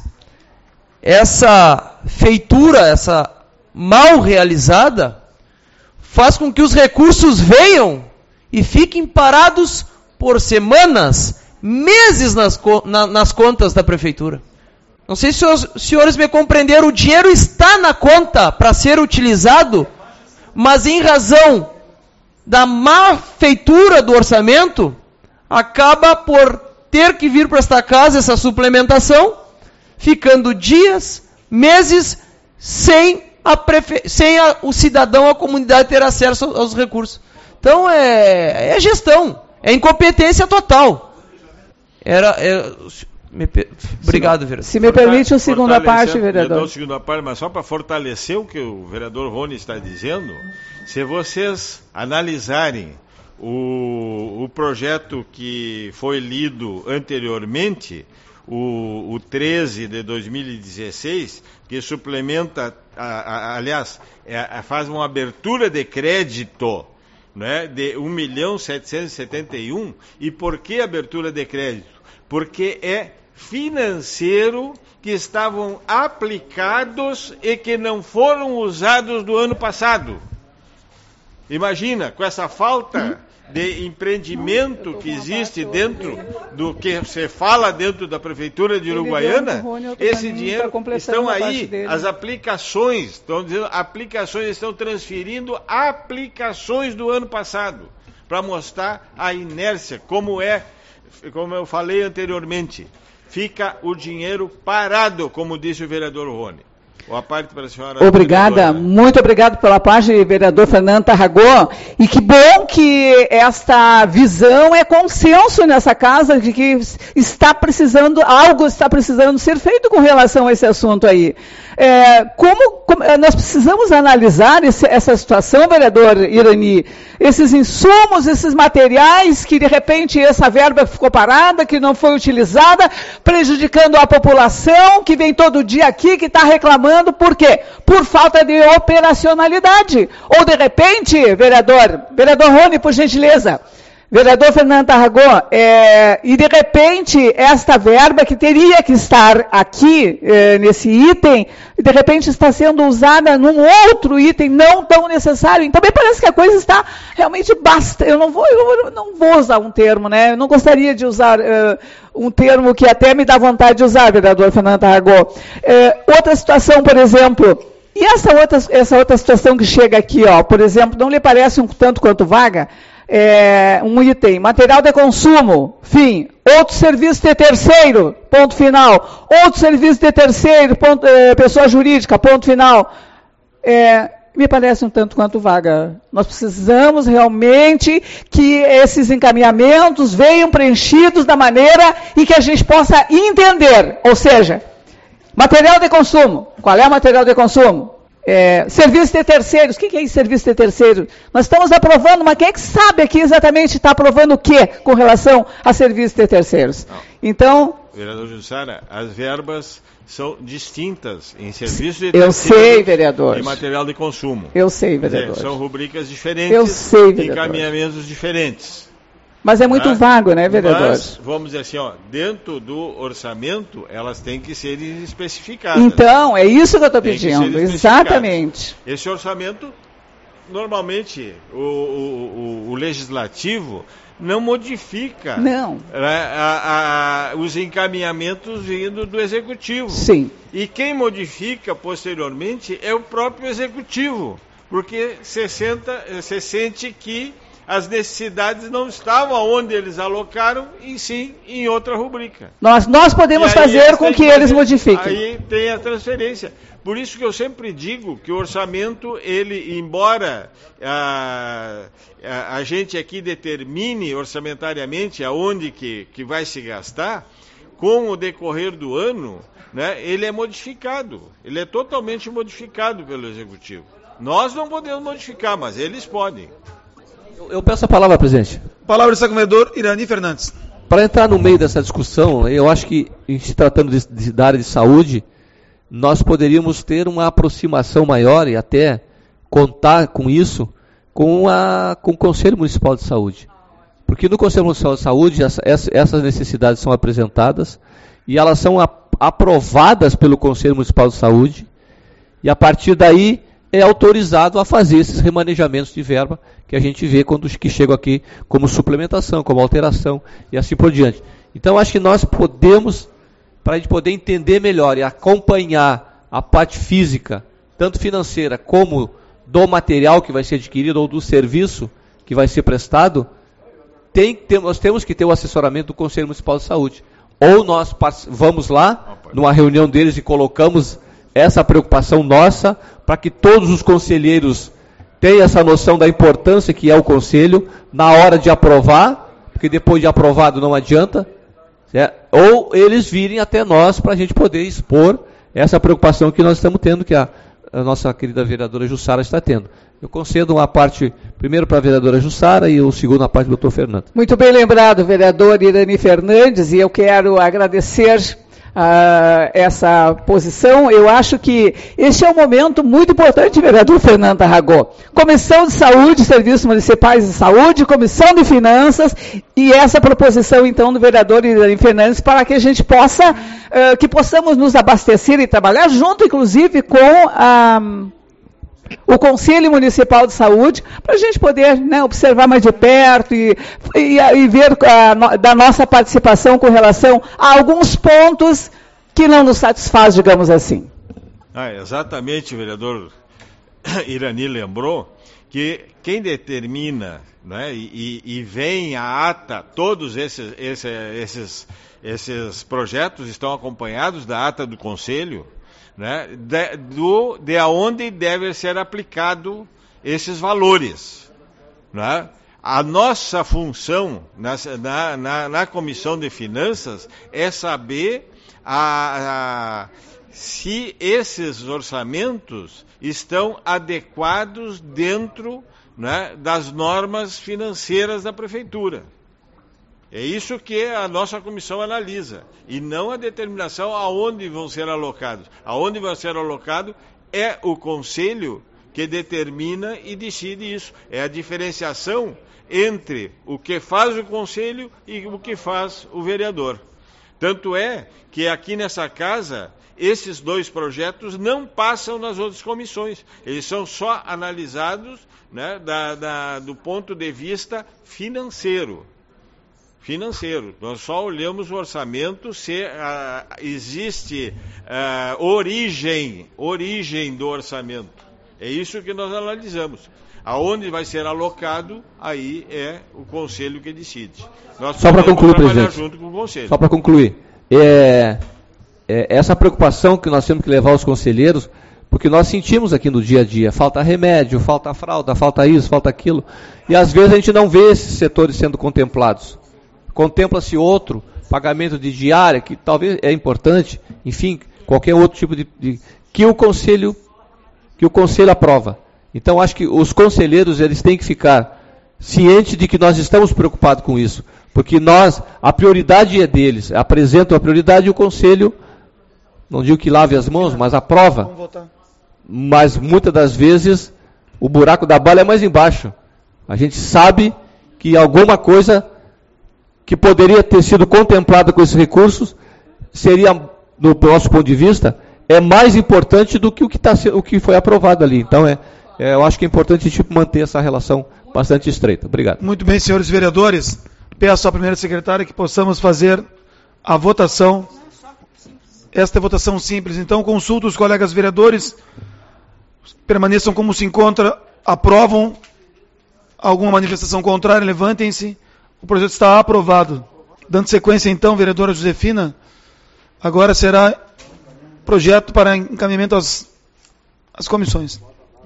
essa feitura, essa mal realizada, faz com que os recursos venham e fiquem parados por semanas, meses nas, na, nas contas da prefeitura. Não sei se os senhores me compreenderam, o dinheiro está na conta para ser utilizado, mas em razão da má feitura do orçamento, acaba por ter que vir para esta casa essa suplementação, ficando dias, meses, sem, a prefe... sem a, o cidadão, a comunidade ter acesso aos recursos. Então é, é gestão, é incompetência total. Era, é, me, obrigado, vereador. Se me permite a segunda parte, vereador. A segunda parte, mas só para fortalecer o que o vereador Rony está dizendo, se vocês analisarem o, o projeto que foi lido anteriormente, o, o treze de dois mil e dezesseis, que suplementa, a, a, aliás, é, a, faz uma abertura de crédito, né, de um milhão setecentos e setenta e um. E por que abertura de crédito? Porque é financeiro que estavam aplicados e que não foram usados do ano passado. Imagina, com essa falta de empreendimento que existe dentro do que se fala dentro da Prefeitura de Uruguaiana, esse dinheiro estão aí, as aplicações, estão dizendo, aplicações estão transferindo aplicações do ano passado, para mostrar a inércia, como é, como eu falei anteriormente, fica o dinheiro parado, como disse o vereador Rony. Boa parte para a senhora. Obrigada, muito obrigado pela parte, vereador Fernando Tarragó. E que bom que esta visão é consenso nessa casa, de que está precisando, algo está precisando ser feito com relação a esse assunto aí. É, como, como nós precisamos analisar esse, essa situação, vereador Irani, esses insumos, esses materiais que de repente essa verba ficou parada, que não foi utilizada, prejudicando a população que vem todo dia aqui, que está reclamando, por quê? Por falta de operacionalidade. Ou de repente, vereador, vereador Rony, por gentileza, vereador Fernando Tarragó, é, e de repente esta verba que teria que estar aqui, é, nesse item, de repente está sendo usada num outro item não tão necessário. Então me parece que a coisa está realmente basta. Eu não vou, eu não vou usar um termo, né? Eu não gostaria de usar uh, um termo que até me dá vontade de usar, vereador Fernando Tarragó. É, outra situação, por exemplo, e essa outra, essa outra situação que chega aqui, ó, por exemplo, não lhe parece um tanto quanto vaga? É, um item, material de consumo, fim, outro serviço de terceiro, ponto final, outro serviço de terceiro, ponto, é, pessoa jurídica, ponto final, é, me parece um tanto quanto vaga. Nós precisamos realmente que esses encaminhamentos venham preenchidos da maneira em que a gente possa entender, ou seja, material de consumo, qual é o material de consumo? É, serviço de terceiros, o que, que é isso, serviço de terceiros? Nós estamos aprovando, mas quem é que sabe aqui exatamente está aprovando o quê com relação a serviço de terceiros? Não. Então... Vereador Jussara, as verbas são distintas em serviço de terceiros. Eu sei, vereador. E material de consumo. Eu sei, vereador. Dizer, são rubricas diferentes. Eu sei, vereador. Encaminhamentos diferentes. Mas é muito ah, vago, né, vereador? Mas, vamos dizer assim, ó, dentro do orçamento, elas têm que ser especificadas. Então, é isso que eu estou pedindo, exatamente. Esse orçamento, normalmente, o, o, o legislativo não modifica não. A, a, os encaminhamentos vindo do executivo. Sim. E quem modifica posteriormente é o próprio executivo, porque se, senta, se sente que as necessidades não estavam onde eles alocaram, e sim em outra rubrica. Nós, nós podemos fazer com que eles modifiquem. Aí tem a transferência. Por isso que eu sempre digo que o orçamento, ele, embora a, a, a gente aqui determine orçamentariamente aonde que, que vai se gastar, com o decorrer do ano, né, ele é modificado. Ele é totalmente modificado pelo Executivo. Nós não podemos modificar, mas eles podem. Eu peço a palavra, presidente. Palavra do governador Irani Fernandes. Para entrar no meio dessa discussão, eu acho que, em se tratando de, de, da área de saúde, nós poderíamos ter uma aproximação maior e até contar com isso com, a, com o Conselho Municipal de Saúde. Porque no Conselho Municipal de Saúde, essa, essas necessidades são apresentadas e elas são a, aprovadas pelo Conselho Municipal de Saúde, e a partir daí é autorizado a fazer esses remanejamentos de verba que a gente vê quando que chegam aqui como suplementação, como alteração e assim por diante. Então, acho que nós podemos, para a gente poder entender melhor e acompanhar a parte física, tanto financeira como do material que vai ser adquirido ou do serviço que vai ser prestado, tem, tem, nós temos que ter o assessoramento do Conselho Municipal de Saúde. Ou nós vamos lá, numa reunião deles, e colocamos essa preocupação nossa, para que todos os conselheiros tenham essa noção da importância que é o Conselho, na hora de aprovar, porque depois de aprovado não adianta, certo? Ou eles virem até nós, para a gente poder expor essa preocupação que nós estamos tendo, que a, a nossa querida vereadora Jussara está tendo. eu concedo uma parte, primeiro para a vereadora Jussara e o segundo a parte do doutor Fernando. Muito bem lembrado, vereador Irani Fernandes, e eu quero agradecer Uh, essa posição. Eu acho que este é um momento muito importante, vereador Fernando Tarragó. Comissão de Saúde, Serviços Municipais de Saúde, Comissão de Finanças, e essa proposição, então, do vereador Irani Fernandes, para que a gente possa, uh, que possamos nos abastecer e trabalhar junto, inclusive, com a... Uh, o Conselho Municipal de Saúde, para a gente poder, né, observar mais de perto e, e, e ver a, da nossa participação com relação a alguns pontos que não nos satisfaz, digamos assim. Ah, exatamente, o vereador Irani lembrou que quem determina, né, e, e vem à ata, todos esses, esses, esses, esses projetos estão acompanhados da ata do Conselho, né, de, do, de aonde deve ser aplicado esses valores. Né? A nossa função na, na, na, na Comissão de Finanças é saber a, a, se esses orçamentos estão adequados dentro, né, das normas financeiras da Prefeitura. É isso que a nossa comissão analisa, e não a determinação aonde vão ser alocados. Aonde vai ser alocado é o Conselho que determina e decide isso. É a diferenciação entre o que faz o Conselho e o que faz o vereador. Tanto é que aqui nessa casa, esses dois projetos não passam nas outras comissões. Eles são só analisados, né, da, da, do ponto de vista financeiro. Financeiro. Nós só olhamos o orçamento se uh, existe uh, origem, origem do orçamento. É isso que nós analisamos. Aonde vai ser alocado, aí é o Conselho que decide. Nós só para concluir, presidente. Junto com o Conselho. Só para concluir. É, é, essa preocupação que nós temos que levar aos conselheiros, porque nós sentimos aqui no dia a dia, falta remédio, falta fralda, falta isso, falta aquilo, e às vezes a gente não vê esses setores sendo contemplados. Contempla-se outro, pagamento de diária, que talvez é importante, enfim, qualquer outro tipo de, de que o conselho que o conselho aprova. Então acho que os conselheiros eles têm que ficar cientes de que nós estamos preocupados com isso, porque nós, a prioridade é deles, apresentam a prioridade e o conselho, não digo que lave as mãos, mas aprova. Mas muitas das vezes o buraco da bala é mais embaixo. A gente sabe que alguma coisa que poderia ter sido contemplada com esses recursos, seria, do nosso ponto de vista, é mais importante do que o que, tá, o que foi aprovado ali. Então, é, é, eu acho que é importante tipo, manter essa relação bastante estreita. Obrigado. Muito bem, senhores vereadores. Peço à primeira secretária que possamos fazer a votação. Esta é votação simples. Então, consulto os colegas vereadores, permaneçam como se encontra, aprovam. Alguma manifestação contrária, levantem-se. O projeto está aprovado. Dando sequência, então, vereadora Josefina, agora será projeto para encaminhamento às, às comissões.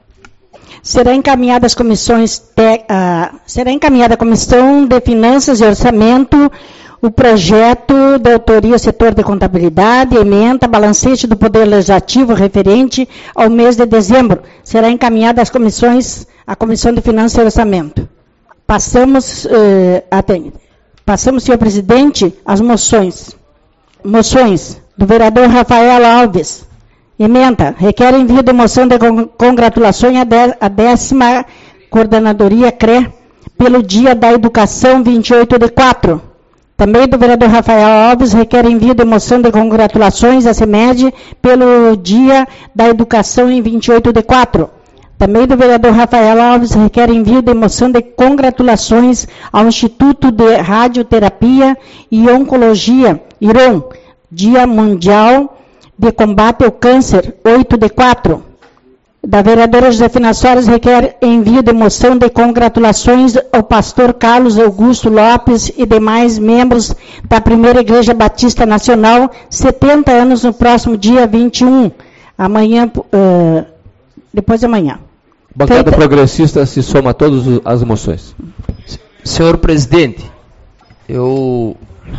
Será encaminhada às comissões, te, uh, será encaminhada à Comissão de Finanças e Orçamento o projeto da autoria setor de contabilidade, ementa, balancete do Poder Legislativo referente ao mês de dezembro. Será encaminhada às comissões, à Comissão de Finanças e Orçamento. Passamos, eh, até, passamos, senhor presidente, as moções. Moções do vereador Rafael Alves. Ementa, requer envio de moção de congratulações à décima Coordenadoria C R E pelo Dia da Educação, vinte e oito de quatro. Também do vereador Rafael Alves, requer envio de moção de congratulações à CEMED pelo Dia da Educação, em vinte e oito de quatro. Também do vereador Rafael Alves, requer envio de moção de congratulações ao Instituto de Radioterapia e Oncologia, IRON, Dia Mundial de Combate ao Câncer, oito de quatro. Da vereadora Josefina Soares, requer envio de moção de congratulações ao pastor Carlos Augusto Lopes e demais membros da Primeira Igreja Batista Nacional, setenta anos no próximo dia vinte e um, amanhã, uh, depois de amanhã. Bancada Feita... progressista se soma a todas as moções. Senhor presidente, eu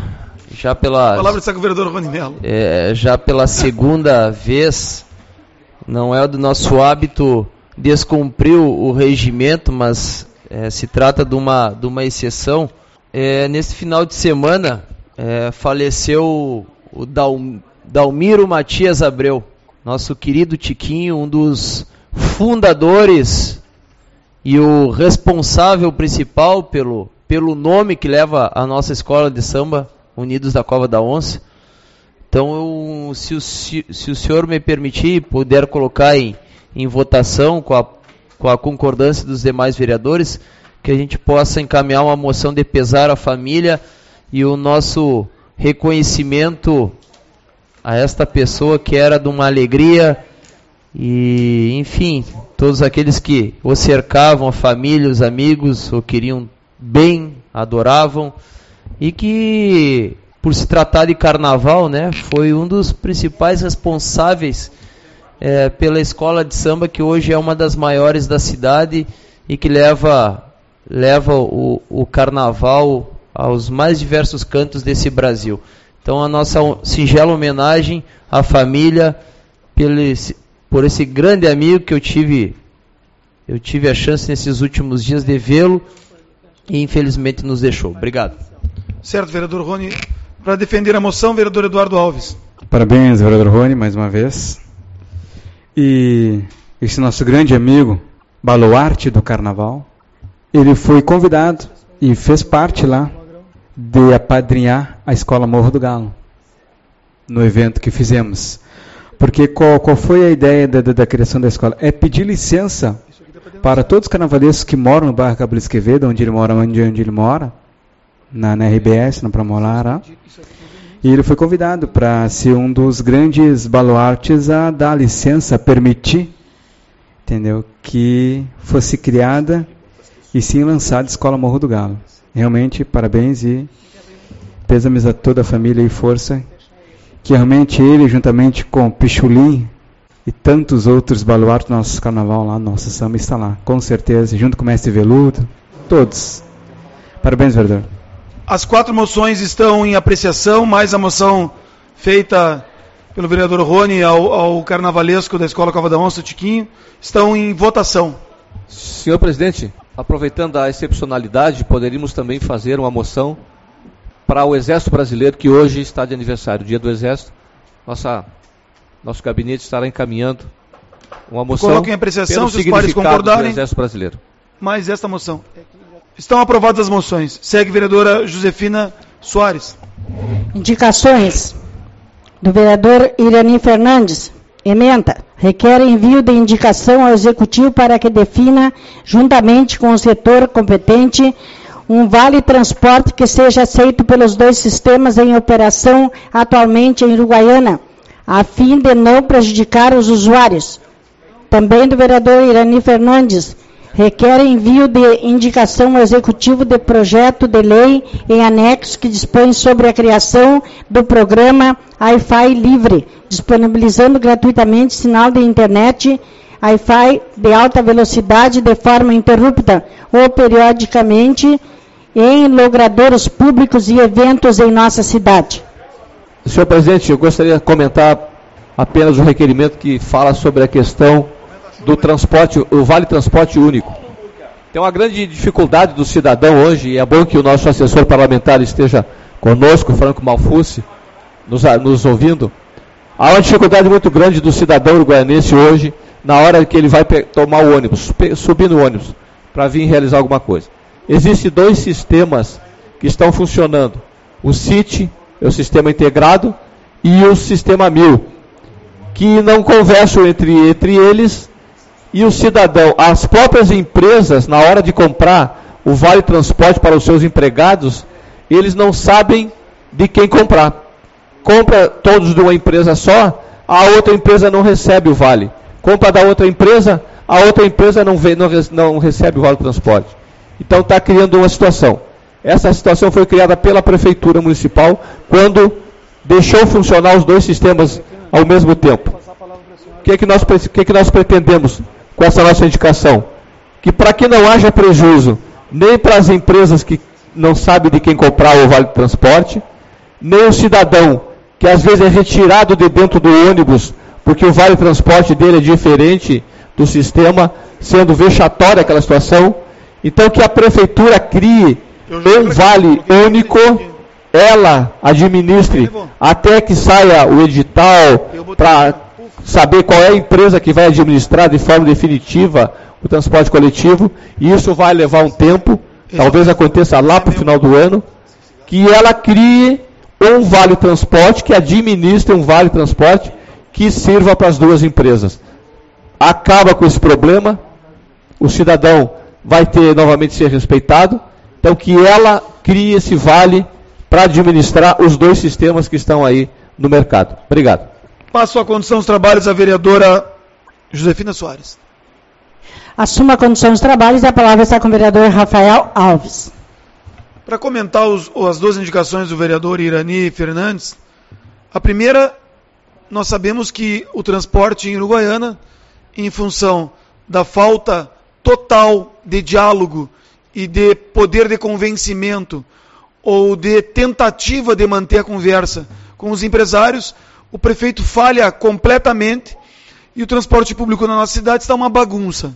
já pela... A palavra está com o vereador Rony Mello. É, já pela segunda vez, não é do nosso hábito descumpriu o regimento, mas é, se trata de uma, de uma exceção. É, nesse final de semana é, faleceu o Dal, Dalmiro Matias Abreu, nosso querido Tiquinho, um dos fundadores e o responsável principal pelo, pelo nome que leva a nossa escola de samba, Unidos da Cova da Onça. Então, eu, se, o, se, se o senhor me permitir e puder colocar em, em votação com a, com a concordância dos demais vereadores, que a gente possa encaminhar uma moção de pesar à família e o nosso reconhecimento a esta pessoa que era de uma alegria e, enfim, todos aqueles que o cercavam, a família, os amigos, o queriam bem, adoravam, e que, por se tratar de carnaval, né, foi um dos principais responsáveis é, pela escola de samba, que hoje é uma das maiores da cidade e que leva, leva o, o carnaval aos mais diversos cantos desse Brasil. Então, a nossa singela homenagem à família pelo esse, por esse grande amigo que eu tive, eu tive a chance nesses últimos dias de vê-lo e infelizmente nos deixou. Obrigado. Certo, vereador Rony. Para defender a moção, vereador Eduardo Alves. Parabéns, vereador Rony, mais uma vez. E esse nosso grande amigo, baluarte do carnaval, ele foi convidado e fez parte lá de apadrinhar a Escola Morro do Galo, no evento que fizemos. Porque qual, qual foi a ideia da, da, da criação da escola? É pedir licença para todos os carnavalescos que moram no bairro Cabral Esquevedo, onde ele mora, onde, onde ele mora, na, na R B S, na Pramolara. E ele foi convidado para ser um dos grandes baluartes a dar licença, a permitir, entendeu, que fosse criada e sim lançada a Escola Morro do Galo. Realmente, parabéns e pêsames a toda a família e força, que realmente ele, juntamente com Pichulim e tantos outros baluartes do nosso carnaval lá, nosso samba está lá, com certeza, junto com o mestre Veludo, todos. Parabéns, vereador. As quatro moções estão em apreciação, mais a moção feita pelo vereador Rony ao, ao carnavalesco da Escola Cova da Onça, Tiquinho, estão em votação. Senhor presidente, aproveitando a excepcionalidade, poderíamos também fazer uma moção para o Exército Brasileiro, que hoje está de aniversário, Dia do Exército. Nossa, nosso gabinete estará encaminhando uma moção. Coloquem em apreciação, pelo se os pares significado concordarem. do Exército Brasileiro. Mais esta moção. Estão aprovadas as moções. Segue vereadora Josefina Soares. Indicações do vereador Irani Fernandes. Ementa. Requer envio de indicação ao Executivo para que defina, juntamente com o setor competente, um vale transporte que seja aceito pelos dois sistemas em operação atualmente em Uruguaiana, a fim de não prejudicar os usuários. Também do vereador Irani Fernandes. Requer envio de indicação ao Executivo de projeto de lei em anexo que dispõe sobre a criação do programa Wi-Fi livre, disponibilizando gratuitamente sinal de internet Wi-Fi de alta velocidade de forma interrupta ou periodicamente em logradouros públicos e eventos em nossa cidade. Senhor presidente, eu gostaria de comentar apenas o requerimento que fala sobre a questão do transporte, o Vale Transporte Único. Tem uma grande dificuldade do cidadão hoje, e é bom que o nosso assessor parlamentar esteja conosco, Franco Malfucci, nos, nos ouvindo. Há uma dificuldade muito grande do cidadão uruguaianense hoje, na hora que ele vai tomar o ônibus, subir no ônibus, para vir realizar alguma coisa. Existem dois sistemas que estão funcionando. O C I T, é o Sistema Integrado, e o Sistema Mil, que não conversam entre, entre eles. E o cidadão, as próprias empresas, na hora de comprar o vale transporte para os seus empregados, eles não sabem de quem comprar. Compra todos de uma empresa só, a outra empresa não recebe o vale. Compra da outra empresa, a outra empresa não, vê, não, não recebe o vale transporte. Então está criando uma situação. Essa situação foi criada pela Prefeitura Municipal quando deixou funcionar os dois sistemas ao mesmo tempo. O que é que nós, que é que nós pretendemos com essa nossa indicação? Que para que não haja prejuízo nem para as empresas que não sabem de quem comprar o vale transporte, nem o cidadão que às vezes é retirado de dentro do ônibus porque o vale transporte dele é diferente do sistema, sendo vexatória aquela situação. Então, que a prefeitura crie um vale único, ela administre até que saia o edital para saber qual é a empresa que vai administrar de forma definitiva o transporte coletivo, e isso vai levar um tempo, talvez aconteça lá para o final do ano, que ela crie um vale transporte, que administre um vale transporte que sirva para as duas empresas. Acaba com esse problema, o cidadão vai ter novamente ser respeitado, então que ela crie esse vale para administrar os dois sistemas que estão aí no mercado. Obrigado. Passo a condução dos trabalhos à vereadora Josefina Soares. Assuma a condução dos trabalhos e a palavra está com o vereador Rafael Alves. Para comentar os, as duas indicações do vereador Irani Fernandes, a primeira, nós sabemos que o transporte em Uruguaiana, em função da falta total de diálogo e de poder de convencimento ou de tentativa de manter a conversa com os empresários, o prefeito falha completamente e o transporte público na nossa cidade está uma bagunça.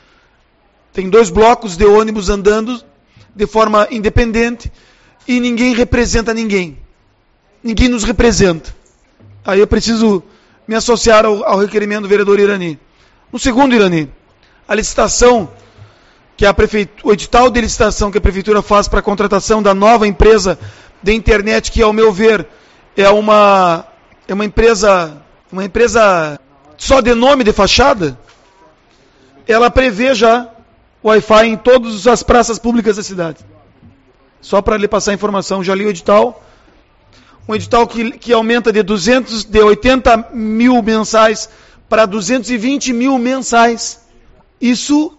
Tem dois blocos de ônibus andando de forma independente e ninguém representa ninguém. Ninguém nos representa. Aí eu preciso me associar ao, ao requerimento do vereador Irani. No segundo, Irani, a licitação, que a prefeitura, o edital de licitação que a prefeitura faz para a contratação da nova empresa de internet, que ao meu ver é uma, é uma empresa, uma empresa só de nome de fachada, ela prevê já Wi-Fi em todas as praças públicas da cidade. Só para lhe passar a informação, já li o edital. Um edital que, que aumenta de, duzentos, de oitenta mil mensais para duzentos e vinte mil mensais. Isso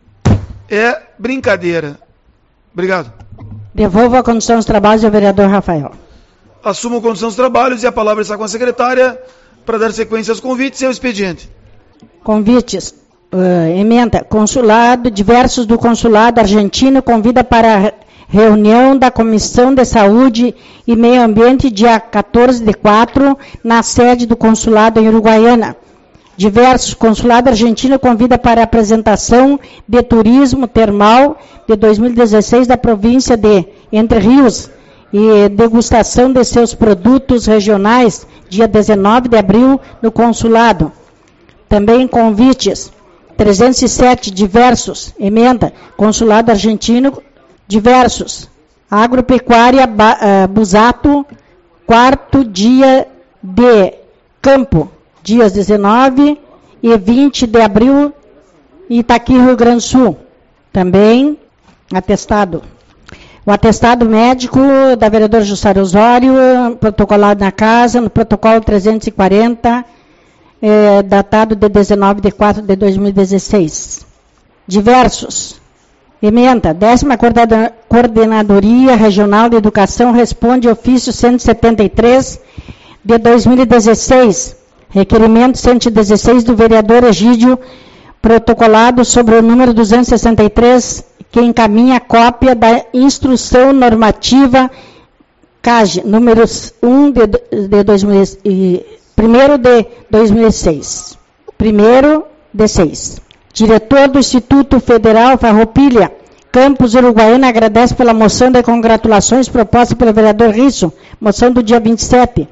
é brincadeira. Obrigado. Devolvo a condução dos trabalhos ao vereador Rafael. Assumo a condução dos trabalhos e a palavra está com a secretária para dar sequência aos convites e ao expediente. Convites. Uh, emenda. Consulado, diversos do consulado argentino convida para reunião da Comissão de Saúde e Meio Ambiente dia quatorze de quatro na sede do consulado em Uruguaiana. Diversos, consulado argentino convida para a apresentação de turismo termal de dois mil e dezesseis da província de Entre Rios e degustação de seus produtos regionais, dia dezenove de abril, no consulado. Também convites, trezentos e sete, diversos, emenda, consulado argentino, diversos, agropecuária uh, Busato, quarto dia de campo, dias dezenove e vinte de abril, Itaqui, Rio Grande do Sul. Também atestado. O atestado médico da vereadora Jussara Osório, protocolado na casa, no protocolo trezentos e quarenta, é, datado de dezenove de quatro de dois mil e dezesseis. Diversos. Emenda. Décima Coordenadoria Regional de Educação responde ofício cento e setenta e três de dois mil e dezesseis. Requerimento cento e dezesseis do vereador Egídio, protocolado sobre o número duzentos e sessenta e três, que encaminha cópia da instrução normativa C A G, números um de, de dois mil e primeiro de dois mil e seis. Primeiro de seis. Diretor do Instituto Federal Farroupilha, Campus Uruguaiana, agradece pela moção de congratulações proposta pelo vereador Risso, moção do dia vinte e sete.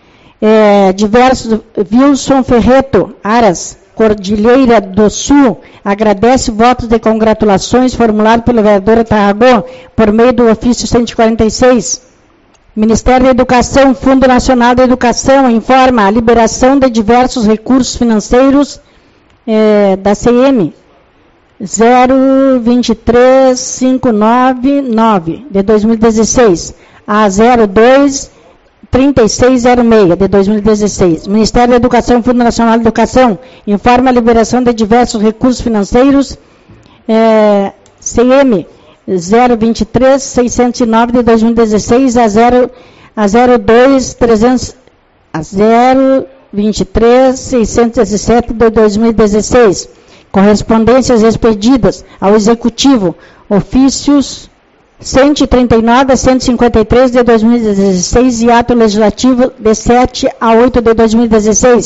É, diversos, Wilson Ferreto, Aras, Cordilheira do Sul, agradece votos de congratulações formulado pelo vereador Tarragó, por meio do ofício cento e quarenta e seis. Ministério da Educação, Fundo Nacional da Educação, informa a liberação de diversos recursos financeiros é, da C M zero vinte e três cinco nove nove de dois mil e dezesseis a zero dois trinta e seis zero seis de dois mil e dezesseis. Ministério da Educação, Fundo Nacional de Educação, informa a liberação de diversos recursos financeiros é, C M zero vinte e três seiscentos e nove de dois mil e dezesseis a zero dois trezentos a zero vinte e três seiscentos e dezessete de dois mil e dezesseis. Correspondências expedidas ao Executivo, ofícios cento e trinta e nove a cento e cinquenta e três de dois mil e dezesseis e ato legislativo de sete a oito de dois mil e dezesseis.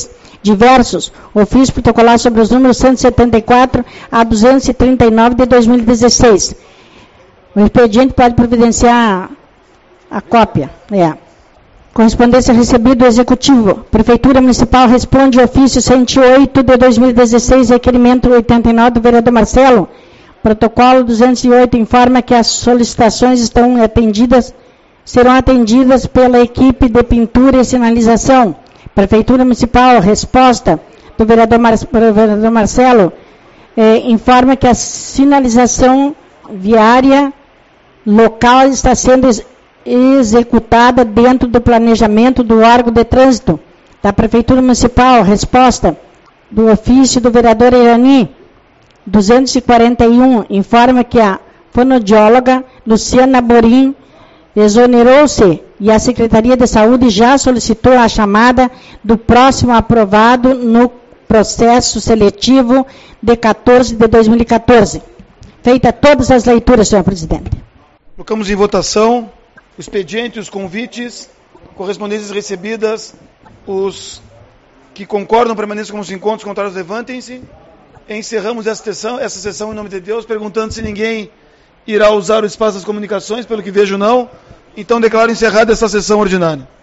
Diversos. Ofício protocolar sobre os números cento e setenta e quatro a duzentos e trinta e nove de dois mil e dezesseis. O expediente pode providenciar a cópia. É. Correspondência recebida do Executivo. Prefeitura Municipal responde ofício cento e oito de dois mil e dezesseis, requerimento oitenta e nove do vereador Marcelo. Protocolo duzentos e oito informa que as solicitações estão atendidas, serão atendidas pela equipe de pintura e sinalização. Prefeitura Municipal, resposta do vereador, Mar, do vereador Marcelo, eh, informa que a sinalização viária local está sendo ex, executada dentro do planejamento do órgão de trânsito da Prefeitura Municipal. Resposta do ofício do vereador Irani, duzentos e quarenta e um, informa que a fonoaudióloga Luciana Borim exonerou-se e a Secretaria de Saúde já solicitou a chamada do próximo aprovado no processo seletivo de quatorze de dois mil e quatorze. Feita todas as leituras, senhor presidente. Colocamos em votação o expediente, os convites, correspondências recebidas, os que concordam permaneçam como se encontram, os contrários levantem-se. Encerramos essa sessão, essa sessão em nome de Deus, perguntando se ninguém irá usar o espaço das comunicações, pelo que vejo não. Então declaro encerrada essa sessão ordinária.